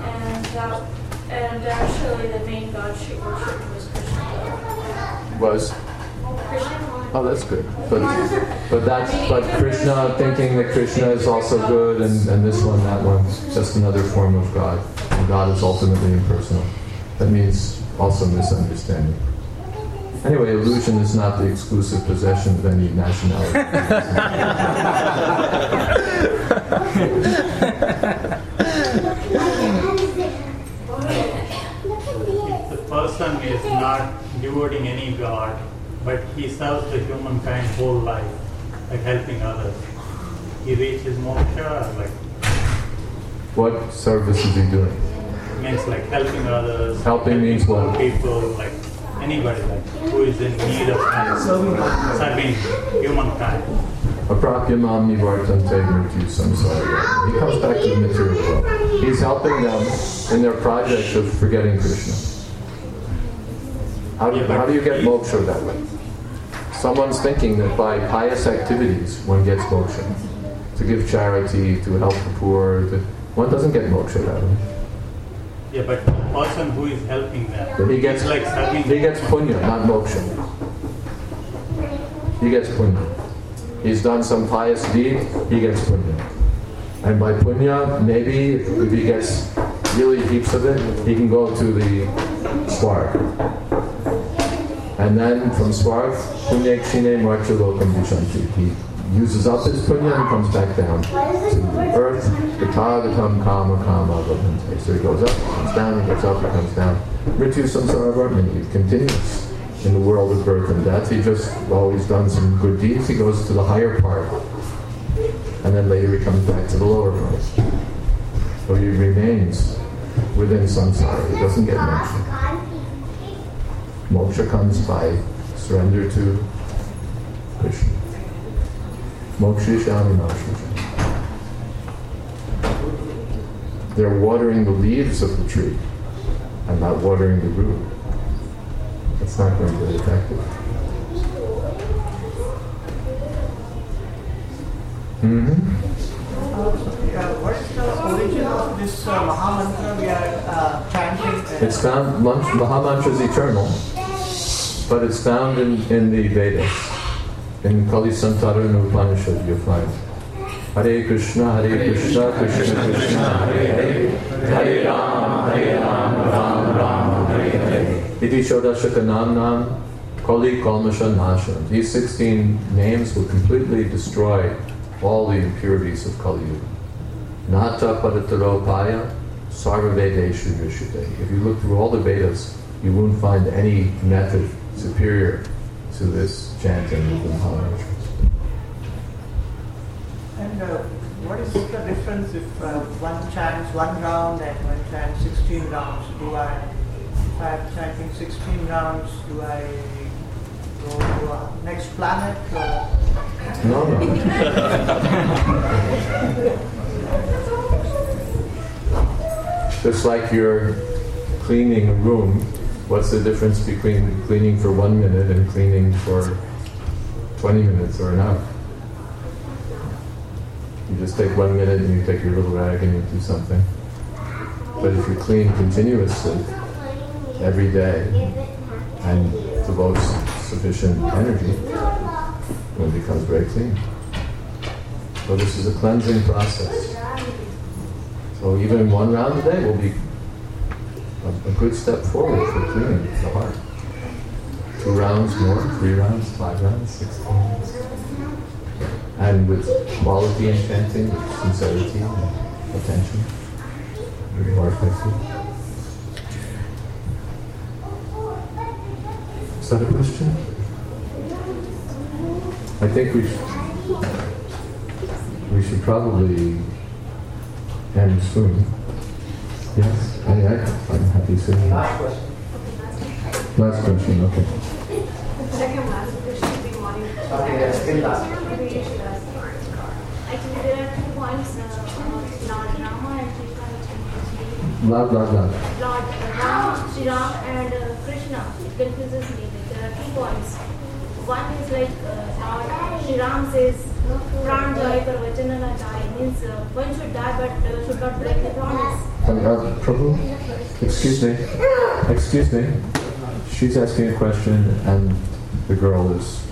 and actually the main god she worshipped was Krishna.
Was?
Krishna.
Oh, that's good. But Krishna, thinking that Krishna is also good, and this one, that one, just another form of God. And God is ultimately impersonal. That means also misunderstanding. Anyway, illusion is not the exclusive possession of any nationality.
The person is not devoting any god, but he serves the humankind whole life, like helping others. He reaches moksha, like
What service is he doing?
means like helping others.
Helping means
poor
what?
people, like anybody, like who is in need of help, serving humankind.
Aprakyamam nivartante mrityu samsara. He comes back to the material world. He's helping them in their project of forgetting Krishna. How do you get moksha that way? Someone's thinking that by pious activities one gets moksha. To give charity, to help the poor, one doesn't get moksha that way.
Yeah, but the person who is helping them,
But he gets
like serving.
He gets punya, not moksha. He gets punya. He's done some pious deed, he gets punya. And by punya, maybe if he gets really heaps of it, he can go to the swarg. And then from swarg, punya kshine marcha lokam vishanti. He uses up his punya and comes back down to earth. Gatagatam kama kama bhavante. So he goes up, comes down, he goes up, he comes down. Mrityu samsara varmani. He continues in the world of birth and death. He just always done some good deeds. He goes to the higher part. And then later he comes back to the lower part. So he remains within samsara. He doesn't get moksha. Moksha comes by surrender to Krishna. Moksha shami moksha. They're watering the leaves of the tree and not watering the root. It's not going to be effective.
What is the origin of this Mahamantra we are chanting?
It's found, Mahamantra is eternal, but it's found in the Vedas. In Kali Santara and Upanishad you'll find Hare Krishna, Krishna Krishna, Hare Hare, Hare Ram, Ram Ram, Hare Hare. Iti Shodashaka Nam Kali Kalmasha Nasha. These 16 names will completely destroy all the impurities of Kali Yuga. Nata Padataropaya Sarva Vedeshu Rishite. If you look through all the Vedas, you won't find any method superior to this chanting of the Mahamantra.
And what is the difference if one chants 1 round and one chants 16 rounds? If I'm chanting 16 rounds, do I go to a next planet?
No. Just like you're cleaning a room, what's the difference between cleaning for 1 minute and cleaning for 20 minutes or an hour? You just take 1 minute and you take your little rag and you do something. But if you clean continuously, every day, and devotes sufficient energy, it becomes very clean. So this is a cleansing process. So even 1 round a day will be a good step forward for cleaning the heart. 2 rounds more, 3 rounds, 5 rounds, 16 rounds. And with quality in chanting, with sincerity and attention, very more effective. Is that a question? I think we should probably end soon. Yes? I'm happy soon.
Last question.
Last question, okay.
Second last question, big morning.
Okay, yes, still last.
Actually, there are 2 points, Lord Rama and Krishna.
Lord
Rama, Sri Ram and Krishna. It confuses me. There are 2 points. One is like Lord Sri Ram says, Pran Jai Par Vachana Na Jai, means one should die but should not break the promise.
Prabhu, excuse me. She's asking a question and the girl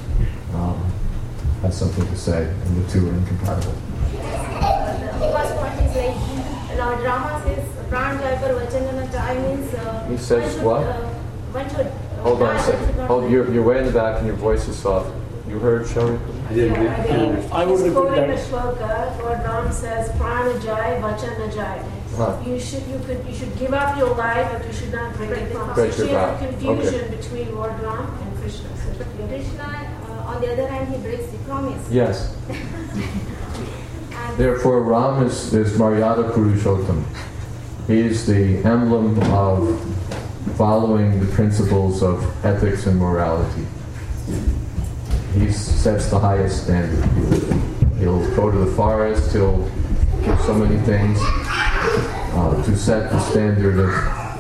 has something to say and the two are incompatible.
The first point is like Lord Rama says Pran Jai Par Vachana Na Jai, means
He says what?
one should
Hold on a second. Hold, you're way in the back and your voice is soft. You heard, Shari?
I did.
I would
He's
repeat
quoting the
that.
shloka. Lord Ram says, "Prana jai, vachana jai."
Huh.
You should give up your life, but you should not break the promise.
Break
So
your
she has
vow.
a confusion between Lord Ram and Krishna. So
Krishna, on the other hand, he breaks the promise.
Yes.
And
Therefore, Ram is Maryada Purushottam. He is the emblem of following the principles of ethics and morality. He sets the highest standard. He'll go to the forest, he'll do so many things to set the standard of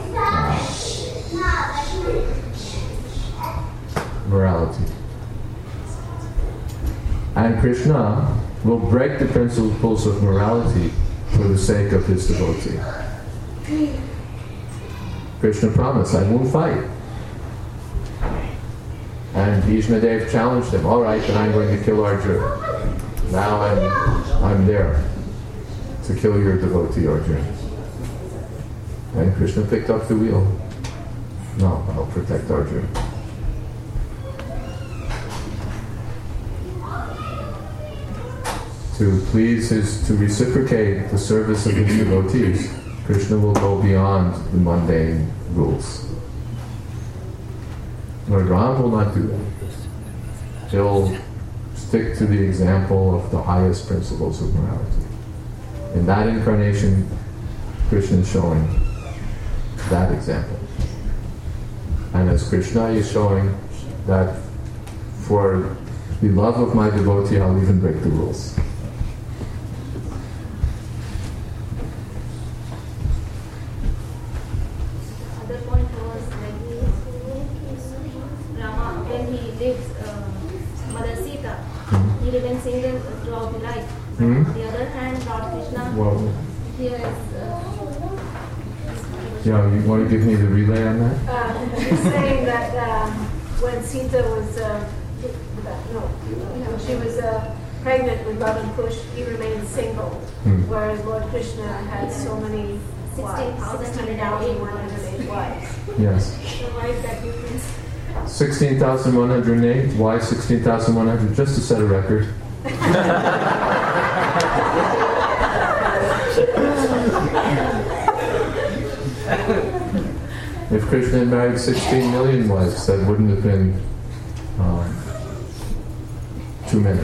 morality. And Krishna will break the principles of morality for the sake of his devotee. Krishna promised, I won't fight. And Bhishma Dev challenged him, all right, then I'm going to kill Arjuna. Now I'm there to kill your devotee Arjuna. And Krishna picked up the wheel. No, I'll protect Arjuna. To reciprocate the service of his devotees, Krishna will go beyond the mundane rules. Lord Ram will not do that. He'll stick to the example of the highest principles of morality. In that incarnation, Krishna is showing that example. And as Krishna is showing that for the love of my devotee, I'll even break the rules.
other point was like Rama, when he leaves Mother Sita, he remains single throughout the life. But on the other hand, Lord Krishna,
Well,
here is
yeah, you want to give me the relay on that?
He's saying that when Sita was, when she was pregnant with Lord Kush, he remained single, whereas Lord Krishna had so many 16,108 wives.
Yes.
So why is that difference?
16,108. Why 16,100? Just to set a record. If Krishna had married 16 million wives, that wouldn't have been too many.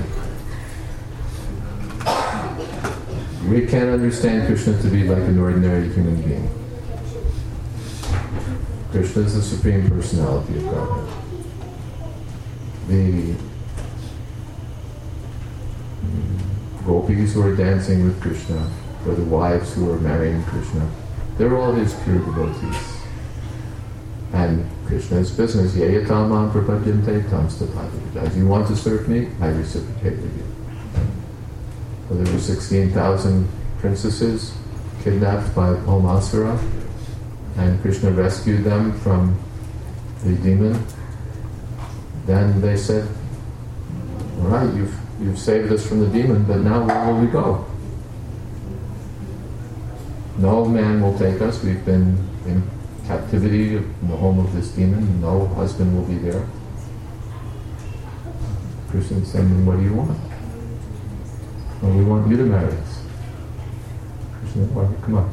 We can't understand Krishna to be like an ordinary human being. Krishna is the Supreme Personality of Godhead. The gopis who are dancing with Krishna, or the wives who are marrying Krishna, they're all his pure devotees. And Krishna's business, yeyatamam prapadyante tamstatadavija. As you want to serve me, I reciprocate with you. So there were 16,000 princesses kidnapped by Bhaumasura, and Krishna rescued them from the demon. Then they said, all right, you've saved us from the demon, but now where will we go? No man will take us. We've been in captivity in the home of this demon. No husband will be there. Krishna is saying, what do you want? Well, we want you to marry us. Krishna, well, come on.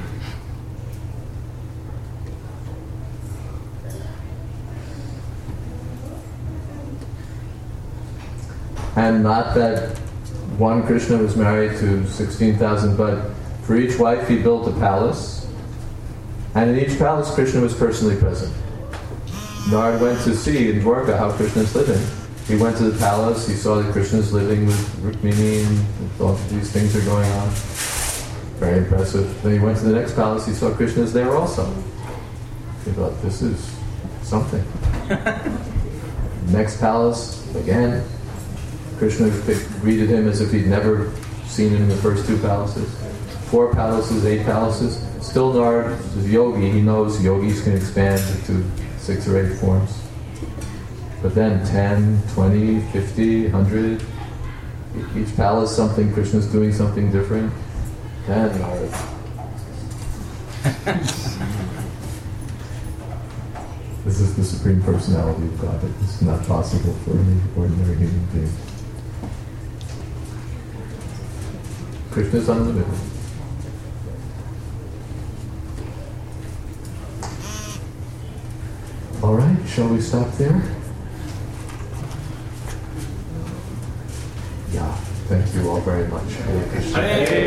And not that one Krishna was married to 16,000, but for each wife he built a palace, and in each palace Krishna was personally present. Narad went to see in Dwarka how Krishna is living. He went to the palace, he saw that Krishna is living with Rukmini and all these things are going on. Very impressive. Then he went to the next palace, he saw Krishna is there also. He thought, this is something. Next palace, again, Krishna greeted him as if he'd never seen him in the first two palaces. 4 palaces, 8 palaces. Still Narad is a yogi, he knows yogis can expand into 6 or 8 forms. But then 10, 20, 50, 100, each palace something, Krishna's doing something different. Then Narad. This is the Supreme Personality of God. It's not possible for any ordinary human being. Krishna is unlimited. All right, shall we stop there? Yeah, thank you all very much. Hare Krishna.